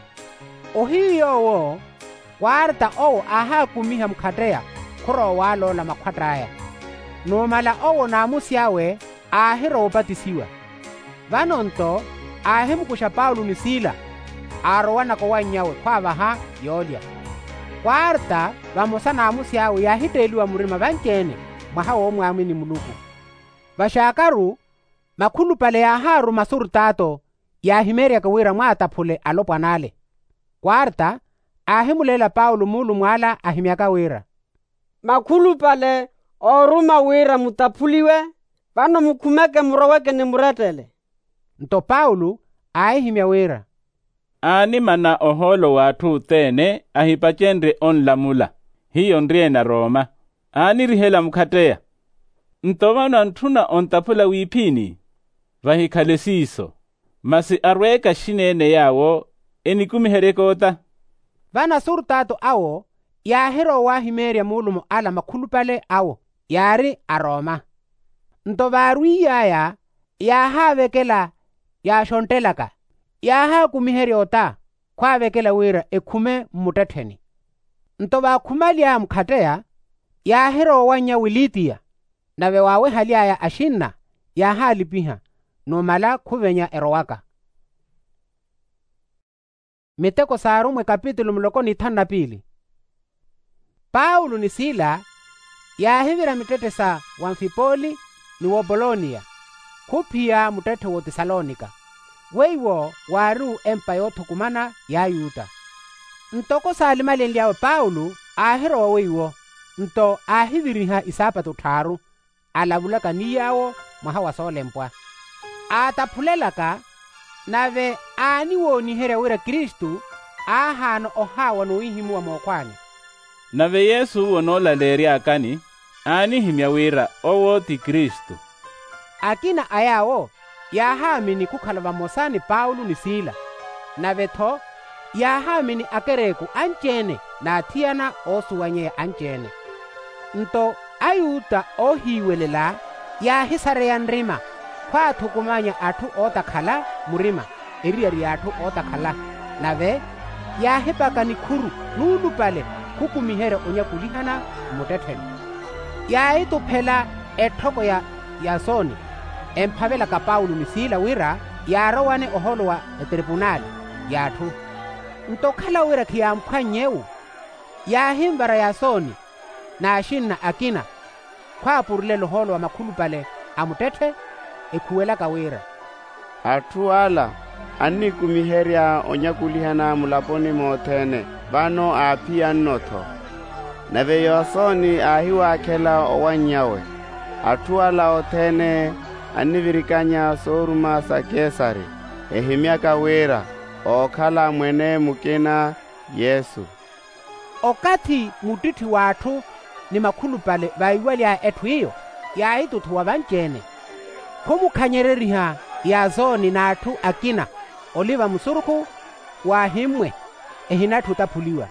ohiyowo kwarta owo ahakumiha mukhateya khuro walola makhwataya nomala owo namusyawe ahiro opatisiwa vanonto ahimukusha Paulo ni Sila arowanako wanyawe khwavaha yolya kwarta vamusana amusyawe yahiteliwa murima vanchene mwaha womwamini muluku vashakaru makhulupale yaharu masuru tato yahimeryaka wira mwaataphule alopwanale kwarta ahimulela Paulo mulu mwala ahimyaka wira.
Makhulu pale oruma wira mutaphuliwe vano mukhumeke muroweke ni muretele.
Nto Paulo ahimya wira.
Ani mana oholo watu tene ahipachendre onlamula. Hiyo ndrie na Roma. Ani rihela mkatea. Ntovana ntuna ontapula wipini. Vahikale siso. Masi arweka shinene yawo enikumiherekota.
Vana surtato awo ya hero wa himeria mulumo ala makhulu pale awo yari aroma. Ntovarwi yaya ya havekela ya shontelaka ya ha kumiheriota kwa vekela wira ekume mutetheni. Ntova kumalia mkatea ya hero wanya wilitia na wewawe halia ya ashinna ya halipiha no mala kuvenya erowaka. Miteko sarumwe kapitulo mloko ni thana pili. Paulo ni Sila ya hivira mitete sa Wamfipoli ni wo Bolonia kupia mutete wo Tesalonika weiwo waru empayo thukumana ya Yuda. Ntoko salimale liawe Paulo ahero weiwo nto ahiviriha isapato tharu alavulaka niyawo mahawa solempwa ataphulelaka nave ani woni here wira Kristu ahano ohawa no ihimu wa mokwani.
Nave Yesu wonola leri akani ani himya wira owoti Kristu.
Akina ayawo yahamini kukhalava mosani Paulo ni Sila nave tho yahamini akereku anchene na athiana osuwanye anchene. Nto ayuta ohiwelela yahisareya nrima kwa thukumanya athu otakhala murima eriari athu otakhala nave yahipaka ni khuru nulu pale kukumihere onyakulihana mutetheni. Yaituphela ethoko ya Yasoni emphavela ka Paulo ni Sila wira yarowane oholo wa tribunali yathu. Ntokhala wira khiyamkhwanyewu yahimbara Yasoni na ashinna akina kwa purulelo holo wa makhulu pale amutethe ekhuwela kawira.
Athu ala ani kumiheria onyakulihana mulaponi mothene vano apia nnotho. Nave Yasoni ahiwa akela owanyawe. Athu ala othene ani virikanya soruma sa Kesari ehimyaka wira okhala mwene mukina Yesu.
Okati mutiti wathu ni makhulu pale vaiwalya ethu iyo yaituthuwa vanchene khumukhanyereriha Yazoni na athu akina oliva musuruku wahimwe ehinathu taphuliwa.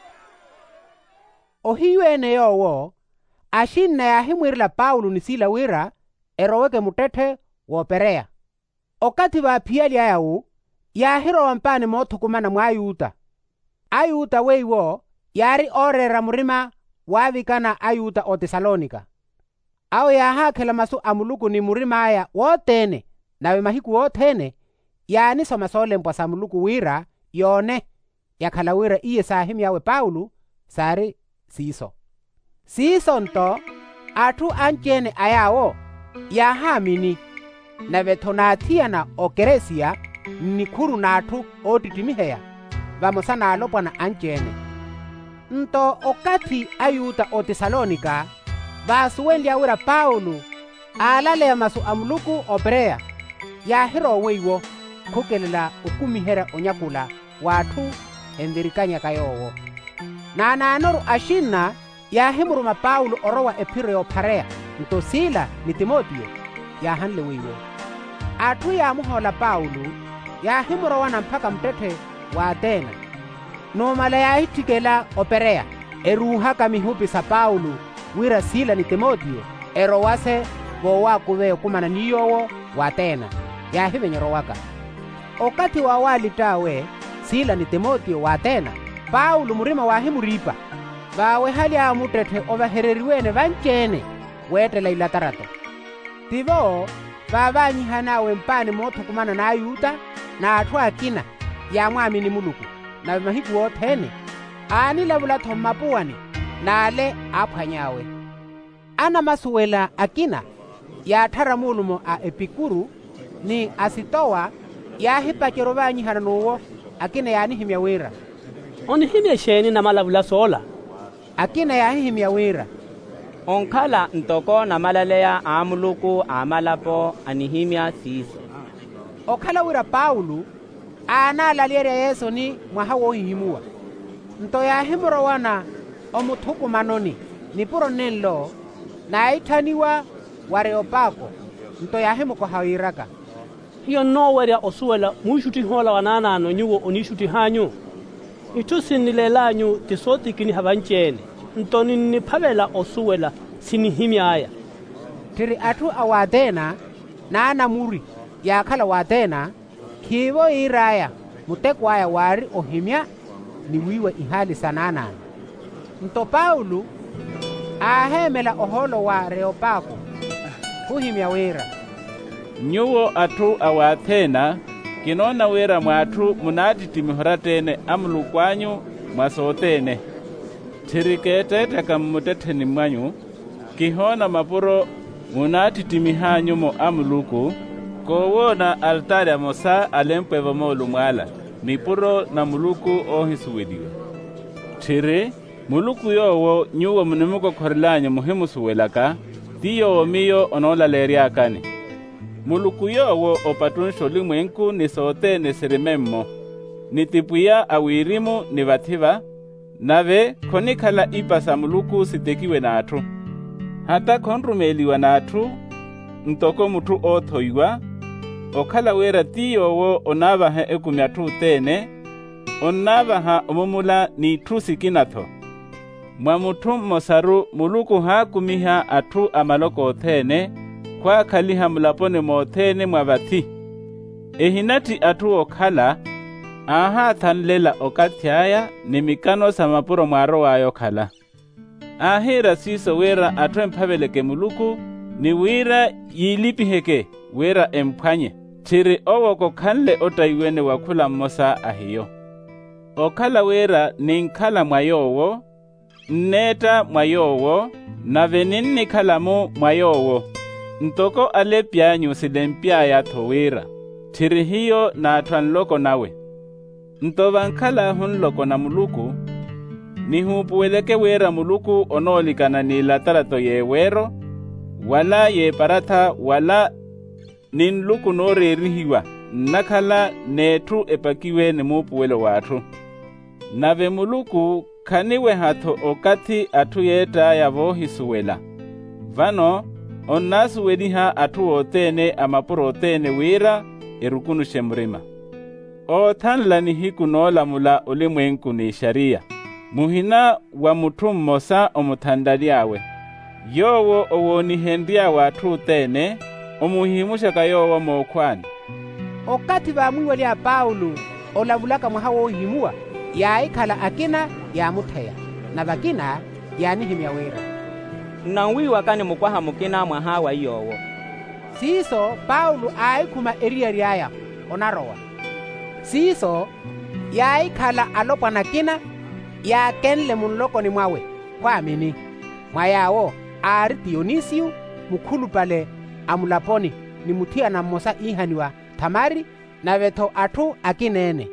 Ohiwene yowo ashinna yahimwirila Paulo ni Sila wira eroweke mutethe wo Perea. Okati vaphiyali ayawu yahirowa mpani mothukumana mwa Ayuda. Ayuda weiwo yari orera murima wavikana Ayuda o Tesalonika. Awo yahakhela masu amuluku ni murima aya wotene nawe mahiku wothene yani soma solempwa sa muluku wira yone yakhala wira iye sahimyawe Paulo sari siso. Siso nto athu anchene ayawo yahamini nave thonathiana o Keresia ni khuru nathu otitimiheya vamosana alopwa na anchene. Nto okati Ayuda o Tesalonika vasuwenlya wira Paulo alaleya masu amuluku o Perea yahiro weiwo khukelela ukumihera onyakula wathu endirikanya kayowo. Nananoru ashinna yahimuruma Paulo orowa epireo Parea nto Sila ni Timoteo yahanle weiwo. Athu yamuhola Paulo yahimurowa na mpaka mtethe wa Athena. Nomala yahitikela o Perea eruhaka mihupi sa Paulo wira Sila ni Timoteo erowase vowa kuve kumana niyowo wa Athena yahivenyorowaka. Okati wa wali tawe Sila ni Timoteo wa Athena Paulo murima wahimuripa vawe hali ya mutethe ovahereriwene vanchene wetela ilatarato. Tivo vavanyihanawe mpani mothukumana na Ayuda na athu akina yamwamini muluku na mahiku wothene anilavula thomapuwani nale aphwanyawe. Ana masuwela akina yathara mulumo a Epikuru ni Asitowa yahipakero vanyihana nuwo akina yanihimya wira
onihimya sheni na malavula sola
akina yahihimya wira
onkhala ntoko na malaleya a Muluku amalapo anihimya sisi
okhala wira Paulo analalyeria Yesu ni mwaha wohihimuwa nto yahimorowana omuthukumanoni nipuro nenlo na aithaniwa wareopako nto yahimukohawiraka
hiyo noweria osuwela muishuti hola wananano nyuwo onishuti hanyu itusinnilelanyu tisotikini havanchene ntoni niphavela osuwela sinihimyaya
tiri athu awathena naanamuri yakhala wathena khivo iraya muteko waya wari ohimya niwiwe ihali sananana nto Paulo ahemela oholo wa Reopako huhimya wira
nyuwo athu awathena kinona wira mwathu munatitimihora tene amulukwanyu mwasotene thiriketeteka mmutetheni mwanyu kihona mapuro munatitimihanyu mo amuluku kowona altari amosa alempwevo moolu mwala mipuro na muluku ohisuweliwa thiri muluku yowo nyuwo munimukokhorilanyu muhimusuwelaka ti yowo miyo onolaleeriakani muluku yowo opatunsho limwenku nisotene sirimemmo nitipuya awirimu ni vathiva nave khonikhala ipasa muluku sitekiwe nathu hata khonrumeliwa nathu ntoko muthu othoiwa okhala wera ti yowo onavaha ekumyathu tene onavaha omumula nithu sikinatho mwa muthu mmosaru muluku haakumiha athu amaloko othene khwaakhaliha mulapone moothene mwa vathi ehinati athu okhala ahaathanlela okathyaya ni mikano sa mapuro mwaro wayo khala ahira siso wera athu emphaveleke muluku ni wira yilipiheke wera emphwanye thiri owoko khanle otaiwene wakhula mmosa ahiyo okhala wera ninkhala mwayowo nneta mwayowo nave ninnikhalamu mwayowo ntoko alepyanyu silempyaya thowira thiri hiyo naathu anloko nawe ntova nkhala hunloko na muluku nihupuweleke wera muluku onoolikana ni latalato yewero wala yeparatha wala ninluku noorerihiwa nnakhala neethu epakiwe ni muupuwelo waathu nave muluku khaniwe hatho okathi athu yeettaya vohisuwela vano onnasuweliha athu ootene amapuro ootene wira erukunushe murima oothanla ni hiku noolamula ulimwenku ni sharia muhina wa muthu mmosa omuthandaliawe yowo owonihendiawe athu tene omuhimushaka yowo mookhwani
okati vamwiwelya Paulo olavulaka mwaha wohimuwa yaikhala akina yamutheya na vakina yanihimya wira
nanwiwa kani mukwaha mukina mwaha wa yowo
siso Paulo aikhuma eriya ryaya onarowa siso yaikhala alopwa na kina yakenle munlokoni mwawe kwamini mwayawo ari Dionisio mukhulupale amulaponi ni muthia na mmosa ihaniwa thamari na vetho athu akinene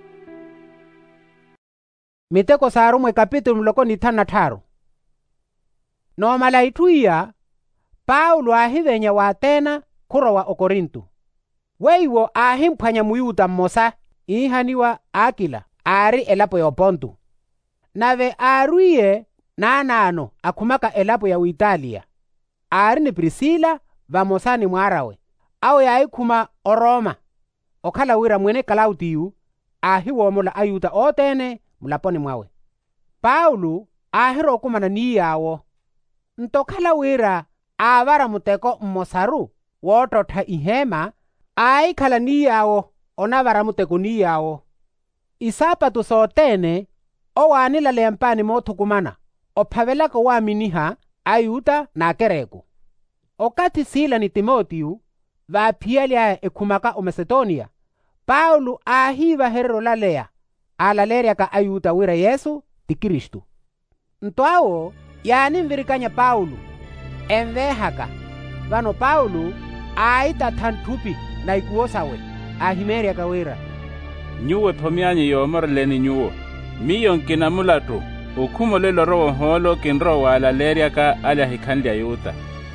miteko sarumwe kapitulo mlokoni thana tharu nomala ithuiya Paulo ahivenya wa Atena khurowa okorintu weiwo ahimphwanya muyuda mmosa ihaniwa Akila ari elapo ya Pontu nave aruiye naanano akhumaka elapo ya Italia ari ni Prisila vamosani mwarawe au yaikhuma oroma okhala wira mwene Klaudiyu ahiwomola ayuda otene mulaponi mwawe Paulo ahiro kumana niyawo ntokhala wira avara muteko mmosaru wototha ihema aikhala niyawo onavara muteko niyawo isapatu sotene owanila lempani mothukumana ophavelako waaminiha ayuda na kereko okati Sila ni Timotiyu vaphiyalya ekhumaka oMacedonia Paulo ahiva herero laleya alaleryaka ayuda wira Yesu ti Kristu ntwawo yanimvirikanya Paulo envehaka vano Paulo aitatha nthupi na ikuwosawe ahimeryaka wira
nyuwe phomyanyi yoomoreleni nyuwo miyo nkina mulatu ukhumo roho holo kinro wala lerya ka ala hikhandya yuta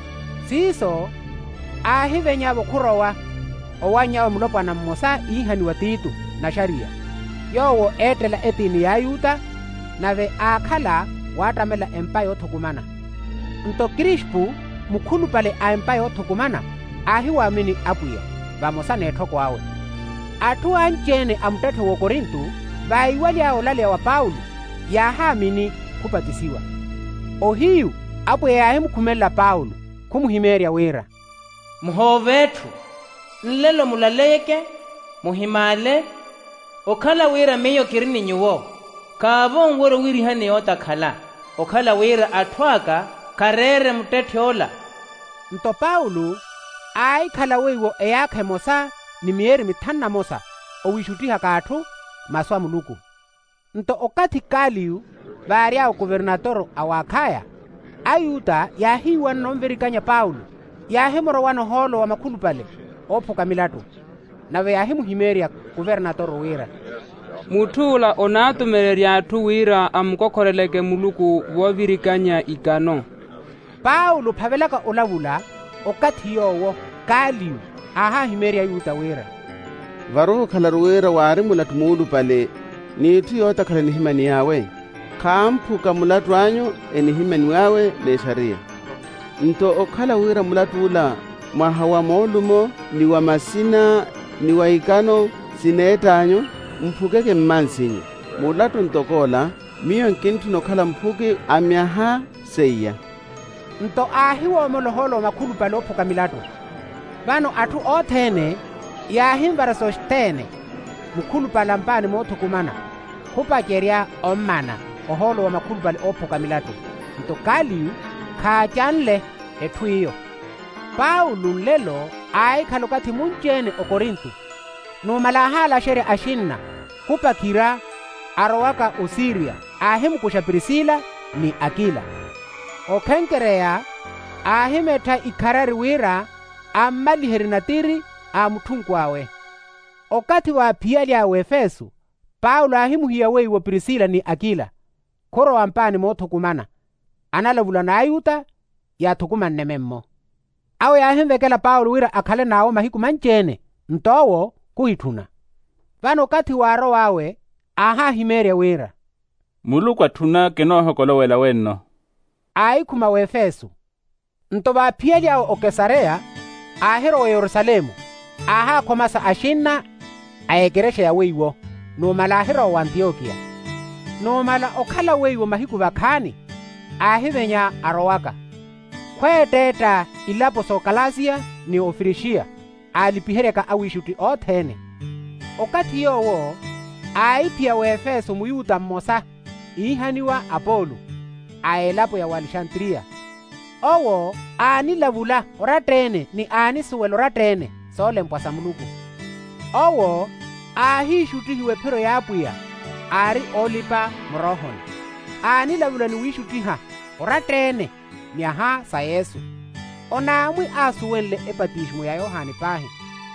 siso ahivenya bokhurowa owanya omulopwana mmosa ihani wa titu na sharia yowo etela etini ya yuta nave akhala watamela empayo othukumana nto Krispu mukhulu pale a empayo othukumana ahiwamini apuya vamosa nethoko awe athu anchene amutethe wo Korintu vaiwalya olale wa Paulo yahamini kupatisiwa ohiyu apuya yahimukhumelela Paulo khumuhimerya wira
muhovethu nlelo mulaleke muhimale okhala wira meyo kirini nyuwo kaavongwero wirihane otakhala okhala wira athwaka karere mutethe ola
nto Paulo aikhala weiwo eyakhe mosa ni mieri mithanna mosa owishutiha kathu maswa muluku nto okathi Kaliyu varya o gobernador awakhaya ayuta yahiwa nomverikanya Paulo yahimorowano holo wa makhulu pale ophuka milatu nave yahimuhimerya gobernador wira
muthula onatumelerya athu wira amukokhoreleke muluku wovirikanya ikano
Paulo phavelaka olavula okathi yowo Kaliyu ahahimerya yuta wira
varoho khala ruwira wari mulatu muulu pale niithu yoota khala nihimani yawe khamphuka mulatu anyu enihimani wawe le sharia nto okhala wira mulatu ula mwaha wa moolumo ni wa masina ni wa ikano sineetanyo mphukeke mmansinyo mulatu ntokola miyo nkinthu nokhala mphuki amyaha seiya
nto ahiwa omoloholo makhulu pale ophuka milatu vano athu othene yahimvara Sosthene mukhulu pala mpani moothukumana khupacerya ommana oholo wa makhulu pale ophuka milatu nto Kaliyu khaachanle ethu iyo Paulo nlelo aikhala okathi munchene o Korintu numalahala shere ashinna khupakhira arowaka o Siria ahimukusha Prisila ni Akila okhenkereya ahimetha ikharari wira ammaliheri natiri amuthunku awe okathi waaphiyalya wa Efeso Paulo ahimuhiya weiwo Prisila ni Akila khorowa mpani moothukumana analavula na ayuta yathukumanne memmo awe yahimvekela Paulo wira akhale nawo mahiku manchene ntowo kuhithuna vano okathi waro wawe ahahimerya wira
muluku athuna kenohokolowela wenno
aikhuma wa Efeso nto vaaphiyalyawo o Kesareya ahiro wa Yerusalemu ahakhomasa ashinna aekeresha ya weiwo numala ahiro wa Antiokia numala okhala weiwo mahiku vakhani ahivenya arowaka khweetetta ilapo so Galasia ni o Frisia alipihereka awishuti othene okathi yowo aiphiya wa Efeso muyuta mmosa ihaniwa Apolo aelapo ya Alexandria owo aanilavula oratene ni aani suwelo ratene soolempwa sa muluku owo aahishutihiwe phiro yaapuya ari olipa mrohoni aanilavula ni wishutiha oratene ni aha sa Yesu onaamwi aasuwenle epatismo ya Yohani pahi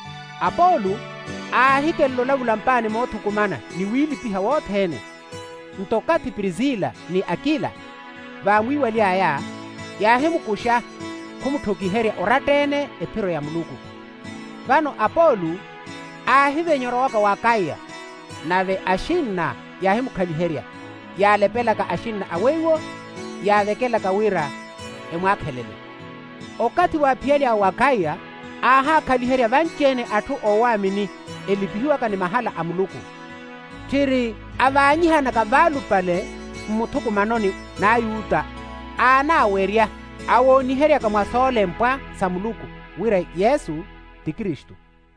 Apolo aahikelelo lavula mpani moothukumana ni wiilipiha woothene ntokathi Prisila ni Akila vaamwiwalyaya yahimukusha khumuthokiherya oratene ephiro ya muluku vano Apolo ahivenyorowaka wa Akaya nave ashinna yahimukhaliherya yalepelaka ashinna aweiwo yavekelaka wira emwaakhelele okathi waaphiyalya wa Akaya ahakhaliherya vanchene athu owaamini elipihiwaka ni mahala a muluku thiri avaanyihanaka valu pale mmuthukumanoni na ayuta aanaawerya awooniheryaka mwa soolempwa sa muluku wira Yesu ti Kristu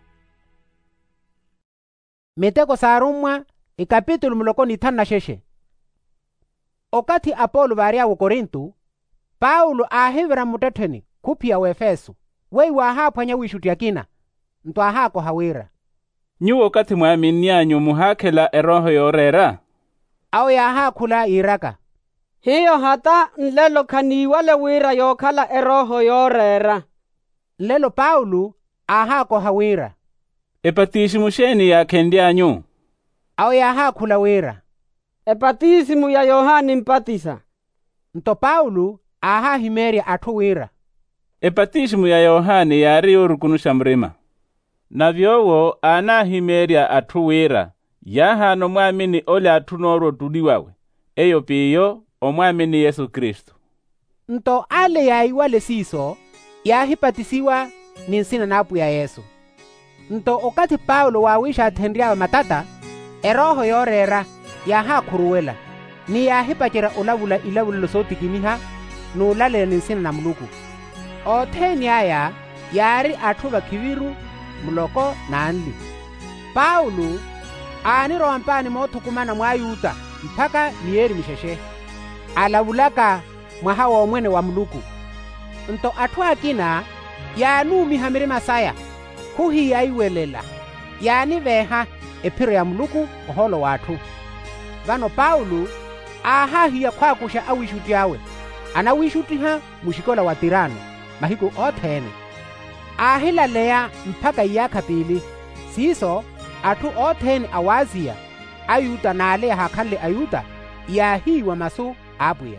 miteko saarumwa ikapitulo mulokoni ithanna sheshe okathi Apolo varya wo Korintu Paulo aahivira mutetheni khuphiya wa Efeso weiwa ahaaphwanya wishuti akina nto ahaako hawira
nyuwo okathi mwaaminianyu muhaakhela eroho yoorera
awo yahaakhula yiraka
hiyo hata nlelo khaniiwale wira yookhala eroho yoorera
nlelo Paulo ahaako hawira
epatisimusheni yaakhendyanyu
awo yahaakhula wira
ebatisimu ya Yohani Mpatisa.
Nto Paulo aha himeria athu wira.
Ebatisimu ya Yohani yari yorukunusha mrima. Na vyowo ana himeria athu wira. Yahano mwamini ole atunoro tuliwawe. Eyo piyo omwamini Yesu Kristo.
Nto ale ya iwale siso ya hipatisiwa ninsina napu ya Yesu. Nto okati Paulo wawisha athendria matata eroho yorera ya ha kuruwela ni ya hipachira ulavula ilavula sotikimiha nulale ninsina na muluku. Otheni aya yari athuva kiviru muloko na anli. Paulo aniro ampani mothukumana mwa Yuda mpaka niyeri misheshe alavulaka mwahawa omwene wa muluku. Nto athu akina yanumi hamiri masaya kuhi ya iwelela yani veha epiro ya muluku oholo wathu. Vano Paulo aha hiya kwa kusha awishuti yawe anawishuti ha mushikola wa Tirano mahiku othene ahila leya mpaka iyaka pili siso athu othene awazia ayuta nale hakale ayuta ya hiwa masu abuya.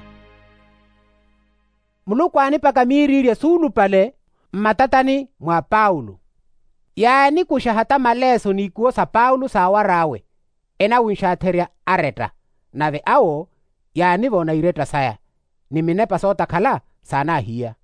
Muluku anipaka miriria sulu pale matatani mwa Paulo. Yani kusha hata maleso ni kuosa Paulo sawarawe. Ena winshateria areta. Nave awo yani vona ireta saya. Ni minepa sota kala sana hiya.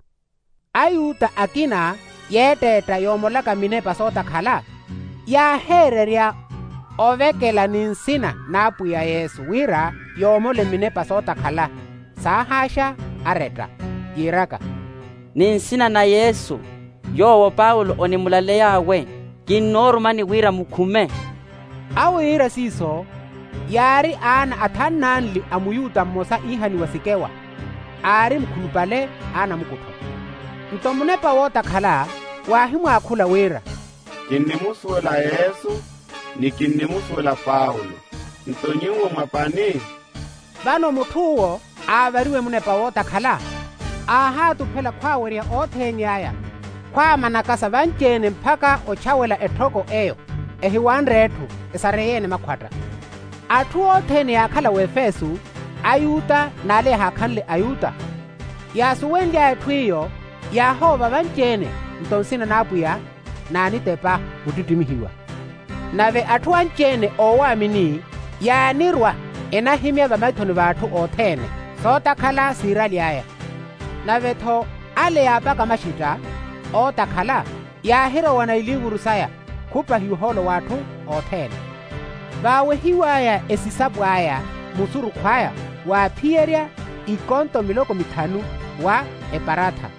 Ayuta akina yeteta yomolaka minepa sota kala. Ya hereria ovekela ninsina napu ya Yesu wira yomole minepa sota kala. Sahasha areta. Yiraka.
Ninsina na Yesu. Yowo Paulo onimulale yawe. Kinorumani wira mukume.
Awe ira siso. Yari ana athananli amuyuta mosa ihani wasikewa. Ari mkulupale ana mkuto. Ntomunepa wota khala. Wahimu akula wira.
Kinnimusuela Yesu. Ni kinnimusuela Paulo. Ntonyiwo mapani.
Bano mutuwo. Avariwe munepa wota khala. Aha tuphela kwaweria otheni aya. Kwa manakasa vanchene mpaka ochawela ethoko eyo. Ehiwanretu esareyene makwata. Athu otheni yakhala wefesu ayuta nale hakhanle ayuta. Yasuwendi athu iyo yahova vanchene ntonsina napuya nani tepa ututimihiwa. Nave athu anchene owamini yanirwa enahimya vamaithoni vathu othene. Sota khala sirali aya. Navetho ale yapaka mashita o takhala yahiro wana ilivuru saya kupa hiuholo watu othene. Vawe hiwaya esisabu aya musuru kwaya wa pieria ikonto miloko mitanu wa eparata.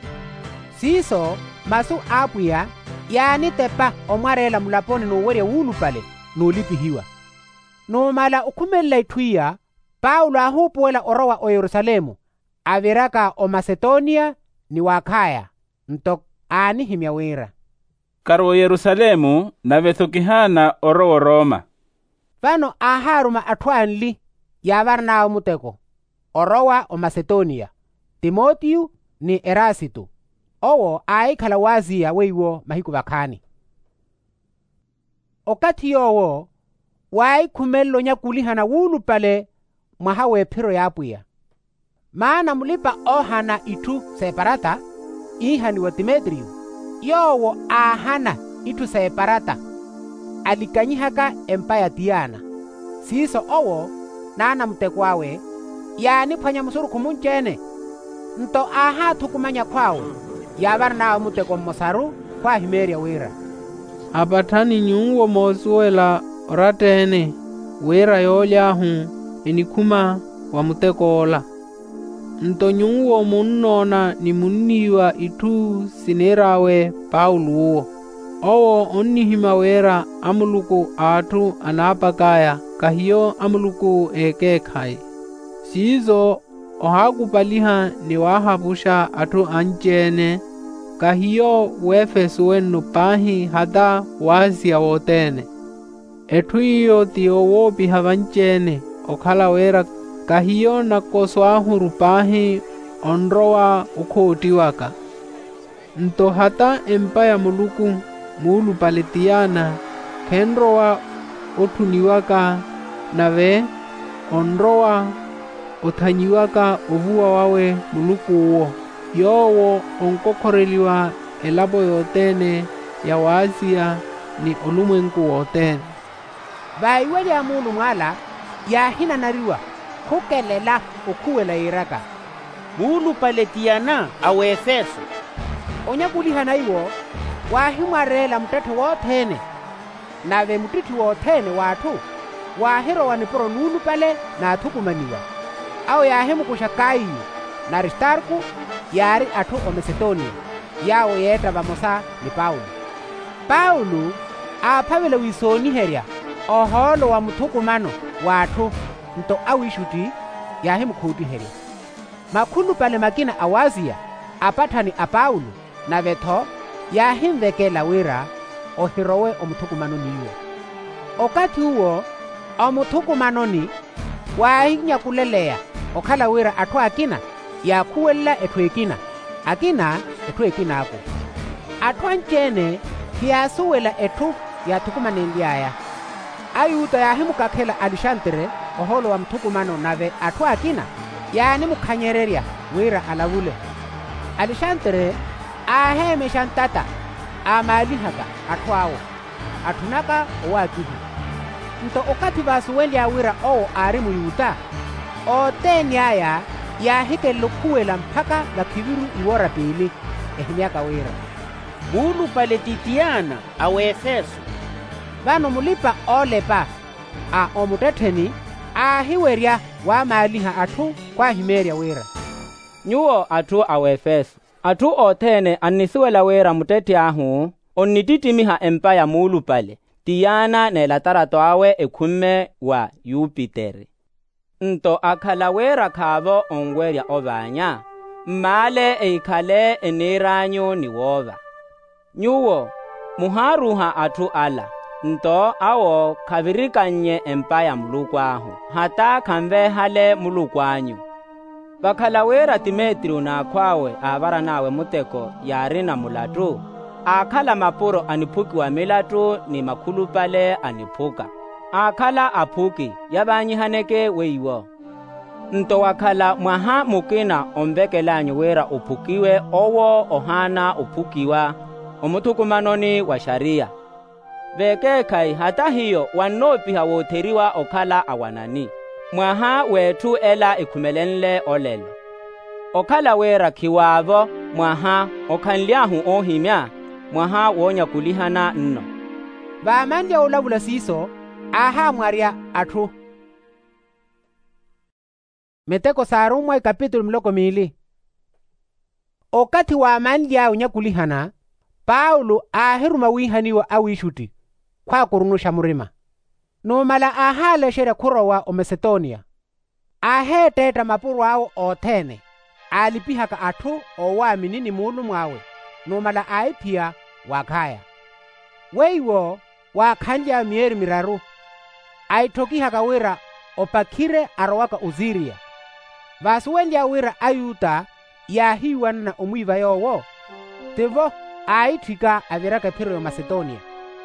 Siso masu apuya yani tepa omwarela mulaponi nuweria wulu pale nulipi hiwa. Numala ukumela ituia Paulo ahupuela orowa o Yerusalemu. Aviraka o Macedonia ni wakaya nto ani himya wira.
Karo Yerusalemu na vethokihana orowo Roma.
Vano aharuma atwanli yavarna o muteko. Orowa o Macedonia. Timotiu ni Erasito. Owo aikhala wazia weiwo mahiku vakani. Okati yowo wai kumelo nyakulihana wulu pale mwahawe piro yapuya. Maana mulipa ohana itu separata ihani wa Demetrio. Yowo ahana itu separata alikanyihaka empaya Diana. Siso owo nana mtekwawe yani phwanya musuru kumunchene. Nto aha thukumanya kwawe yavarna muteko mosaru kwa himeria wira.
Abatani nyuwo mosuela oratene wira yolyahu enikuma wa mutekola. Nto nyuwo munnona ni munniwa itu sinerawe Paulo. Owo onnihima wera amuluku atu anapakaya kahiyo amuluku ekekhai. Sizo ohakupaliha ni wahabusha atu anchene kahiyo wefesu wennu pahi hata wasia wotene. Etu iyo tiyowo pihavanchene okhala wera kahiyo nakoswahu pahi onrowa ukhotiwaka. Nto hata empaya muluku mulu paletiana kenrowa othuniwaka nave onrowa othanyiwaka ovuwa wawe muluku uwo, yowo onkokhoreliwa elapo yotene ya waasiya ni olumwenku wotene.
vaiwe lya mulu mwala yahinanariwa khukelela okhuwela iraka
mulu paletiyana awa Efeso
onyakulihana iwo wahimwarela mutethe wothene nave mutithi wothene wathu wahirowa niporo nulu pale naathukumaniwa ao yahimukusha Kaiyo na Aristarku yari athu oMacedonia yawo yeetta vamosa ni Paulo. Paulo aaphavela wisoniherya oholo wa muthukumano wathu nto awishuti yahimukhuutiherya makhulu pale makina awaziya apathani a Paulo na vetho yahimvekela wira ohirowe omuthukumano niwo. Okati uwo omuthukumanoni wahinyakuleleya okhala wira atthu akina yakhuwelela etthu ekina akina etthu ekina ako atthu ancene hiyasuwela etthu yathukumanenlyaya ayuta yahimukakhela Alexandre oholo wa muthukumano nave atthu akina yaanimukhanyererya wira alavule. Alexandre ahemesha ntata amaalihaka atthu awo atthunaka owaakihi nto okati vasuwelya wira owo ari muyuta otenyaya yahikelle khuwela mphaka vakhiviru iwora pili ehimyaka wira.
mulu paletitiyana awa Efeso
vano mulipa olepa a omutetheni ahiwerya wamaaliha atthu kwahimerya wira.
nyuwo atthu awa Efeso atthu othene annisiwela wira mutethi ahu onnititimiha empaya mulu pale tiyana neelatarato awe ekhumme wa Yupitere nto akhala wira khavo onwerya ovanya mmale eikhale eniranyu niwova. nyuwo muharuha atthu ala nto awo khavirikanye empaya muluku ahu hata khamvehale muluku anyu. vakhala wira Timetrio naakhwawe aavara nawe muteko yari na mulatu aakhala mapuro aniphukiwa milatu ni makhulu pale aniphuka aakhala aphuki yavanyihaneke weiwo nto wakhala mwaha mukina omvekelanyu wira uphukiwe owo ohana uphukiwa omuthukumanoni wa sharia vekekhai hata hiyo wannopiha wootheriwa okhala awanani mwaha wetthu ela ikhumelenle olelo okhala wira khiwaavo mwaha okhanlyahu ohimya mwaha woonyakulihana nno.
vaamanlya olavula siiso ahaamwarya atthu. Meteko saarumwe kapitulo miloko miili. Okati waamanlya onyakulihana Paulo ahiruma wihaniwa awishuti khwaakurunusha murima nomala ahaalesherya khurowa oMacedonia aheettetta mapuru awo othene aalipihaka atthu owaamini ni mulu mwawe nomala aiphiya waakhaya weiwo waakhanlya mieri miraru aitthokihaka wira opakhire arowaka Uziria vaasuwelya wira ayuta yahiwana na omwiva yowo tivo aithika aviraka phiro yo Macedonia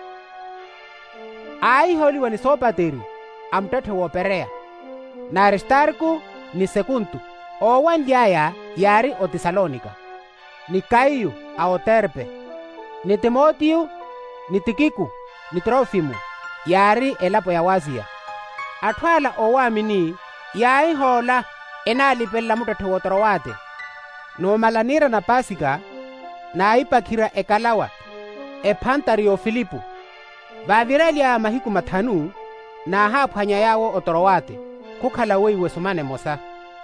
aiholiwa ni Sopateri amutethe woopereya na Aristarku ni Sekuntu owanlyaya yari oTesalonika ni Kaiyo aoterpe ni Timotiyo ni Tikiku ni Trofimu yari elapo ya Wasiya atthu ala owaamini yaihola enaalipella mutethe wotorowate noomalanira na Pasika naayipakhira ekalawa ephantari yo Filipu vaavirelya mahiku mathanu naahaaphwanya yawo otorowate khukhala weiwe sumane mosa.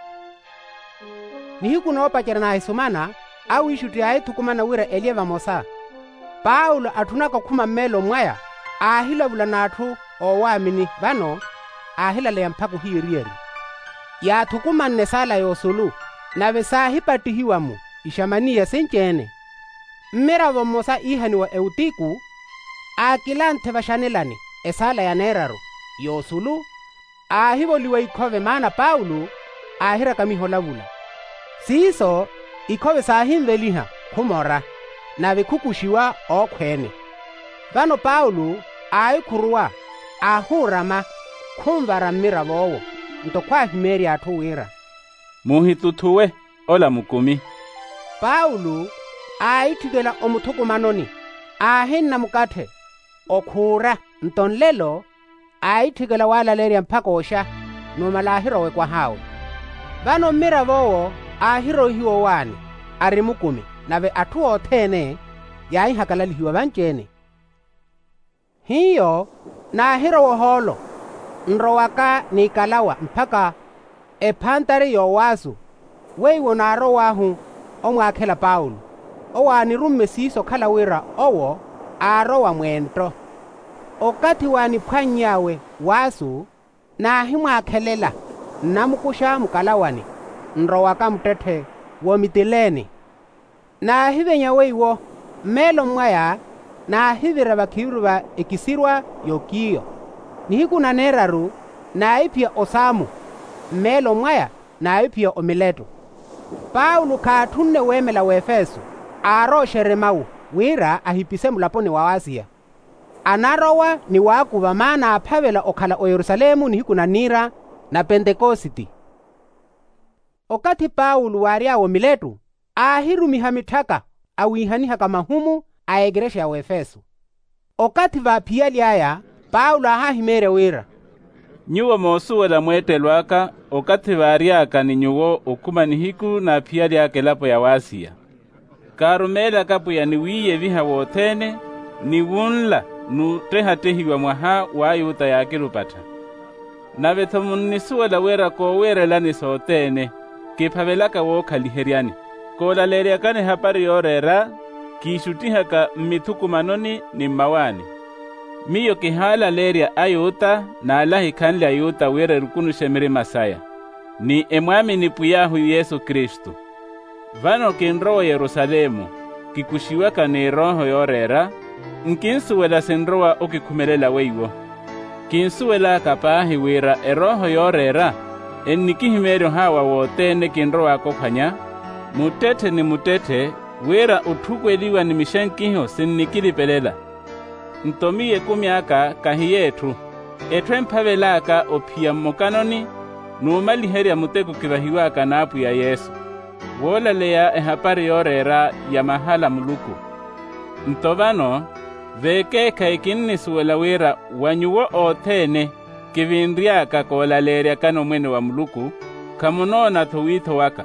Nihiku noopacera naahisumana awishuti aithukumana wiraelyeva mosa Paulo atthunaka khuma mmelo mwaya aahilavula natthu owaamini vano aahilaleya mphaku hiyeriyeri yaathukumanne sala yoosulu nave saahipattihiwamu ixamaniya senceene mmiravo mosa ihaniwa Eutiku aakilanthe vaxanelani esala ya neeraru yoosulu aahivoliwa ikhove maana Paulo aahiraka miholavula siiso ikhove saahimveliha khumora nave khukushiwa ookhwene vano Paulo aayikhuruwa aahurama khumvara mmiravowo ntokhwahimeri athu wira.
muhituthuwe ola mukumi.
Paulo aithikela omuthukumanoni ahinna mukathe okhura ntonlelo aithikela walaleria mphaka osha nomalahirowe kwa hawe. Vano mmira vowo ahirohiwo wani ari mukumi nave athu othene yaihakalalihiwa vanjene. Hiyo na hirowo holo nrowaka nikalawa mphaka ephantari yowasu weiwo naro wahu omwakhela Paulo owani rumme siso khala wira owo arowa mwento okati wani phwanyawe wasu nahi mwakhelela namukusha mukalawani nrowaka mtethe womitileni nahivenya weiwo melo mwaya nahivira vakhiviru va ekisirwa yokiyo nihikuna neraru naipia osamu melo mwaya naipia omileto. Paulo kathunne wemela wefeso aro sheremau wira ahipise mulaponi wa Asia anarowa ni wakuva maana aphavela okhala o Yerusalemu nihikuna nira na Pentekositi. Okati Paulo wariawo miletu ahirumiha mithaka awihanihaka mahumu a egeresha ya Efeso. Okati vaphiyali aya Paulo ahahimere wira.
Nyuwo moosuwela mwetelwaka okati variaka ni nyuwo okumanihiku na phiyali ake lapo ya Asia. Karumela kapuya ni wiye viha wothene ni wunla nu tehatehiwa mwaha wa yuta yake lupata. Navetho munnisuwela wera ko werelani sootene kiphavelaka wookhaliheryani koolaleeriakane hapari yorera kiishutihaka mmithukumanoni ni mmawani. Miyo kihala leria ayuta na alahi kanli ayuta were rukunu shemiri masaya ni emwami ni puyahu Yesu Kristu. Vano kinrowa Yerusalemu kikushiwaka ni roho yorera nkinsuwela sinrowa okikumelela weiwo kinsuwela kapahi wira eroho yorera ennikihimerio hawa wotene kinrowa kophanya mutete ni mutete wira uthukweliwa ni mishenkiho sinnikilipelela ntomiye kumyaka kahiyetu etwe mphavelaka ophiya mmokanoni nuumaliherya muteko kivahiwaka naapu ya Yesu woolaleya ehapari yorera ya mahala muluku. Ntovano vekeka ikinnisuwela wira wanyuwo othene kivinriaka koolaleerya kano mwene wa muluku kamunona thuwitho waka.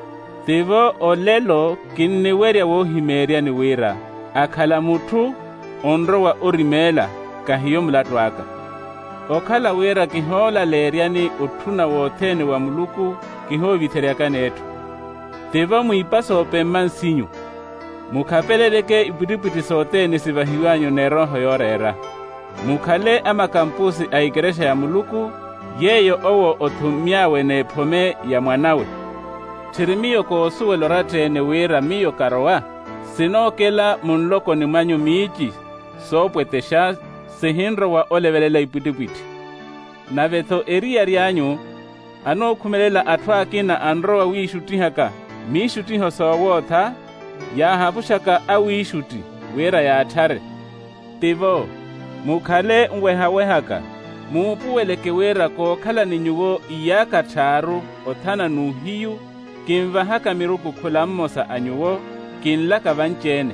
Tivo olelo kinniwerya woohimerya ni wira akhala muthu onrowa orimela kahiyo mulatu aka. Okhala wira kihoola leeryani uthuna wothene wa muluku kihoovitheryakan ethu. Tivo mwipaso opemma nsinyu mukhapeleleke ipwitipwiti sootene sivahiwanyu ne roho yorera. Mukhale amakampusi a igeresha ya muluku yeyo owo othumyawe ne phome ya mwanawe. Thirimiyo koosuwelo ratene wira miyo karowa sinookela munloko ni mwanyu miichi soopwetesha sihinrowa olevelela ipwitipwiti. Navetho eriya ryanyu anookhumelela athu akina anrowa wiishutihaka miishutiho soowotha yahavushaka awiishuti wira yaathare. Tivo mukhale nwehawehaka muupuweleke wira kookhala ni nyuwo iyaka tharu othana nuuhiyu kinvahaka miruku khula mmosa anyuwo kinlaka vanjene.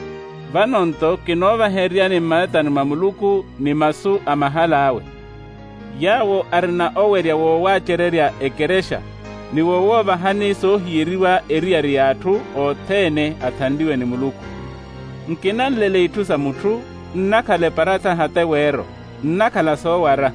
Vanonto kinoovaherya ni mmatani mwa muluku ni masu amahala awe. Yawo arina owerya woowachererya ekeresha ni wowoovahani soohiyeriwa eriya riyathu othene athandiwe ni muluku. Nkinanlele ithusa muthu nnakhale paratha hate wero nnakhala soowara.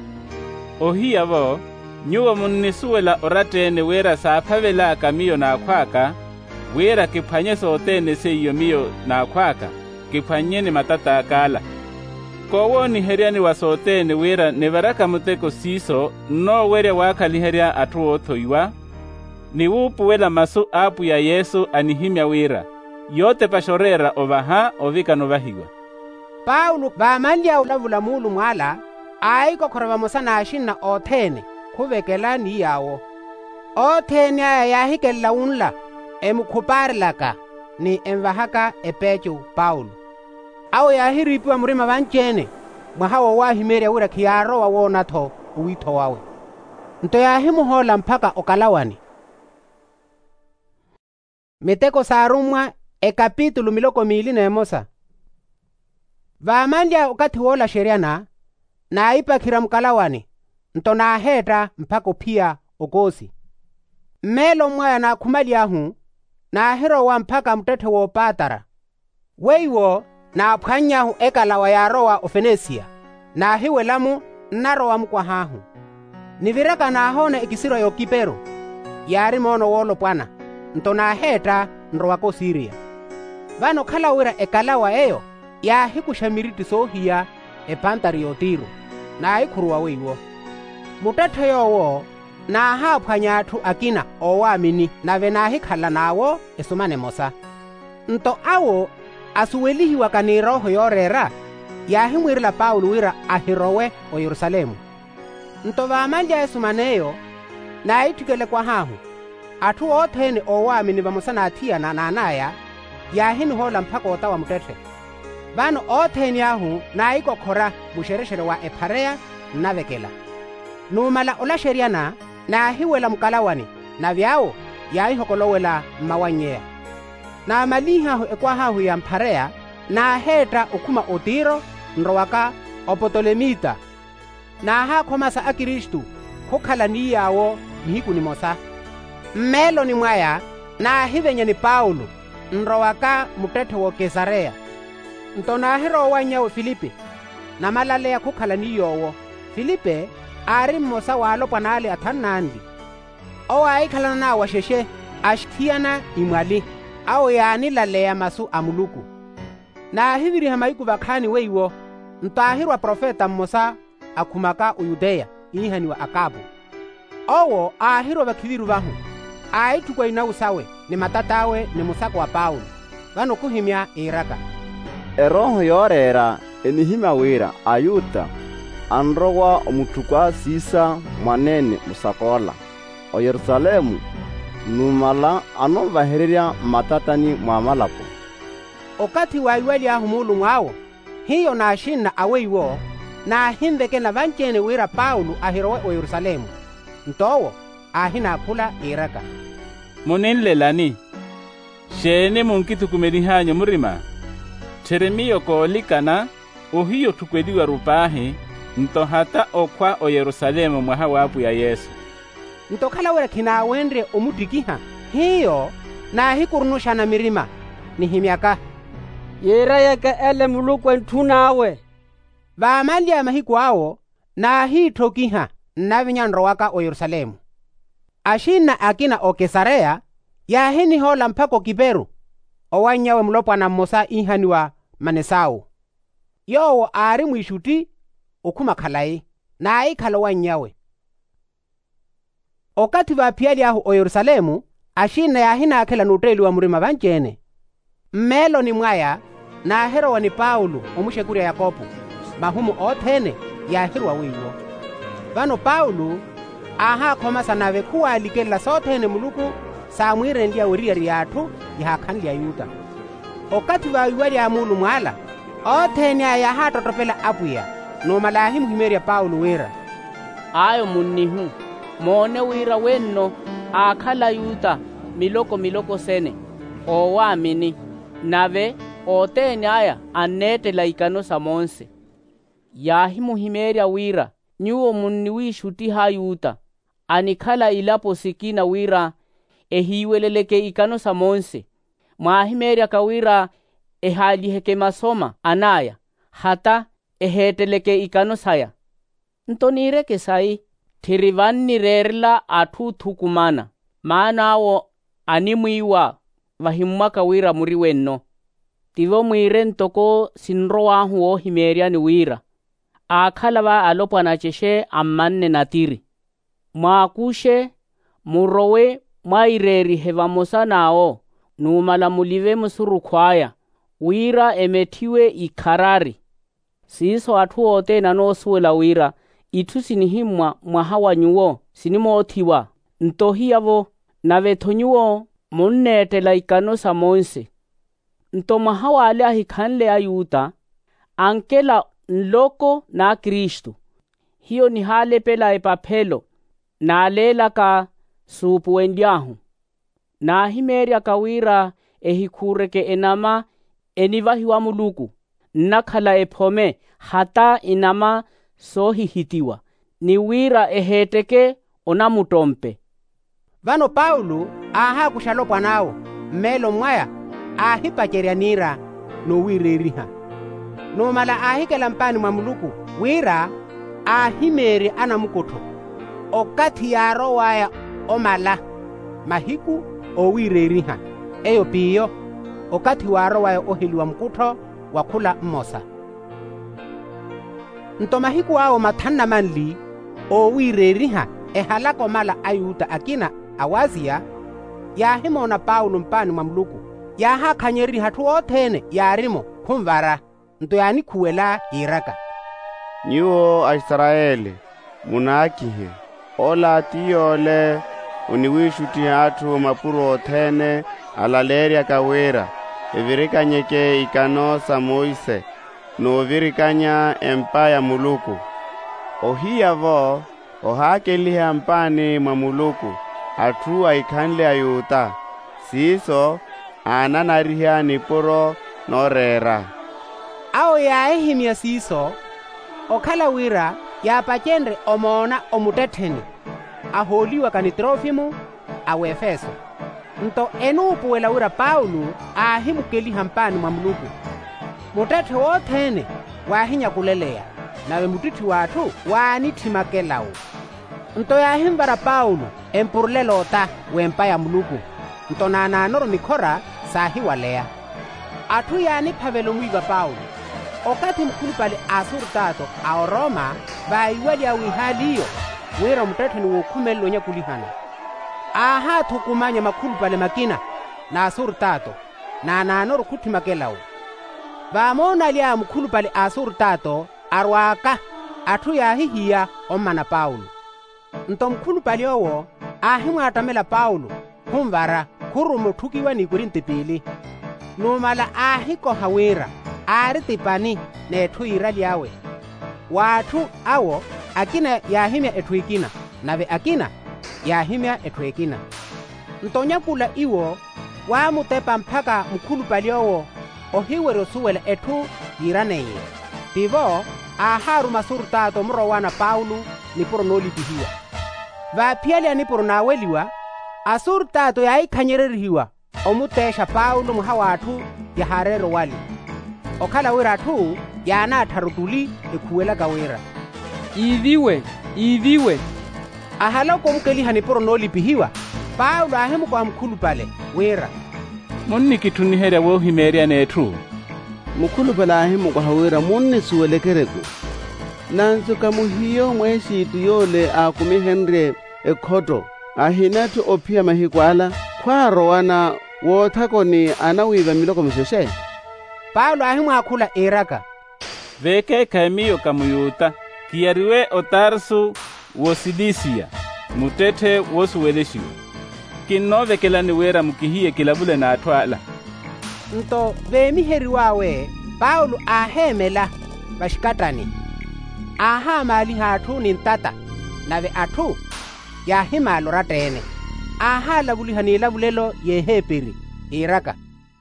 Ohiyavo nyuwo munnisuwela oratene wira saaphavelaka miyo naakhwaka wira kiphwanye sootene seiyo miyo naakhwaka kiphwanye ni matata akala. Kowooniheryani wa sootene wira nivaraka muteko siso nnoowerya waakhaliherya athu oothoiwa ni wuupuwela masu aapu ya Yesu anihimya wira yote pashorera ovaha ovika novahiwa.
Paulo vaamalya ulavula mulu mwala aayikokhora vamosana ashinna othene khuvekela ni yawo. Othene aya yahikelela unla emukhuparilaka ni emvahaka epecho Paulo. Awo yahiripiwa murima vanjene mwahawo waahimerya wira khiyarowa woonatho uwitho wawe. nto yahimuhola mpaka okalawani. Miteko sarumwa ekapitulu miloko mili nemosa. Vaamandya ukati wola sheriana na ipakira mkalawani nto na heta mpaka pia okosi. Melo mwaya na kumali ahu na hero wa mpaka mtete wo patara. Weiwo na phanyahu ekalawa ya roa ofenesia na hiwe lamu narowa mkwa hahu. Nivireka na hone ikisiro yo kipero yari mono wolo pwana nto na heta nrowako Siria. Vano kala wira ekalawa eyo ya hikushamiriti sohia epantari yo Tiro na ikuruwa weiwo. Mutete yowo na haphwanyathu akina owamini na venahi khala nawo esumane mosa. Nto awo asuwelihiwa kani roho yorera yahimwirila Paulo wira ahirowe o Yerusalemu. Nto vaamandya esumaneyo na itukele kwa hahu athu othene owamini vamusana athiyana na anaya yahinihola mpaka otawa mutete. Vano othene ahu na ikokhora mushereshere wa Eparea navekela. Numala ola sheriana na hiwela mkalawani na vyao yahihokolowela mawanyea. Na malihahu ekwahahu ya Mparea na heta ukuma o Tiro nrowaka Opotolemita. Na hakhomasa a Kristu khukhala niyawo nihiku ni mosa. Mmelo ni mwaya na hivenya ni Paulo nrowaka mutete wo Kesarea. Nto na hero wanyawo Filipe na malalea khukhala niyowo. Filipe ari mmosa walo panale athanandi. Owa aikhalana na washeshe ashikhiana imwali ao yani lalea masu amuluku. Na hiviri hamaiku vakhani weiwo ntahirwa profeta mmosa akumaka uyudeya ihani wa Akabu. Owo ahirwa vakhiviru vahu aitukwa inausawe ni matatawe ni musako wa Paulo. Vano kuhimya iraka.
Eroho yorera enihima wira ayuta anrowa omutukwa sisa mwanene musakola o Yerusalemu numala anovahererya matatani mwamalapo.
Okati waiweli ahu mulu mwawo hiyo na ashina aweiwo na himveke na vanchene wira Paulo ahirowe o Yerusalemu. Ntowo ahina kula iraka.
Muninlelani shene munkitukumelihanyo murima Cheremiyo koolikana ohiyo tukwediwa rupahi nto hata okwa o Yerusalemu mwaha wapu ya Yesu.
Nto kala wira kina wendre omutikiha hiyo na hikurunusha na mirima ni himyaka.
Yera yaka ele mulukwe ntunawe.
Vaamali ya mahiku awo na hii tokiha na vinyanrowaka o Yerusalemu. Ashina akina o Kesarea ya hini hola mpako kiperu owanyawe mlopwa na mosa ihani wa Manesau. Yowo ari mwishuti ukuma khalai na aikhala wanyawe. Okati vapiali ahu o Yerusalemu ashina ya hina akela nuteli wa murima vanchene. Mmelo ni mwaya na herowa ni Paulo omushekuria Yakobo mahumu othene ya hirwa wiwo. Vano Paulo aha khomasa nave kuwalikela sothene muluku samwirendia wiriya riyathu yahakhanli ya Yuda. Okati vawiwali ya mulu mwala othene ya hatotopela apuya nomalahi muhimerya Paulo wira.
Ayo munihu mone wira wenno akhala Yuda miloko miloko sene owamini nave otene aya anetela ikano samonse. Yahi muhimerya wira nyuwo munni wishuti ha Yuda anikhala ilapo sikina wira ehiweleleke ikano samonse. Mwahimerya kawira ehaliheke masoma anaya hata eheteleke ikano saya. Ntonireke sai thirivanni rerla athu thukumana maana awo animwiwa vahimwa kawira muri wenno. Tivo mwire ntoko sinrowahu o himerya ni wira akhala va alopwa na cheshe ammanne natiri. Mwakushe murowe mwaireri hevamosa nao numala mulive musuru kwaya wira emethiwe ikharari. Siso athu ote nanosuwela wira ithu sinihimwa mwahawanyuwo sinimoothiwa ntohiyavo navethonyuwo munnetela ikano samonse. Nto mwahawale ahikhanle ya Yuda ankela nloko na Kristu hiyo ni hale pela epaphelo
naalelaka suupuwenlyahu naahimeerya kawira ehikhureke enama enivahiwa Muluku nnakhala ephome hata inama soohihitiwa niwira eheteke onamutompe.
Vano Paulo aha kushalopwa nawo mmelo mwaya ahipacherya nira nowireriha nomala ahikela mpani mwa Muluku wira ahimeri anamukotho okati yaro waya omala mahiku owireriha eyo piyo okati waro waya ohiliwa mkutho wakhula mmosa nto mahiku awo mathanna manli owireriha ehalako mala ayuta akina awazia yahimona Paulo mpani mwa Muluku yahakhanyeri hathu othene yarimo khumvara nto yanikhuwela iraka.
Nyuo Aisraeli munakihe ola tiyole uniwishuti hathu mapuro othene alaleria kawera evirikanyeke ikano sa Moise novirikanya empaya Muluku ohiyavo ohakeliha mpani mwa Muluku athu aikhanle ayuta siso ananariha nipuro norera
ao yaehimya siso okhala wira yapachenre omona omutetheni aholiwa kani Trofimu awe Efeso nto enupuwela wira Paulo ahimukeliha mpani mwa Muluku mutethe wothene wahinya kuleleya nawe mutithi wathu wanithimakelawo nto yahimvara Paulo empurulelota wempa ya Muluku nto nananoro mikhora sahiwaleya athu yaniphavelo mwiva Paulo okati mkhulupale Asurtato ao Roma vaiwelya wihaliyo wira mutetheni wokhumelelo nyakulihana aha thukumanya makhulupale makina na Asurtato na nanoro khuthimakelawo vamona lya mkhulupale Asurtato arwaka athu yahihiya omana Paulo nto mkhulupale owo ahimwatamela Paulo khumvara khurumo thukiwa ni Korinto pili nomala ahikoha wira ari tipani nethu ira lyawe wathu awo akina yahimya ethu ikina nave akina yahimya ethu ikina ntonyakula iwo wamutepa mphaka mkhulupale owo ohiwero suwela ethu yiraneye tivo aharu Masurtato mrowana Paulo nipuro nolipihiwa vaphyalya nipuro naweliwa Asurtato yaikhanyererihiwa omutesha Paulo muha wathu yaharero wali okhala wira athu yanatharutuli ekhuwela kawira
iviwe iviwe
ahaloko mukeliha nipuro nolipihiwa Paulo ahimukwa mkhulupale wira
munni kituniherya wohimerya nethu
mukhulupale ahimukwa hawira munni suwelekereko nanzo kamuhiyo mweshitu yole akumihenrye ekhoto ahinathu ophiya mahikwala khwarowana wothakoni anawiva miloko misheshe
Paulo ahimwakhula iraka
veke kaemiyo kamuyuta kiyariwe o Tarsu wo Silisia mutethe wosuweleshiwa kinnovekelani wera mukihiye kilabule na athwala
nto vemiheri wawe Paulo ahemela vashikatani aha mali hathu ni ntata nave athu yahimalo ratene aha labuliha labulelo yeheperi iraka.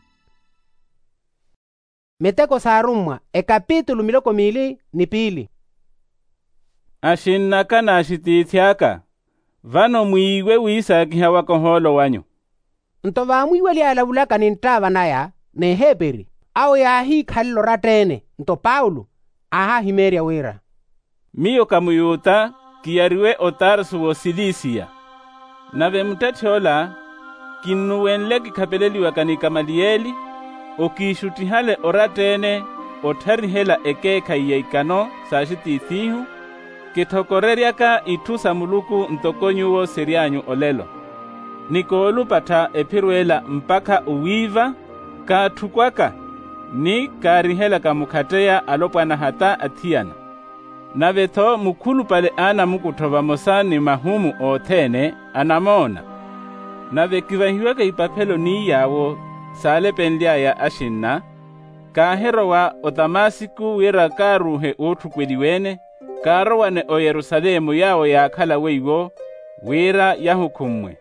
Meteko sarumwa ekapitulo miloko mili ni pili
ashinnaka na ashitithyaka vano mwiwe wisakiha wakoholo wanyu
nto vamwiwe lyalabulaka ni ntava naya neheperi ao yahikhalelo ratene nto Paulo aha himerya wira
miyo kamuyuta kiyariwe o Tarsu wo Silisia nave mutethola kinnuwenle kikhapeleliwa kani Gamalieli okishutihale oratene otharihela ekekha iyaikano sashitithihu kithokoreryaka ithu sa Muluku ntokonyuwo seryanyu olelo nikoolupatha ephirwela mpaka uwiva kaathukwaka ni kaarihela kamukhateya alopwana hata athiyana navetho mukhulupale ana mukuthova mosa ni mahumu othene anamona nave kivahiweka ipaphelo ni yawo saalepenlyaya ashinna kaaherowa o Damasiku wira kaaruhe oothukweliwene kaarowane o Yerusalemu yawo yaakhala weiwo wira yahukumwe.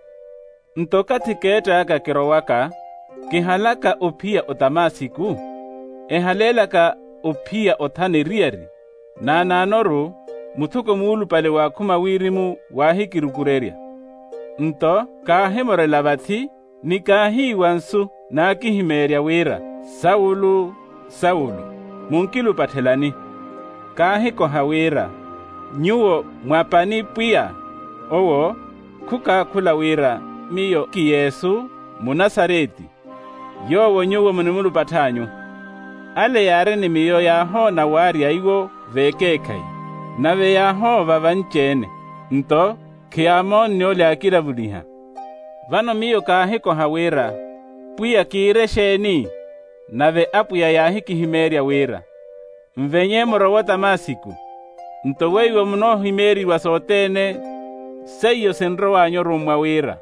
Ntokati ketaka kirowaka, kihalaka upia otamasiku, ehalelaka upia otaneriari, na nanoru, mutuko mulu pale wakuma wirimu wahikirukureria. Nto, kahemore labati, ni kahi wansu na kihimeria wira, Saulu, Saulu, munkilu patelani, kahi kohawira, nyuo mwapani pia, owo, kuka kula wira, miyo ki Yesu, munasareti, yowo nyuo munimulu patanyu. Ale yare ni miyo yaho na wari aigo vekekai, na ve yaho vavanchene, nto, kiamo nyole akira buliha. Vano miyo kahi kohawira, puya kire sheni, nave apuya yahi kihimeria wira. Mvenye morowota masiku, ntoweiwe muno himeri wasotene, seyo senro wanyo rumwa wira.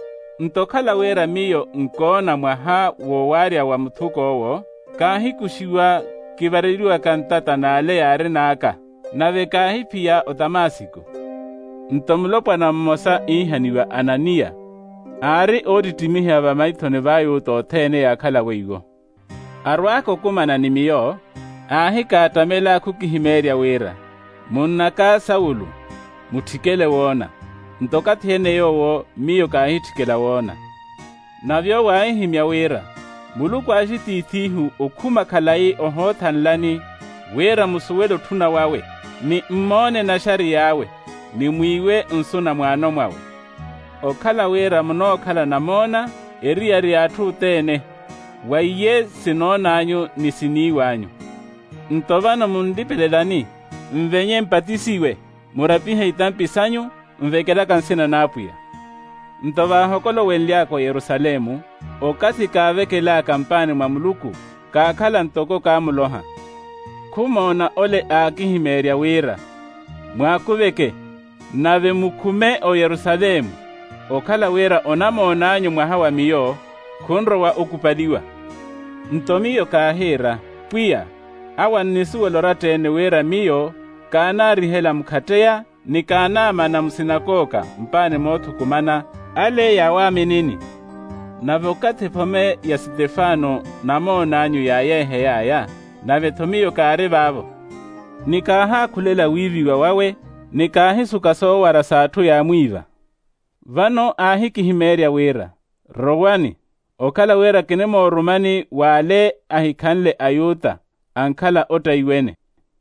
Ntokala wira miyo nkona mwaha wowaria wa mtuko owo, kahi kushiwa kibariliwa kantata na ale yare naka, nave kahi pia otamasiku. Ntomlopwa na mmosa ihaniwa Anania, ari oditimihi ava maitone vayo utotene ya kala weigo. Arwako kumana ni miyo, ahi katamela kukihimeria wira. Munaka Saulu, mutikele wona. Ntokati hene yowo miyo kahi tikela wona. Navyo waihimya wira. Muluku ajititihu okuma kalai ohotanlani, wira musuwelo tuna wawe. Ni mmone na shari yawe, ni mwiwe nsuna mwano mwawe. Okala wira muno kala namona, eriari atu tene, waiye sinona anyu ni sini wanyu. Ntovano mundipelelani, mvenye mpatisiwe, murapihe itampisanyu, mvekela kansina napuya. Ntova hokolo wenliako Yerusalemu, okasi kavekela kampani mamuluku, kakala ntoko kamuloha. Kumona ole akihimeria wira, mwakuveke, nave mukume o Yerusalemu, okala wira onamona anyu mwahawa miyo, kunro wa okupaliwa. Ntomiyo kahira, puya, awa nisuwe loratene wira miyo, kana rihela mkateya, ni kana mana msinakoka, mpane motu kumana, ale ya wami nini. Navokate pome ya Stefano namona anyu ya yehe yaya, nave tomiyo kare babo. Nikaha kulela wivi wa wawe, nikahi sukaso warasatu ya mwiva. Vano ahi kihimeria wira, rowani, okala wira kinemo rumani wale ahi kanle ayuta, ankala ota iwene.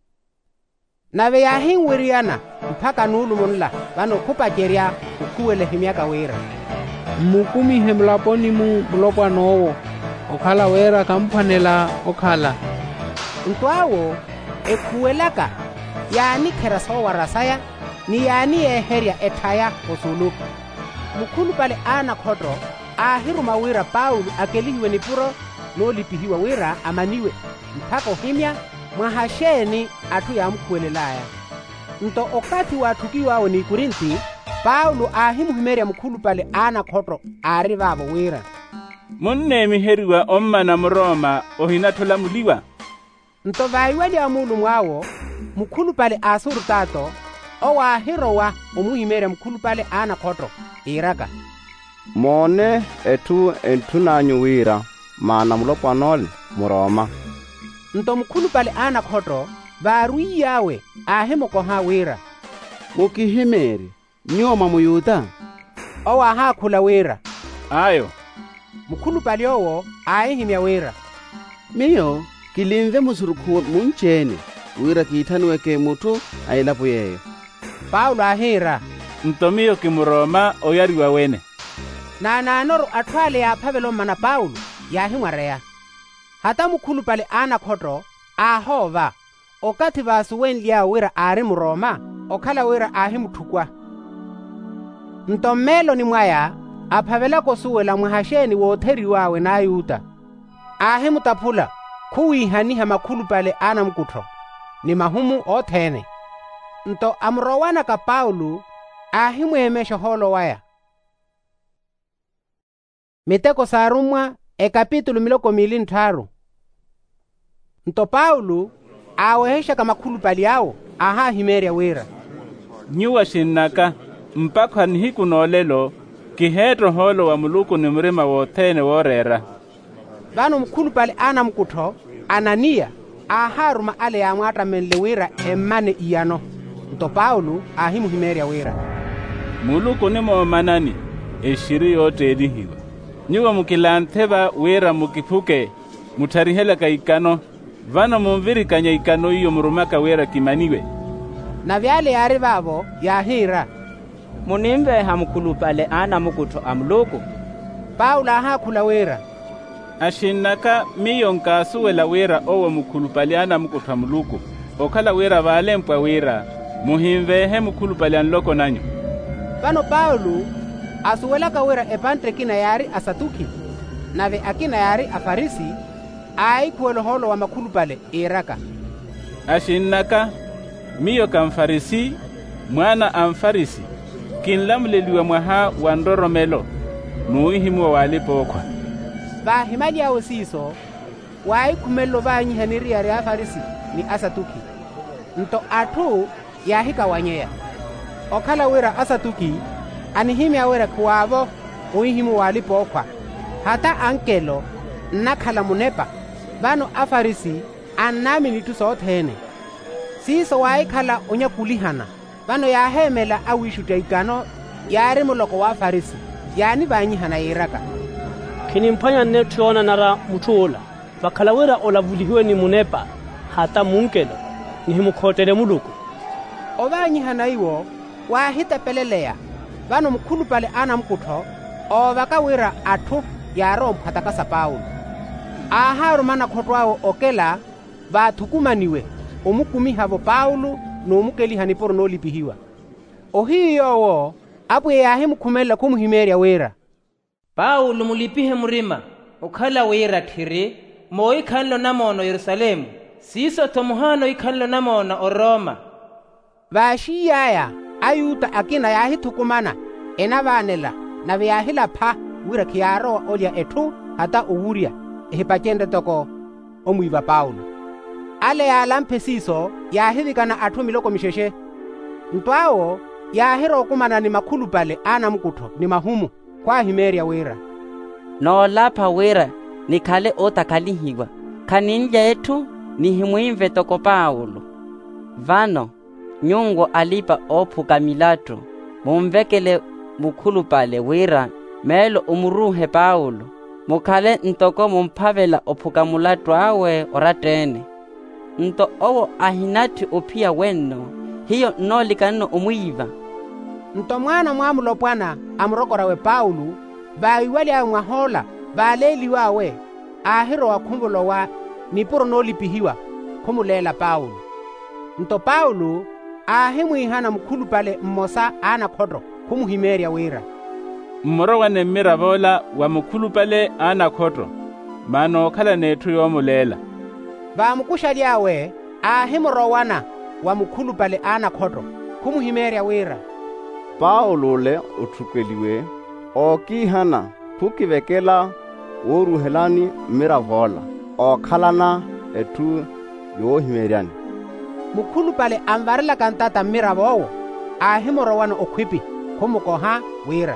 Nave yahi wiriana, mpaka nulu munla, vano kupa jeria, ukuwele himiaka wira.
Mukumi hemlaponi mu mlopwa nowo, okala wira kampanela okala.
Ntuawo, ekuwelaka, yani keraso warasaya, ni yani eheria etaya osulu. Mukulu pale ana kodro, ahiru mawira Paulu akelihiwe ni puro, no lipihiwa wira amaniwe, mpaka himya, mwahasheni atu ya mkuelelaya. Nto okati watukiwa ni Kurinthi, Paulu ahimu himeria mukulu pale ana kodro, arivavo wira.
Munne miheriwa omma na mroma ohinatola muliwa.
Nto vaiwali ya mulu mwawo, mukulu pale asuru tato, owa hirowa omuhimeria mukulu pale ana kodro, iraka.
Mone etu entunanyu wira, maana mlopwanole muroma.
Nto mukulu pale ana kodro, varui yawe ahimo koha wira.
Mukihimeri, nyoma muyuta.
Owa haa kula wira.
Ayo.
Mukulu pale owo ahimya wira.
Miyo, kilimve musuruku munchene, wira kiitanuweke mutu ailapo yeyo.
Paulo ahira.
Ntomiyo kimuroma oyari wawene.
Na nanoro atwale ya pavelo mana Paulo ya himwareya. Hata mukulu pale ana kodro, ahova, okati vasu wenlia wira ari muroma, okala wira ahimu tukwa. Ntomelo ni mwaya, apavela kosuwela mwahasheni woteri wawe na ayuta. Ahimu tapula, kuwi haniha makulu pale ana mkutro, ni mahumu otene. Nto amrowana ka Paulo, ahimu emesho holo waya. Miteko sarumwa, e kapitulu miloko milini taru. Nto Paulo, awehesha kama kulu pali yao, aha himeria wira.
Nyuwa shinaka, mpaka nihiku nolelo kihetro holo wa Muluku ni mrima wothene worera.
Vano mkulu pale ana mkutho Anania aharuma ale ya mwata menle wira emane iyano. Nto Paulo ahimu himeria wira.
Muluku ni manani eshiri yote edihiwa. Nyuwa mukilanteba wira mukipuke mutarihela ka ikano. Vano mumviri kanya ikano iyo murumaka wira kimaniwe.
Na vyale yari babo yahira.
Munimbe hamkulu pale ana mukutho amluku.
Paulo ahakula wira.
Ashinaka miyo nkasuwe la wira owa mukulu pale ana mukutho amluku. Okala wira vale mpwa wira. Muhimvehe mukulu pale anloko nanyo.
Vano Paulo asuwela ka wira epantre kina yari asatuki. Nave akina yari afarisi. Ai kuwelo holo wa makulu pale iraka.
Ashinaka miyo kamfarisi mwana amfarisi kinlamleliwa mwaha wandoromelo nuihimu walipo okwa.
Ba himali yao siso wai kumelo ba nyihaniri ya afarisi ni asatuki. Nto atu ya hika wanyea. Okala wira asatuki anihimi ya wira kuwavo uihimu walipo okwa. Hata ankelo nakala munepa vano afarisi anami nitu sothene. Siso wai kala onya kulihana. Vano ya hemela awishuta ikano yari muloko wa afarisi. Yani vanyihana iraka.
Kini mpanya netuona nara mutuola. Vakala wira olavulihiwe ni munepa. Hata munkelo ni himukotele Muluku.
Ovanyihana iwo wahita pelelea. Vano mkulu pale ana mkutho. Ovaka wira atu yaro mphatakasa Paulo. Aharu mana khotwao okela vathukumaniwe omukumi havo Paulo no mukeli haniporo no lipihiwa. Ohiyo wo apu yahe mukhumela kumuhimeria wira.
Paulo mulipihe murima ukhala wira thiri mo ikhanlo namono Yerusalemu siso tomuhano ikhanlo namono o Roma.
Vashiyaya ayuta akina yahi thukumana enavanela na vyahila pha wira kiyaro olya ethu hata uwuria ehipachende toko omwiva Paulo. Ale ya lampesiso yahivikana athu miloko misheshe. Ntwao yahiro kumana ni makulu pale ana mkutho ni mahumu kwa himeria wira.
No lapa wira ni kale otakalihiwa. Kaninja etu ni himuimve toko Paulo. Vano nyungo alipa opuka milato. Mumvekele mukulu pale wira melo umuruhe Paulo. Mukale ntoko mumpavela opuka mulato awe oratene. Nto owo ahinati opia weno. Hiyo nolikano umwiva.
Nto mwana mwamulo pwana amrokora we Paulo. Baiwali ya mwahola. Baleli wawe. Ahiro wa kumbulo wa nipuro nolipihiwa. Kumulela Paulo. Nto Paulo ahimu ihana mkulu pale mmosa ana kodro. Kumuhimeria wira.
Mmoro wane mirabola wa mukulu pale ana kodro. Mano kala netu yomulela.
Ba mkushali yawe ahimu rowana wa mkulu pale ana kodro. Kumuhimeria wira.
Paulo le utukeliwe okihana kukivekela woruhelani miravola okhalana etu yohimeriani.
Mukulu pale amvarila kantata miravowo ahimu rowana okwipi kumukoha wira.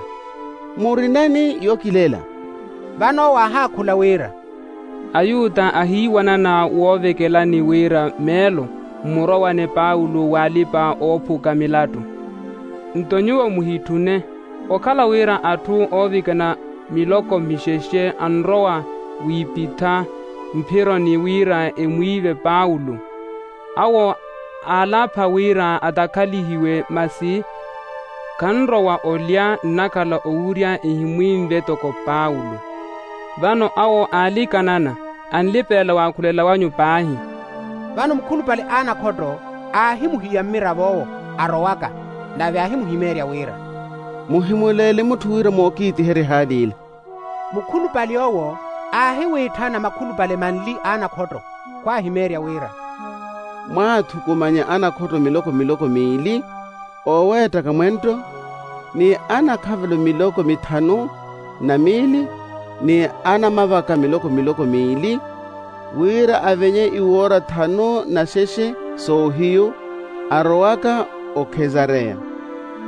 Murinani yokilela.
Vano waha kula wira.
Ayuta ahiwana na wovekela ni wira melo murowane Paulo walipa opuka milato. Ntonyuwa muhitune okala wira atu ovikana miloko misheshe anrowa wipita mpiro ni wira emwive Paulo. Awo alapa wira atakalihiwe masi kanrowa olya nakala ouria ihimwimve toko Paulo. Vano awo alikanana anlipela wakulela wanyu pahi.
Vano mkulu pale ana kodro ahimu hiya miravowo arowaka na vyahimu himeria wira.
Muhimulele mutu wira mokiti heri halile.
Mkulu pale owo ahiwe itana makulu pale manli ana kodro kwa himeria wira.
Mwatu kumanya ana kodro miloko miloko miili oweta kamwento ni ana kavelo miloko mitano na mili ni ana mavaka miloko miloko miili wira avenye iwora tano na sheshe so hiyo arowaka o Kezarea.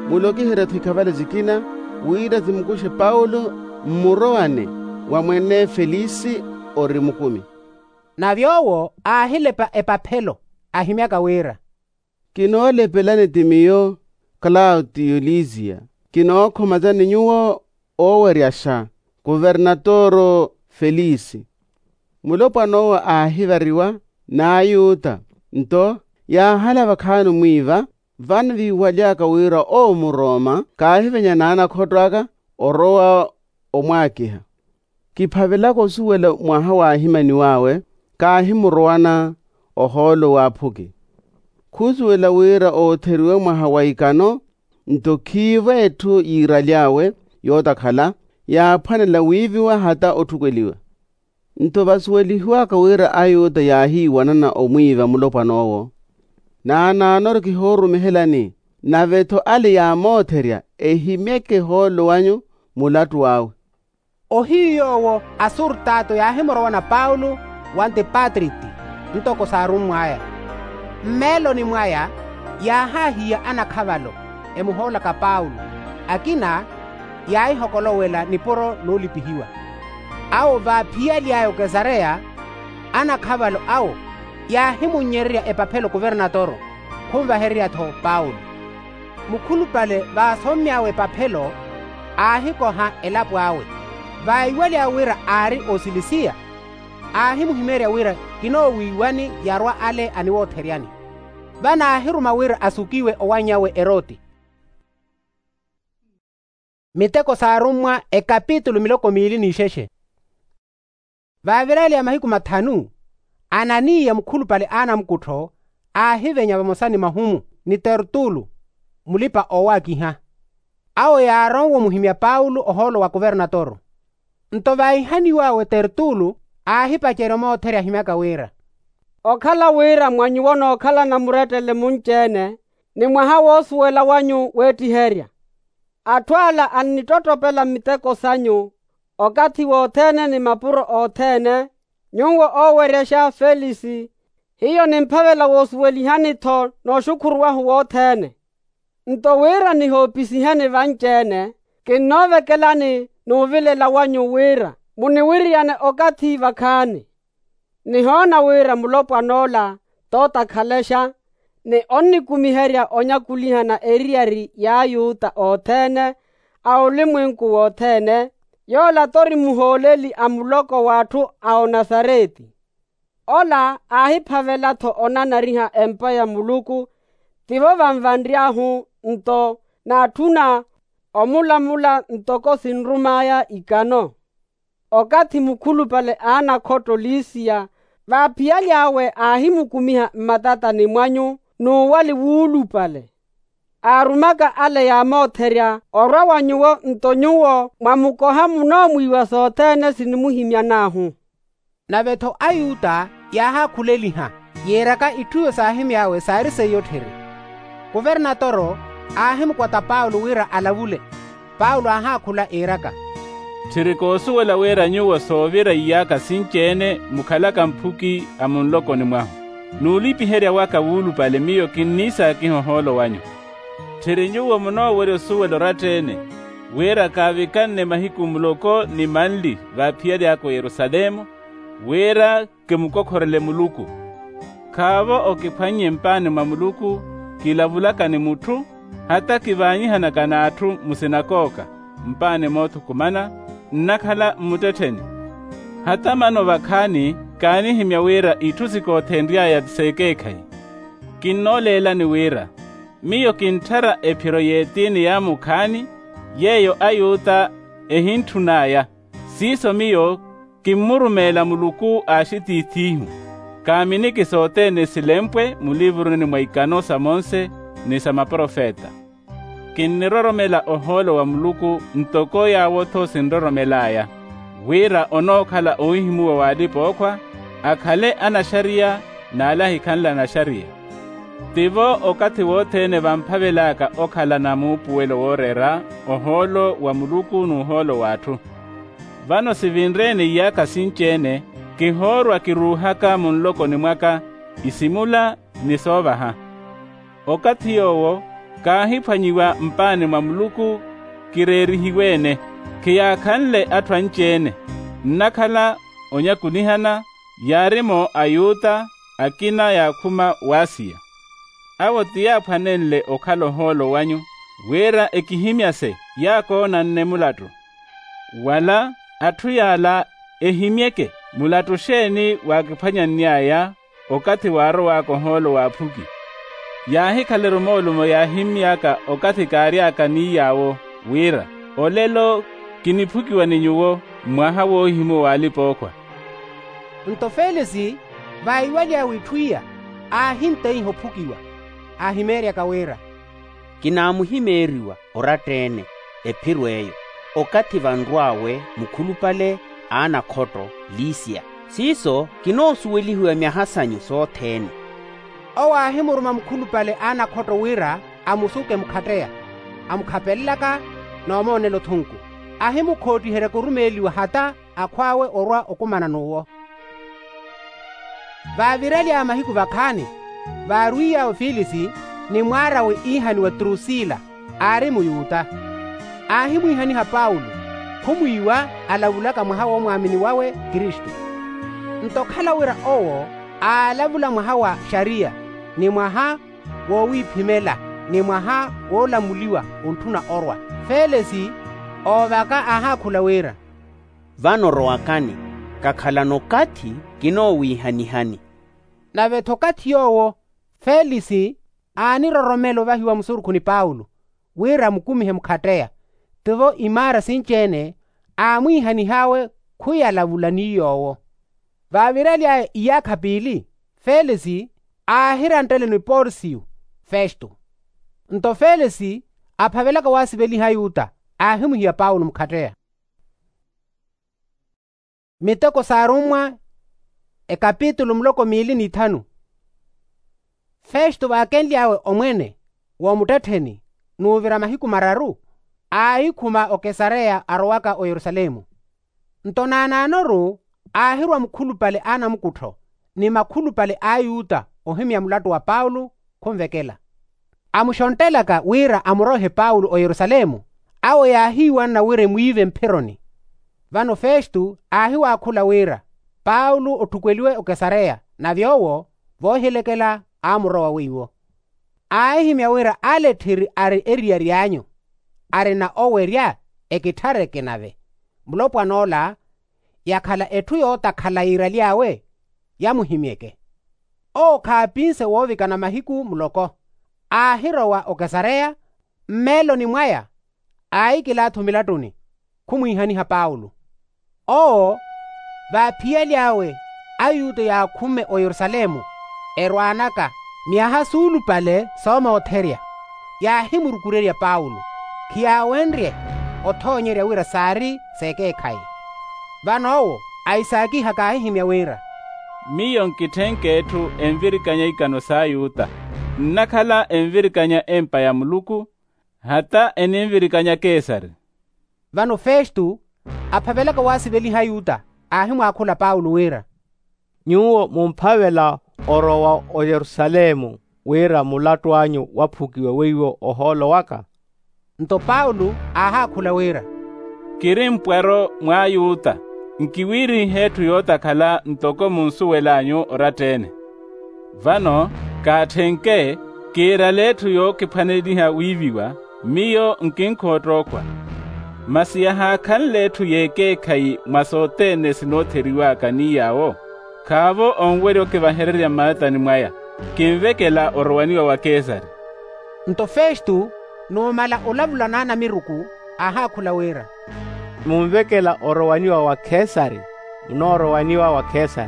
mulokihera twikhavale zikina wira zimkushe Paulo mmurowane wa mwene Felisi ori mukumi.
Na vyowo ahilepa epaphelo ahimyaka wira.
Kinoolepelane timiyo Claudio Lisia, kinookhomazane nyuwo oweryasha guvernatoro Felisi. Mulopwanowo ahivariwa na Ayuta, nto yahala vakhanu mwiva, vanu viwalyaka wira o muroma kaahivenya naana khotwaka orowa omwakiha. Kiphavelako suwela mwaha wa ahimani wawe, kaahimurowana oholo waphuki. Khusuwela wira ootheriwe mwaha wa ikano, nto khiiva ethu yiralyawe yotakhala, yaaphanela wiiviwa hata othukweliwa. Nto vasuwelihiwaka wira Ayuta yaahiiwanana omwiva mulopwanowo. Na naanoro kihorumihelani, na vetho ali yaamotherya ehimyeke holo wanyu mulatu wawe.
Ohiyowo asurtato yahimorowana Paulo wante Patriti ntoko saru mwaya. Mmelo ni mwaya yahahiya anakhavalo emuhola ka Paulo, akina yaihokolowela niporo nolipihiwa. Awo vaaphiya lyayo Kesarea anakhavalo awo yahimunyerya epaphelo guvernatoro khumvaheryatho Paulo. Mukhulupale vaasomyawe epaphelo ahikoha elapo awe. Vaiwelya wira ari osilisia ahimuhimerya wira kinowiwani yarwa ale aniwootheryani. Vana ahiruma wira asukiwe owanyawe Eroti. Miteko saarumwa ekapitulo miloko miili nisheshe. Vavirelya mahiku mathanu Ananiya mukhulupale ana mkutho ahivenya vamosani mahumu ni Tertulu mulipa owakiha. Awo yaarongo muhimya Paulo oholo wa guvernatoro. Nto vaihaniwawe Tertulu ahipachere mootherya himyaka wira.
Okhala wira mwanyu wono okhala na muretele munchene, ni mwaha wosuwela wanyu wetiherya. Atwala anitotopela miteko sanyu, okati wothene ni mapuro othene, nyungo oweryasha Felisi, hiyo ni mphavela wosuwelihanitho no shukuru wahu wothene. Nto wira ni hopisihani vanchene, kinovekelani nuvilela wanyu wira, muniwiriyane okati vakhani. Nihona wira mulopwanola tota khalesha, ni onnikumiherya onyakulihana eriyari ya Ayuta othene, aulimwinku wothene, yola tori muholeli amuloko wathu ao Nazareti. Ola ahiphavelatho onanariha empa ya muluku, tivo vamvandriahu nto na thuna omulamula ntoko sinrumaya ikano. Okati mukhulupale ana khoto Lisia, vaaphiya lyawe ahimukumiha mmatatani mwanyu nuwali wuulupale. Arumaka ale yaamotherya orwa wanyuwo ntonyuwo mwamukoha muno mwiwa sothene sinimuhimya nahu.
Na vetho Ayuta yahakhuleliha yeraka ithuyo saahimyawe saariseyotheri. Guvernatoro ahimukwata Paulo wira alavule. Paulo ahakhula eraka.
Thirikoosuwela wira nyuwo soovira iyaka sinchene mukhalaka mphuki amunlokoni mwahu. Nuulipiherya waka wuulupale miyo kinnisa kihoholo wanyu. Thiri nyuwo muno wiri osuwelo ratene, wira kaavikanne mahiku muloko ni manli vaaphiya lyako Yerusalemu, wira kimukokhorele muluku. Kaavo okiphwanye mpani mwa muluku, kilavulaka ni muthu, hata kivanyihanaka naathu musinakoka, mpani moothukumana, nnakhala mmutetheni. Hata mano vakhani, kaanihimya wira ithu sikoothenryaya seekeekhai. Kinnoolela ni wira. Miyo kinthara ephiro yetini ya mukhani, yeyo Ayuta ehinthunaya. Siso miyo kimmurumela muluku ashitithihu. Kaamini kisootene silempwe mulivuruni mwa ikano sa Monse ni sa maprofeta. Kinniroromela oholo wa muluku ntoko yawotho sinroromelaya. Wira onokhala ohimuwa waadipookwa, akhale ana sharia na alahi kanla na sharia. Tivo okati wothene vamphavelaka okhala na muupuwelo worera oholo wa muluku nuholo wathu. Vano sivinrene iyaka sinchene, kihorwa kiruhaka munlokoni mwaka, isimula nisovaha. Okati yowo, kahiphanyiwa mpani mwa Muluku kirerihiwene kiyakhanle athwanchene nnakhala onyakunihana yarimo ayuta akina yakhuma wasiya awo tiyaphwanenle okhalo holo wanyu wera ekihimyase yakona nne mulatu wala athu yala ehimyeke mulatu sheni wakiphwanya nnyaya okathi waro wako holo waphuki yahikhalero molumo yahimyaka okathi karyaka niyawo wira olelo kiniphukiwa ninyuwo mwaha wohimo walipokwa
nto Felisi vaiwalya withuya ahintei hophukiwa ahimerya kawera
kinamuhimeriwa oratene ephirweyo okathi vanrwawe mukhulupale ana khoto Lisia siso kinosuwelihiwa myahasanyu sothene
owahimuruma mukhulupale ana khoto wira amusuke mukhateya amukhapelelaka noomonelo thunku ahimukhotihere kurumeliwa hata akhwawe orwa okumana nuwo vavirelya amahiku vakhani varwiya Felisi ni mwarawe ihani wa Drusila ari muyuta ahimwihaniha Paulo khumwiwa alavulaka mwaha wa mwamini wawe Kristu ntokhala wira owo alavula mwaha wa sharia ni mwaha wowiphimela ni mwaha wolamuliwa unthuna orwa Felisi ovaka ahakhula wira
vano roakani kakhala nokathi kinowihanihani
navetho kathi yowo Felisi aniroromelo vahiwa musurukhuni Paulo wira mukumihe mukhateya tivo imara sinchene amwihanihawe khuyalavula niyowo vavirelya iyakha pili Felisi ahirantele ni Porcio Festo nto Felisi aphavelaka wasiveliha yuta ahimuhiya Paulo mukhateya miteko sarumwa ekapitulo muloko mili ni thanu Festo vakenlyawe omwene womutatheni nuuvira mahiku mararu ahikhuma okesareya arowaka o Yerusalemu ntonananoru ahirwa mukhulupale ana mukutho ni makhulupale ayuta ohimya mulatu wa Paulo khumvekela amushontelaka wira amurohe Paulo o Yerusalemu awo yahiwa na wire muive mpironi vano Festo ahiwa akhula wira Paulo othukweliwe okesareya na vyowo vohilekela amurowa wiwo ahimya wira alethiri ari eria ryanyu ari na owerya ekithareke nave mulopwanola yakhala ethu yotakhala ira lyawe yamuhimyeke okhapinse wovikana mahiku muloko ahirowa okesareya mmelo ni mwaya aikilathu milatuni khumwihaniha Paulo oo vaphiya lyawe ayuto yakhume o Yerusalemu erwanaka miaha sulu pale soma otherya yahimurukurerya Paulo khiyawenrye othonyerya wira sari sekeekhai vanowo aisakiha kahihimya wira
miyo nkithenke ethu envirikanya ikano sa yuta nnakhala envirikanya empa ya Muluku hata enimvirikanya Kesari
vano Festo aphavelaka wasiveliha yuta ahimwakhula Paulo wira
nyuwo mumphavela orowa o Yerusalemu wira mulatu wanyu waphukiwe weiwo oholo waka
nto Paulo ahakhula wira
kiri mpwero mwa yuta nkiwiri hethu yotakhala ntoko munsuwelanyu oratene vano kathenke kira lethu yokiphwaneliha wiviwa miyo nkinkhotrokwa masiyaha khan lethu yekeekhai mwasotene sinotheriwaka niyawo khavo onweri kivahererya maatani mwaya kinvekela orowaniwa wa Kesari
nto Festo numala olavulana na miruku ahakhula wira
mumvekela orowaniwa wa Kesari munoorowaniwa wa Kesari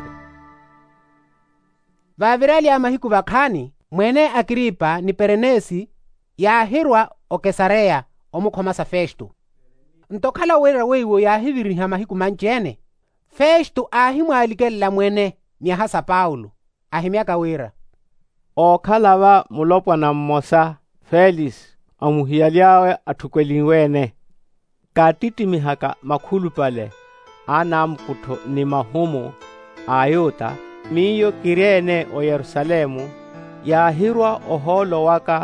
vavirelya amahiku vakhani mwene Agripa ni Berenisi yahirwa okesareya omukhomasa Festo ntokhala wira weiwo yahiviriha mahiku manchene Festo ahimwalikelela mwene miahasa Paulo ahimyaka wira
okhalava mulopwa na mmosa Felisi amuhiya lyawe athukweliwene katitimihaka makhulupale ana mkutho ni mahumu ayuta miyo kirene o Yerusalemu yahirwa oholo waka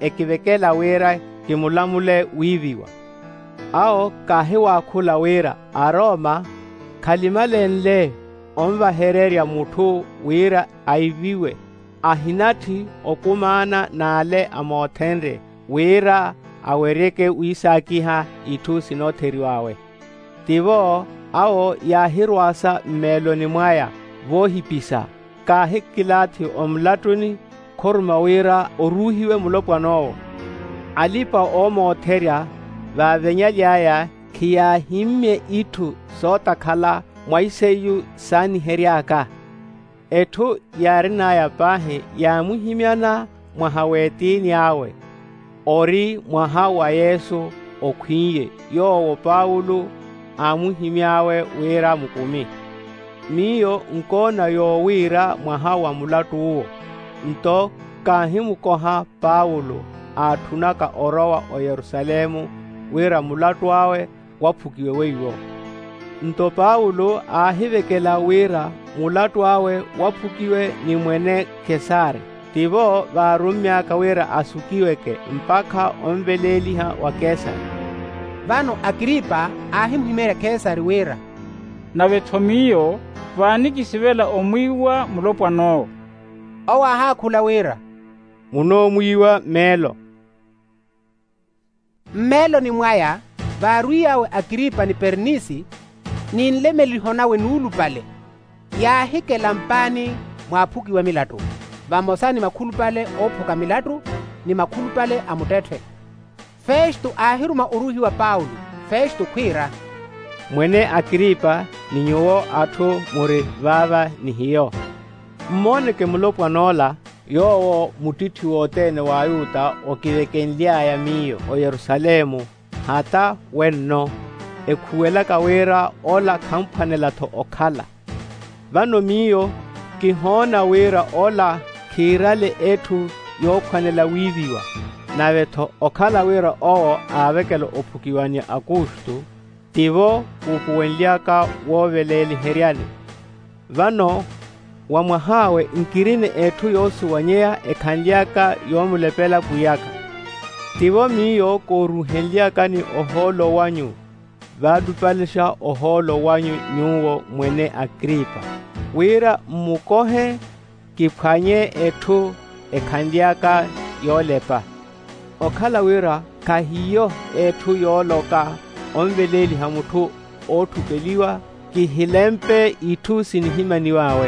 ekivekela wira kimulamule wiviwa. Ao kahi wakhula wira aroma khalimalenle omvahererya muthu wira aiviwe ahinathi okumana nale amothenre wira awereke wisakiha ithu sinotheriwawe. Tivo ao yahirwasa mmeloni mwaya vohipisa kahi kilathi omlatuni khoruma wira oruhiwe mulopwanowo. Alipa omotherya vavenya lyaya khiyahimye ithu sotakhala mwaiseyu saniheryaka. Ethu yarinaya pahe yamuhimyana mwahawetini awe. Ori mwaha wa Yesu okhwiye yowo Paulo amuhimyawe wira mukumi. Miyo nkona yo wira mwaha wa mulatu uwo. Nto kahimukoha Paulo athunaka orowa o Yerusalemu wira mulatu wawe waphukiwe weiwo. Nto Paulo ahivekela wira mulatu wawe waphukiwe ni mwene Kesare. Tivo varumyaka wira asukiweke mpaka omveleliha wa Kesari.
Vano Agripa ahimuhimera Kesari wira.
Nawe Tomiyo vanikisivela omwiwa mulopwanowo.
Owa hakhula wira.
Muno mwiwa Melo.
Melo ni mwaya varuyawe Agripa ni Bernisi ni nlemelihonawe nulu pale. Yahikela mpani mwaphukiwe milatu. Vamosani makhulu pale ophuka milatu ni makhulu pale amutethwe. Festo ahiruma uruhi wa Paulo. Festo khwira.
Mwene Agripa ni nyuwo athu muri vava ni hiyo. Mmoneke mulopwanola yowo mutithi wotene wa Ayuda okivekenlyaya miyo o Yerusalemu hata wenno ekhuwelaka wira ola khamphanelatho okhala. Vano miyo kihona wira ola khirale ethu yokhwanela wiviwa. Navetho okhala wira owo avekelo ophukiwanya Augusto. Tivo kukuwenlyaka woveleli heryani. Vano wamwahawe nkirine ethu yosuwanyeya ekhanlyaka yomulepela kuyaka. Tivo miyo koruhenlyaka ni oholo wanyu. Vadupalisha oholo wanyu nyuwo mwene Agripa. Wira mmukohe kiphwanye ethu ekhanlyaka yolepa. Okhala wira kahiyo ethu yoloka omveleli hamuthu othupeliwa kihilempe ithu sinihimaniwawe.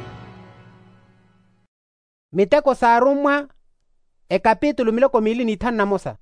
Miteko sarumwa ekapitulo miloko mili ni thana mosa.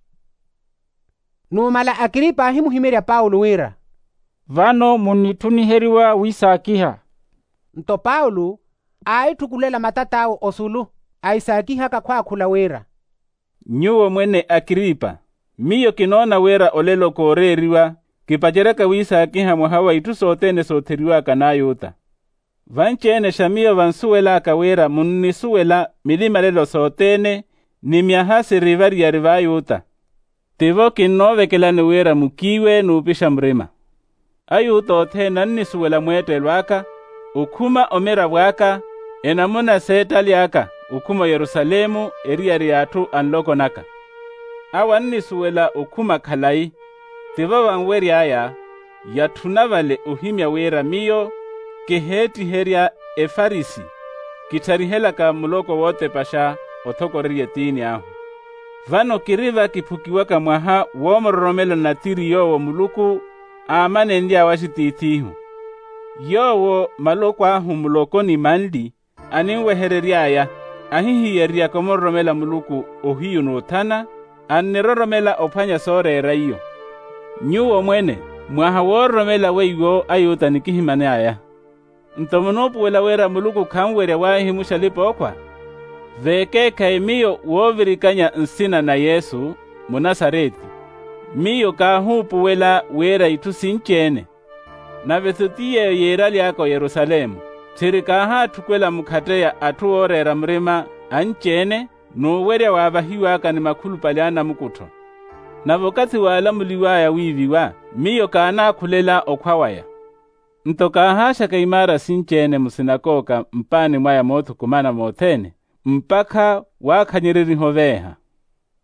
Numala Agripa ahimuhimerya Paulo wira.
Vano munithuniheriwa wisakiha.
Nto Paulo aithukulela matatawo osulu aisakiha kakhwakhula wira.
Nyuwo mwene Agripa miyo kinona wira olelo koreriwa kipachereka wisakiha mwahawa itu sotene sotheriwa kanayuta. Vanchene shamiyo vansuwela kawira munnisuwela milima lelo sotene ni myahasi rivari ya rivayuta. Tivo kinovekelani wira mukiwe nupisha mrima. Ayuta othena nnisuwela mwete lwaka ukuma omera waka enamuna setali aka ukuma Yerusalemu eriyari yatu anloko naka. Awa nnisuwela ukuma khalai. Tivo vanweri aya yathunavale uhimya wira miyo kiheti herya efarisi kitarihela ka muloko wote pasha othokoriye tini ahu. Vano kiriva kiphukiwaka mwaha womoromelo natiri yowo muluku amane ndi awashitithihu. Yowo maloko ahu muloko ni mandi aniwehereryaya ahihiyerya komoromela muluku ohiyu nuthana aniroromela ophanya sorera iyo. Nyuwo mwene mwaha woromela weiwo Ayuta nikihimane aya. Ntomunopuwela wera muluku khamwerya wahimusha lipokwa. Veke kaimiyo wovirikanya nsina na Yesu munasareti. Miyo kahupuwela wera itu sinchene. Na vethutiye yera lyako Yerusalemu. Tirikaha tukwela mukhateya atu orera mrima anchene nuwerya wavahiwaka ni makhulu palyana mukutho. Na vokati walamuliwaya wiviwa miyo kana khulela okhwawaya. Ntoka hasha kaimara sinchene musinakoka mpani mwaya mothu kumana mothene mpaka wakhanyiriri hoveha.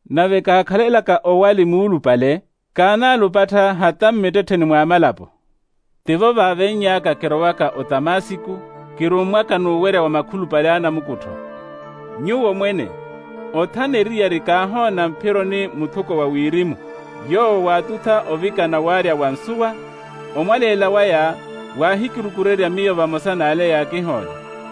nave kakhalelaka owali muulu pale, kana lupatha hata mmetetheni mwamalapo. Tivo vavenyaka kirowaka o Damasiku, kirumwaka nuwere wa makhulu pale ana mukutho. Nyuwo mwene, othaneriya rikahona mphiro ni muthuko wa wirimu, yo watuta ovikana warya wansuwa, omwalela waya wahikirukurerya miyo vamosana ale ya kihola.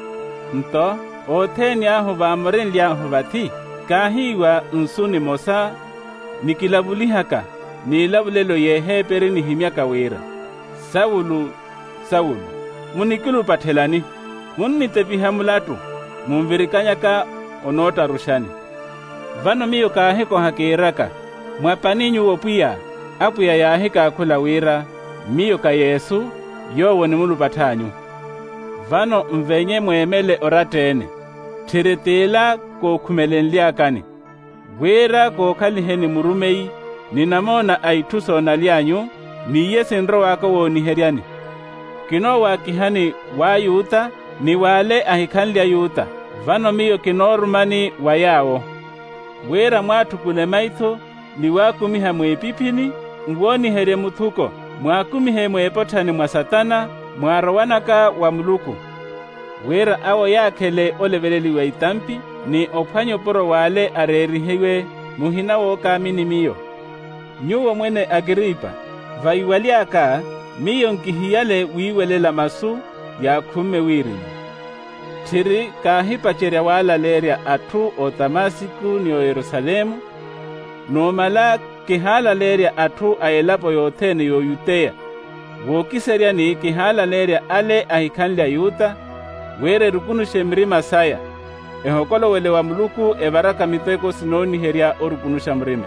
Nto, otheni aho vamorenli aho vathi, kahiwa nsuni mosa, nikilavulihaka, nilavulelo yeheperi nihimyaka wira. Saulu, Saulu, munikilupathelani, munnitepiha mulatu, mumvirikanyaka onota rushani. Vano miyo kaheko hakiraka, mwapaninyu wopuya, apuya yahika akula wira, miyo ka Yesu, yowo ni mulupathanyu. Vano mvenye mwemele oratene, thiritila kokhumelenliakani, wira kokhaliheni murumei, ninamona aithusona lyanyu, niye sinro wako woniheryani. Kino wakihani wa yuta, ni wale ahikhanlya yuta, vano miyo kinorumani wayawo. Wera mwathukule maitho, ni wakumiha mwepipini, ngwoniherye muthuko, mwakumihe mwepothani mwa Satana, mwarowanaka wa muluku. Wera awo yakhele oleveleliwa itampi, ni ophwanyo poro wale arerihiwe, muhina wokamini miyo. Nyuwo mwene Agripa, vaiwaliaka, miyo nkihiyale wiwelela masu, ya khume wirimu. Thiri kahipacherya walalerya athu o Damasiku ni o Yerusalemu, nomala kihalalerya athu aelapo yothene yo Yuteya, wokiserya ni kihalalerya ale ahikhanlya Yuta, were rukunushe mrima saya, ehokolowele wa muluku evaraka miteko sinoniherya orukunusha mrima.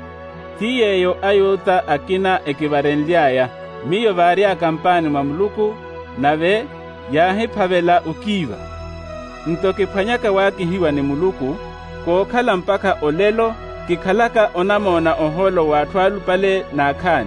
Tiyeyo ayuta akina ekivarenlyaya, miyo varya kampani mwa muluku, nave yahiphavela ukiva. Ntokiphwanyaka wakihiwa ni muluku, kokhala mpaka olelo, kikhalaka onamona oholo wathwalu pale na akhani.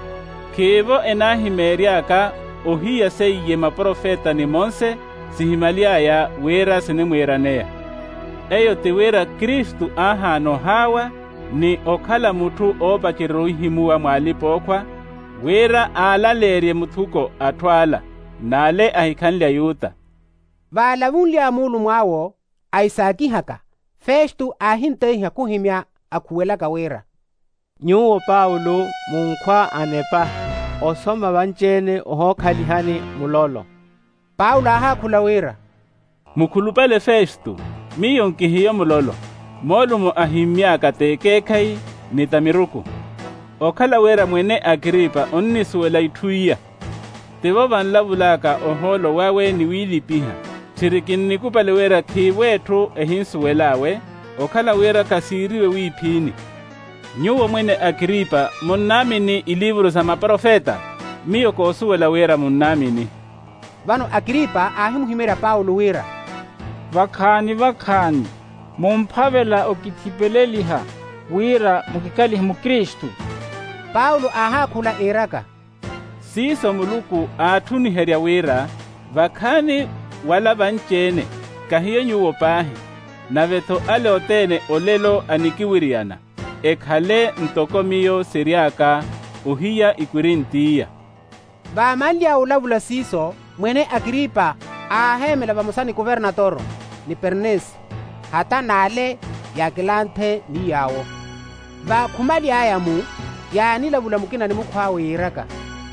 Kivo enahimeryaka, ohiya seiye maprofeta ni monse, sihimaliaya wera sinemweraneya. Eyo tiwera Kristu ahano hawa, ni okhala muthu opachiruhimuwa mwalipokwa, wera alalerye muthuko athwala, nale ahikhanlya yuta.
Valavunlya mulu mwawo, aisakihaka, Festu ahinteiha kuhimya akhuwelaka wera.
Nyuwo Paulo munkhwa anepa, osoma vanjene ohokhalihani mulolo.
Paulo ahakhula wera.
Mukhulupale Festu, miyo nkihiyo mulolo, molumo ahimyaka tekekhai nitamiruku. Okhala wera mwene Agripa onnisuwela ithuiya. Tivo vanlavulaka oholo wawe ni wilipiha. Thirikinni kupale wera khiwethu ehinsuwelawe, okhala wera kasiriwe wiphini. Nyuwo mwene Agripa munnamini ilivuru za maprofeta, miyo kosuwela wera munnamini.
Vano Agripa ahimuhimera Paulo wera.
Vakhani vakhani, mumphavela okithipeleliha, wira mukikalihi mukristu.
Paulo ahakhula eraka.
Siso muluku athuniherya wira, vakhani wala vanchene, kahiyo nyuwo pahi, navetho ale otene olelo anikiwiriyana, ekhale ntoko miyo siriaka, uhiya ikwirintiya.
Vamalya ulavula siso, mwene Agripa ahemela vamosani gubernatoro, ni Bernesi, hata nale yakilanthe ni yawo. Vakhumali ayamu, yanilavula mukina ni mukhwawe iraka.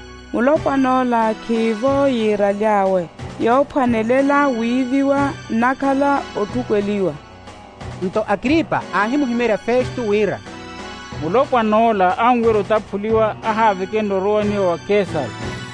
Mulopanola khivo yira lyawe, yophwanelela wiviwa nakhala othukweliwa.
Nto Agripa ahimuhimera Festu wira.
Mulopanola anwiro taphuliwa ahavekendo roani wa Kesari.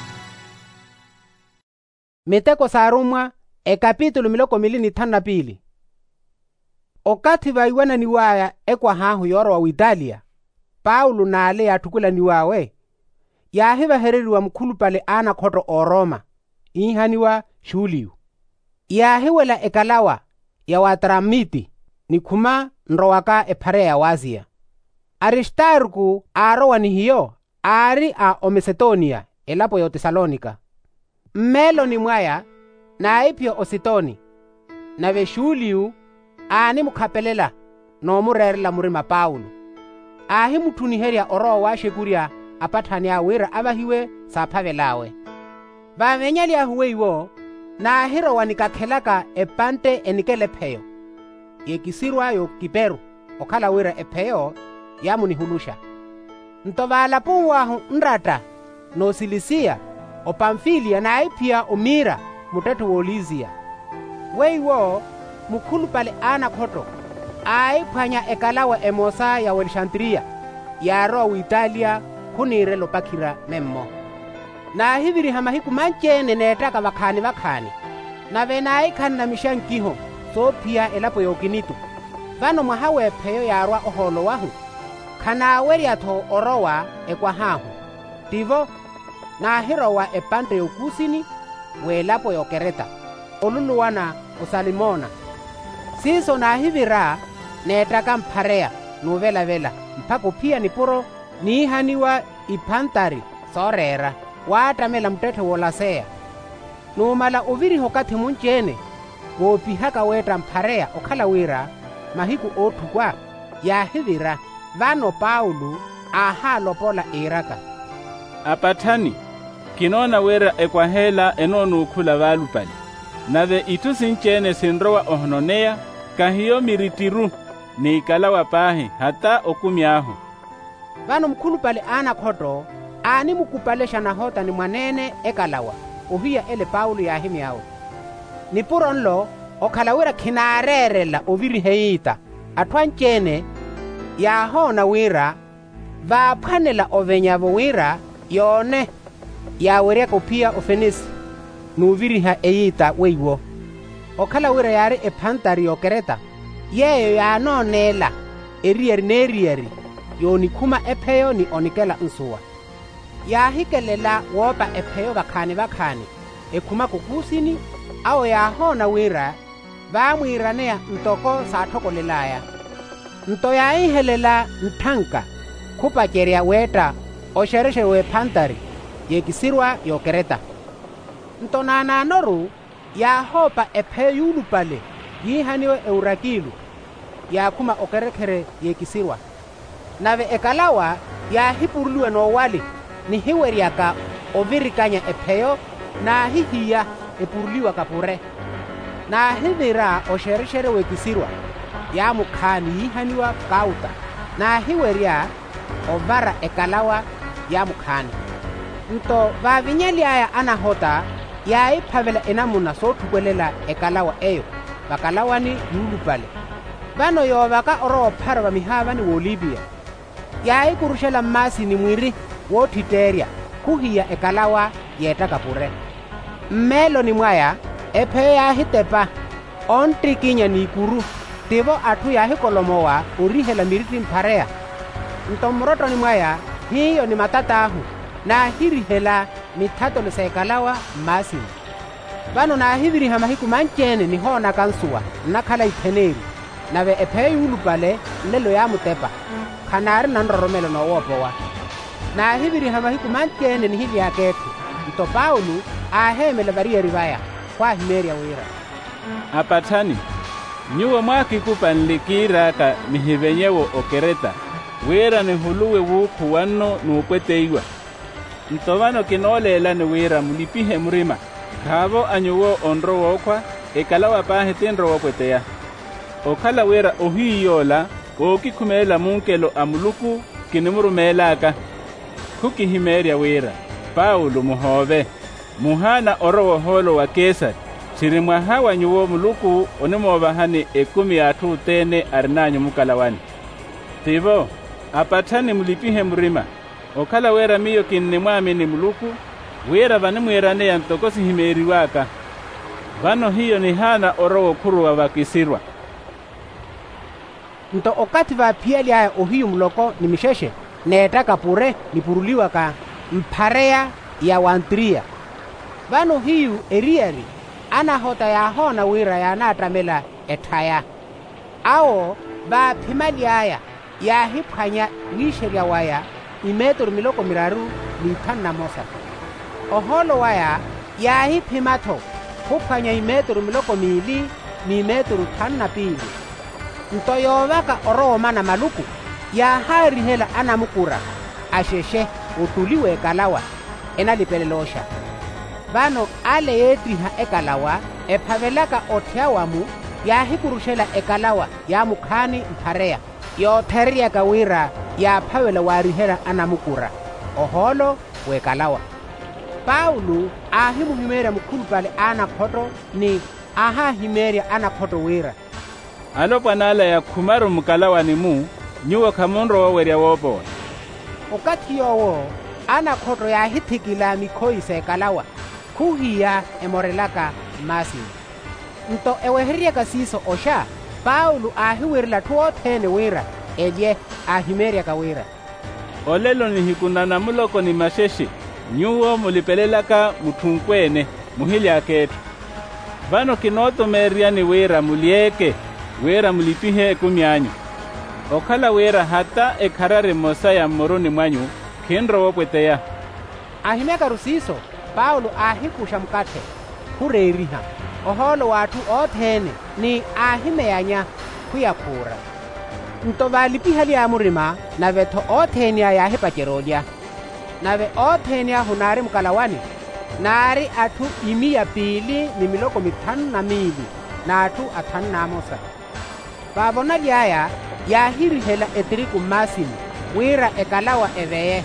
Miteko sarumwa, e kapitulo miloko milini thana pili. Okati vaiwana niwaya ekwa hahu yoro wa Italia, Paulo nale yathukula niwawe, yahiva hereriwa mkhulu pale ana khoto o Roma, ihaniwa Shuliu. Yahiwela ekalawa ya Watramiti, nikhuma nrowaka epharea wazia. Aristarku arowa ni hiyo, ari a Omesetonia, elapo yo Tesalonika. Mmelo ni mwaya, na ipyo Ositoni, na ve Shuliu, ani mukhapelela, no murerela murima Paulo. ahi muthuniherya oroho wa shekuria apathani a wira avahiwe saaphavelawe. Vavenyalyahu weiwo na ahirowa nikakhelaka epante enikelepeyo yekisirwa yo kiperu okhala wira epeyo yamunihulusha. Ntovaalapu wahu nrata no Silisia o Pamfilia na aipia o Mira mutetu wo Lizia. Weiwo mukhulu pale ana khoto aiphwanya ekalawa emosa ya Alexandria yaro wa Italia khunire lopakhira memmo. Na hiviri hamahiku manchene netaka vakhani vakhani na vena aikhani na mishankiho Sopia elapo yokinitu. Vano mwahawe peyo yarwa oholo wahu khana weriatho orowa ekwahahu tivo na hirowa epante yokusini welapo yokereta oluluwana usalimona siso na hivira netaka mparea nuvelavela mpako pia nipuro niihaniwa ipantari sorera waatamela mtethe wolasea numala uviri hokati munchene wopihaka weta mparea okhala wira mahiku othukwa ya hivira vano Paulo aha lopola iraka.
Apathani kinona wera ekwahela enonu ukhula valupali nave itu sinchene sinrowa ohononea kahiyo miritiru ni ikalawa pahe hata okumyaho.
Vano mkhulupali ana khoto ani mukupalesha na hota ni mwanene ekalawa uhiya ele Paulo ya himyawe. Nipuronlo okhalawira khinarerela oviri heita athwanchene yahona wira vaaphanela ovenyavo wira yone yaweryako pia ofenisi nuviriha eyita weiwo okhala wira yari ephantari yokereta yeyo yanonela eriyeri neriyeri yonikhuma epheyo ni onikela nsuwa yahikelela wopa epheyo vakhani vakhani ekhuma kukusini awo yahona wira vaamwiraneya ntoko saathokolelaya nto yaihelela nthanka khupacherya weta oshereshe we phantari yekisirwa yokereta nto nananoru yahopa epheyo yulupale yihaniwe eurakilu yakhuma okerekhere yekisirwa nave ekalawa yahipuruliwe nowali nihiweryaka ovirikanya epheyo na hihiya epuruliwa kapure na hivira oshereshere wekisirwa ya mukhani yihaniwa kauta na hiwerya ovara ekalawa ya mukhani nto vavinyaliaya anahota yaiphavela enamuna sothukwelela ekalawa eyo vakalawani yulupale vano yovaka orophara vamihavani wo Libya yaikurushela mmasini mwiri wothiterya khuhiya ekalawa yeta kapure mmelo ni mwaya epheyo yahitepa ontikinya nikuru tivo athu yahikolomowa orihela miriti mphareya ntomroto ni mwaya hiyo ni matatahu na hirihela mithatolesa ekalawa mmasini vano na hiviriha mahiku manchene ni hona kansuwa nakhala ipheneri nave epheyo yulupale lelo yamutepa khanari nanroromelo nowopowa na hiviriha mahiku manchene ni hivi yakethu nto Paulo ahemele variyeri vaya kwahimerya wira.
Apathani nyuwo mwakikupanlikiraka mihivenyewo okereta wira nihuluwe wukhu wanno nuukweteiwa ntovano kinolela ni wira mulipihe murima khavo anyuwo onro wokhwa ekalawa pahe tinro wokweteya okhala wira ohiyola wokikhumela munkelo amuluku kinimurumelaka khukihimerya wira Paulo muhove muhana orowo holo wa Kesari siri mwahawa nyuwo muluku onemovahani ekumi athu tene arinanyu mukalawani tivo apathani mulipihe murima okhala wera miyo kinni mwamini muluku wira vanimwirane ya ntokosi himeriwaka vano hiyo ni hana orowo khuruwa vakisirwa
nto okati vaaphialiaya ohiyu muloko ni misheshe neetaka pure nipuruliwa ka mphareya ya Wantria vano hiyu eriyeri anahota yahona wira yanaatamela ethaya awo vaaphimaliaya yahiphwanya wisherya waya imetero miloko miraru niithanu na mosa oholo waya yahiphimatho khuphwanya imetero miloko miili ni imetero thanu na pili nto yovaka oroma na maluku yaharihela anamukura asheshe utuliwe ekalawa enalipelelosha. Vano ale yetriha ekalawa ephavelaka otheawamu yahikurushela ekalawa ya mukhani mphareya yotheriya kawira yaphavela warihela anamukura oholo wekalawa. Paulo ahimuhimerya mukhulupale anakhoto ni ahahimerya anakhoto wira.
Alo panala ya khumaru mukalawani mu nyuwa khamunro wawerya wopola.
Ukati yowo anakhoto yahithikila mikhoyisa ekalawa khuhiya emorelaka masi. Nto eweheryeka siso osha Paulo ahiwirila thuothene wira elye ahimeryaka wira.
Olelo ni hikunana muloko ni masheshe nyuwo mulipelelaka muthunkwene muhili aketu. Vano kinoto meria ni wira mulieke wira mulipihe kumyanyu. Okhala wira hata ekharare mosa ya moroni mwanyu kinro wopweteya.
Ahimeka rusiso Paulo ahikusha mkate kureriha oholo watu othene ni ahimeyanya kuyakura. Nto valipiha lya murima na vetho othene yahipacherolya. Nave othene hunari mukalawani nari athu imiya pili ni miloko mithanu na mili na athu athanu na mosa. Vavona lyaya yahirihela etiriku masimu wira ekalawa eveye.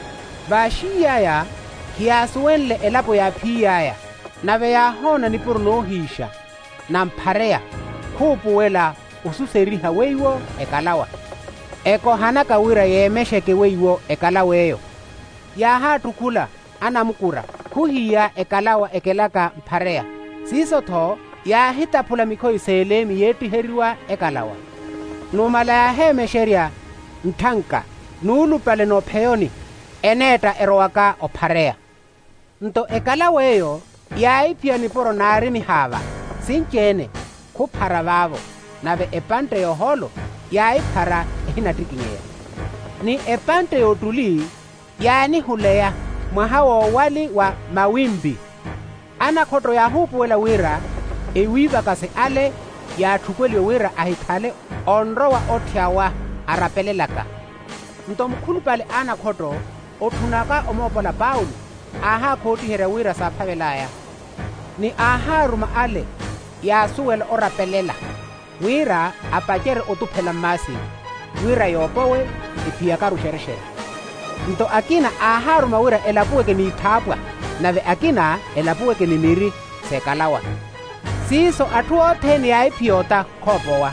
Vashiyaya hiyasuwenle elapo ya phiyaya nave yahona nipuru nohisha na mphareya khupuwela ususeriha weiwo ekalawa. Eko hanaka wira yemesheke weiwo ekalaweyo. Yahatukula anamukura khuhiya ekalawa ekelaka mphareya. Siso tho yahitaphula mikhoyiselemi yetiheriwa ekalawa. Numala yahemesherya nthanka nuulupale nopheyoni eneta erowaka ophareya. Nto ekalaweyo yaiphiya niporo nari mihava sinchene khuphara vavo nave epante yoholo yaiphara ehinatikinyeya. Ni epante yotuli yanihuleya mwaha wowali wa mawimbi. Anakhoto yahupuwela wira ewiivakase ale yathukweliwe wira ahikhale onrowa othyawa arapelelaka. Nto mukhulupale anakhoto othunaka omopola Paulo aha khootiherya wira saphavelaya. Ni aharuma ale yasuwela orapelela wira apacere otuphela mmasi wira yopowe iphiya rushereshere. Nto akina aharuma wira elapuweke ni ithapwa nave akina elapuweke ni miri sekalawa. Siso athu othene yaiphiyota khopowa.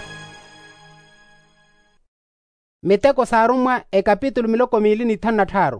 Miteko sarumwa ekapitulo miloko mili ni thanu na tharu.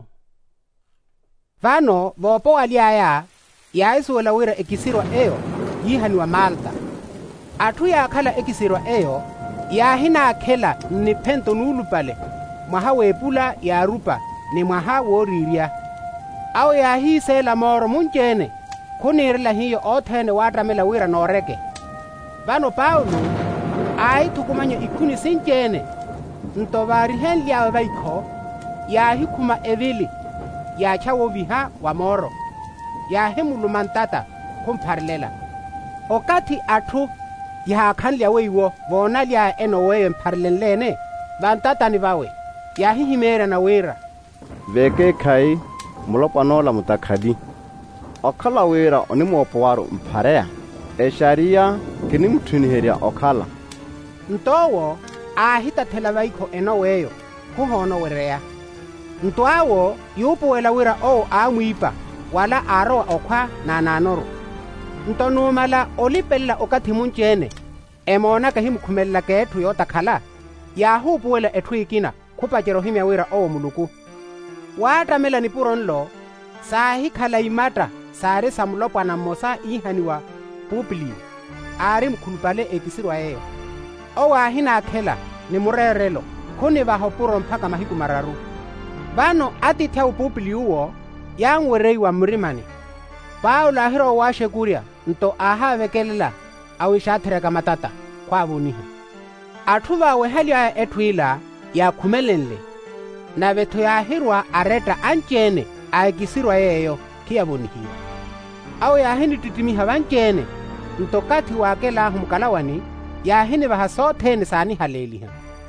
Vano vopowa lyaya yaisuwela wira ekisirwa eyo yihaniwa Malta. Athu yakhala ekisirwa eyo yahina akhela ni phento nuulupale mwaha wepula yarupa ni mwaha worirya. Awo yahisela moro munchene khunirila hiyo othene watramela wira noreke. Vano Paulo aithukumanya ikhuni sinchene nto varihen lyawe vaikho yahikhuma evili yachawo viha wa moro yahimuluma ntata khumpharilela. Okati athu yahakhanlya weiwo vona lya enoweyo mpharilelene vantatani vawe yahihimeera na wira.
Veke khai mulopanola mutakhadi okhala wira oni muopowaru mphareya esharia kini muthuniherya okhala.
Ntowo ahitathela vaikho enoweyo khuhono wereya. Ntwawo yupuwela wira owo amwipa wala arowa okhwa na nanoro. Ntonumala olipelela okati munchene emona kahimukhumelela kethu yotakhala yahupuwela ethu ikina khupachero himya wira owo muluku. Watramela nipuro nlo saahikhala imata sari samulopwana mmosa ihaniwa Publio ari mukhulupale ekisirwa eyo. Owahina akhela ni murerelo khuni vaho puro mphaka mahiku mararu. Vano atithya Publio uwo yangwereiwa murimani. Paulo ahiro washe kurya nto ahavekelela awishathireka matata khwavuniha. Athu vawe halya ethuila yakhumelenle na vetho yahirwa areta anchene aikisirwa yeyo khiyavonihiwa. Awo yahini titimiha vanchene ntokati wakela humukalawani yahini vaha sothene sani haleliha.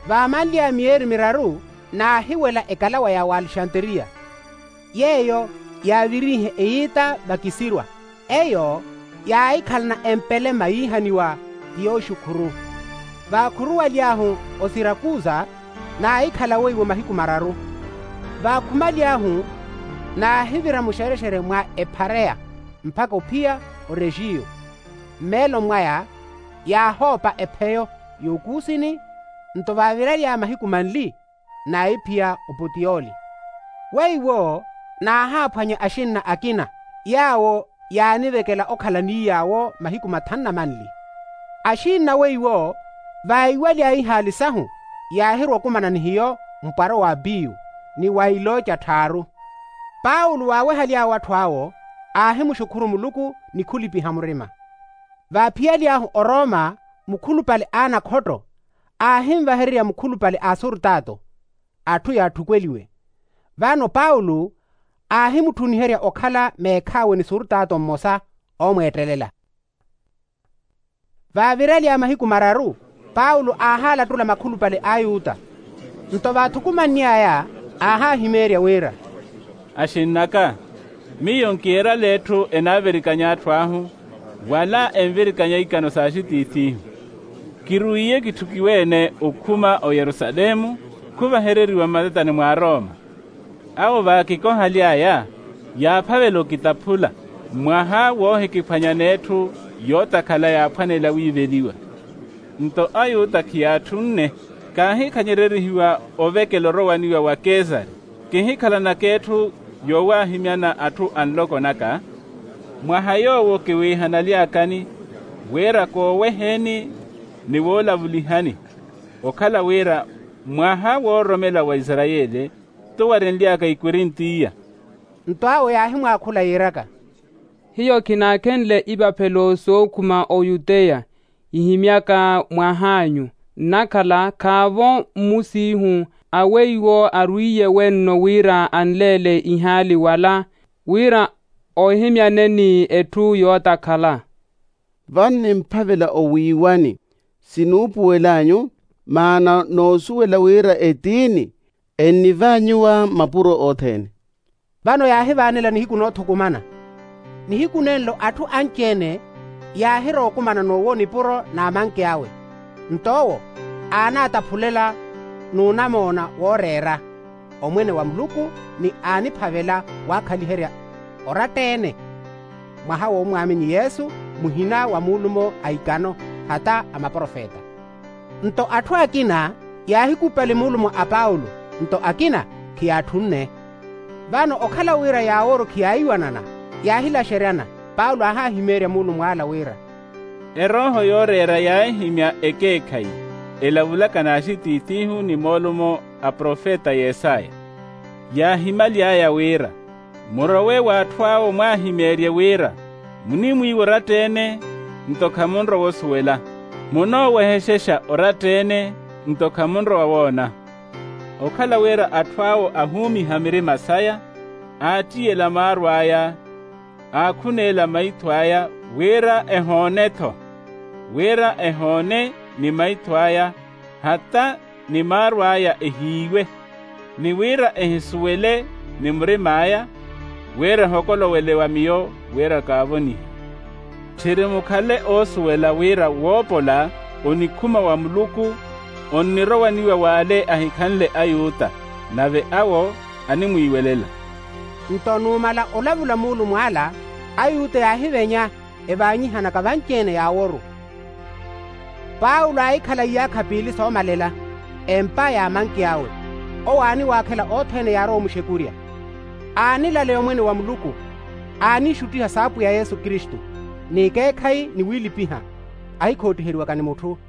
vamanlia mieri miraru na hiwela ekalawa ya Alexandria, yeyo yavirihe eita bakisirwa, eyo yaikhalana empele maihaniwa yoshukuru. Vakhuruwa liahu o Sirakuza na ikhala weiwe mahiku mararu. Vakhuma liahu na hivira mushereshere mwa Eparea mpaka upia o Regio, melo mwaya ya hopa epeyo yokusini nto vavira lia mahiku manli na ipia Puteoli. Weiwo na haphwanye Ashini na Akina yawo yanivekela okhalani yawo mahiku mathanna manli. Ashini na weiwo vaiwa lia ihalisahu yahirwa kumanani hiyo mparo wa biu ni wailoja tharu. Paulo wawehalia watu awo ahimu shukuru Muluku ni kulipi hamurima. Vapialiahu o Roma mukulu pale ana khoto ahim vaheria mukulu pale Asurtato atu ya tukweliwe. Vano Paulo ahimu tuniheria okhala mekhawe ni Surtato mmosa omwetelela. Vavirelia mahiku mararu Paulo ahala tula makulu pale Ayuta. Nto vatukumania ya aha himeria wera.
Ashinaka miyo nkiera letu enaverikanya atwahu wala enverikanya ikano sashititi. Kiruiye kitukiwene ukuma o Yerusalemu kuva hereri wa mazetani mwa Roma. Awo vakiko hali aya ya pavelo kitapula mwaha wohe kipanyanetu yota kala ya panela wiveliwa. Nto Ayuta kiatunne kahi kanyererihiwa ovekelo rowaniwa wa Kesari kihikala na ketu yowa himiana atu anloko naka mwahayo woke wehanalia wera ko weheni ni wola vulihani okala wera mwaha wo romela wa Israeli to warenlia kai Korintia.
Ntoawo ya himwa akula yiraka
hiyo kinakenle iba peloso kuma o Yudea ihimiaka mwahanyu nakala kavo musihu aweiwo aruiye wenno wira anlele ihali wala wira ohimya neni etu yota kala.
Vanni mpavela o wiwani sinupu welanyu maana nosuwela wira etini eni vanyuwa mapuro othene.
Vano yahi vanela ni hiku no thukumana. Ni hiku nenlo atu anchene yahiro kumana no woni puro na manke yawe. Ntowo ana ataphulela nunamona worera omwene wa Muluku ni ani phavela wakhaliherya oratene mwaha wo mwamini Yesu muhina wa mulumo aikano hata amaprofeta. Nto athu Akina yahikupale mulumo a Paulo nto Akina kiathunne. Vano okhala wira yaoro kiaiwanana yahila sheriana Paulo aha himeria mulumo ala wira.
Eroho yorera yahimya ekekai elavula kanashititihu ni molumo a profeta Yesaya. Yahimalia ya wira morowe watwawo mwahimeria wira munimwi oratene ntokamunro wosuwela muno weheshesha oratene ntokamunro wawona. Okhala wira atwawo ahumi hamiri masaya atiyela marwaya akunela maitwaya wira ehoneto wira ehone ni maitwaya hata ni marwaya ehiwe ni wira ehisuwele ni mrimaya wira hokolo wele wa miyo wira kavoni. Chirimukale osuwela wira wopola onikuma wa Muluku onirowaniwa wale ahikanle Ayuta nave awo animwiwelela.
Ntonumala olavula mulu mwala Ayuta yahivenya evanyihana kavanchene yaworu. Paulo aikhala yakhapili somalela empa ya manki yawe owani wakhela othene yaro mushekuria anilale omwene wa Muluku ani shutiha sapu ya Yesu Kristu nikekhai ni wilipiha aikhotiherwa kani muthu.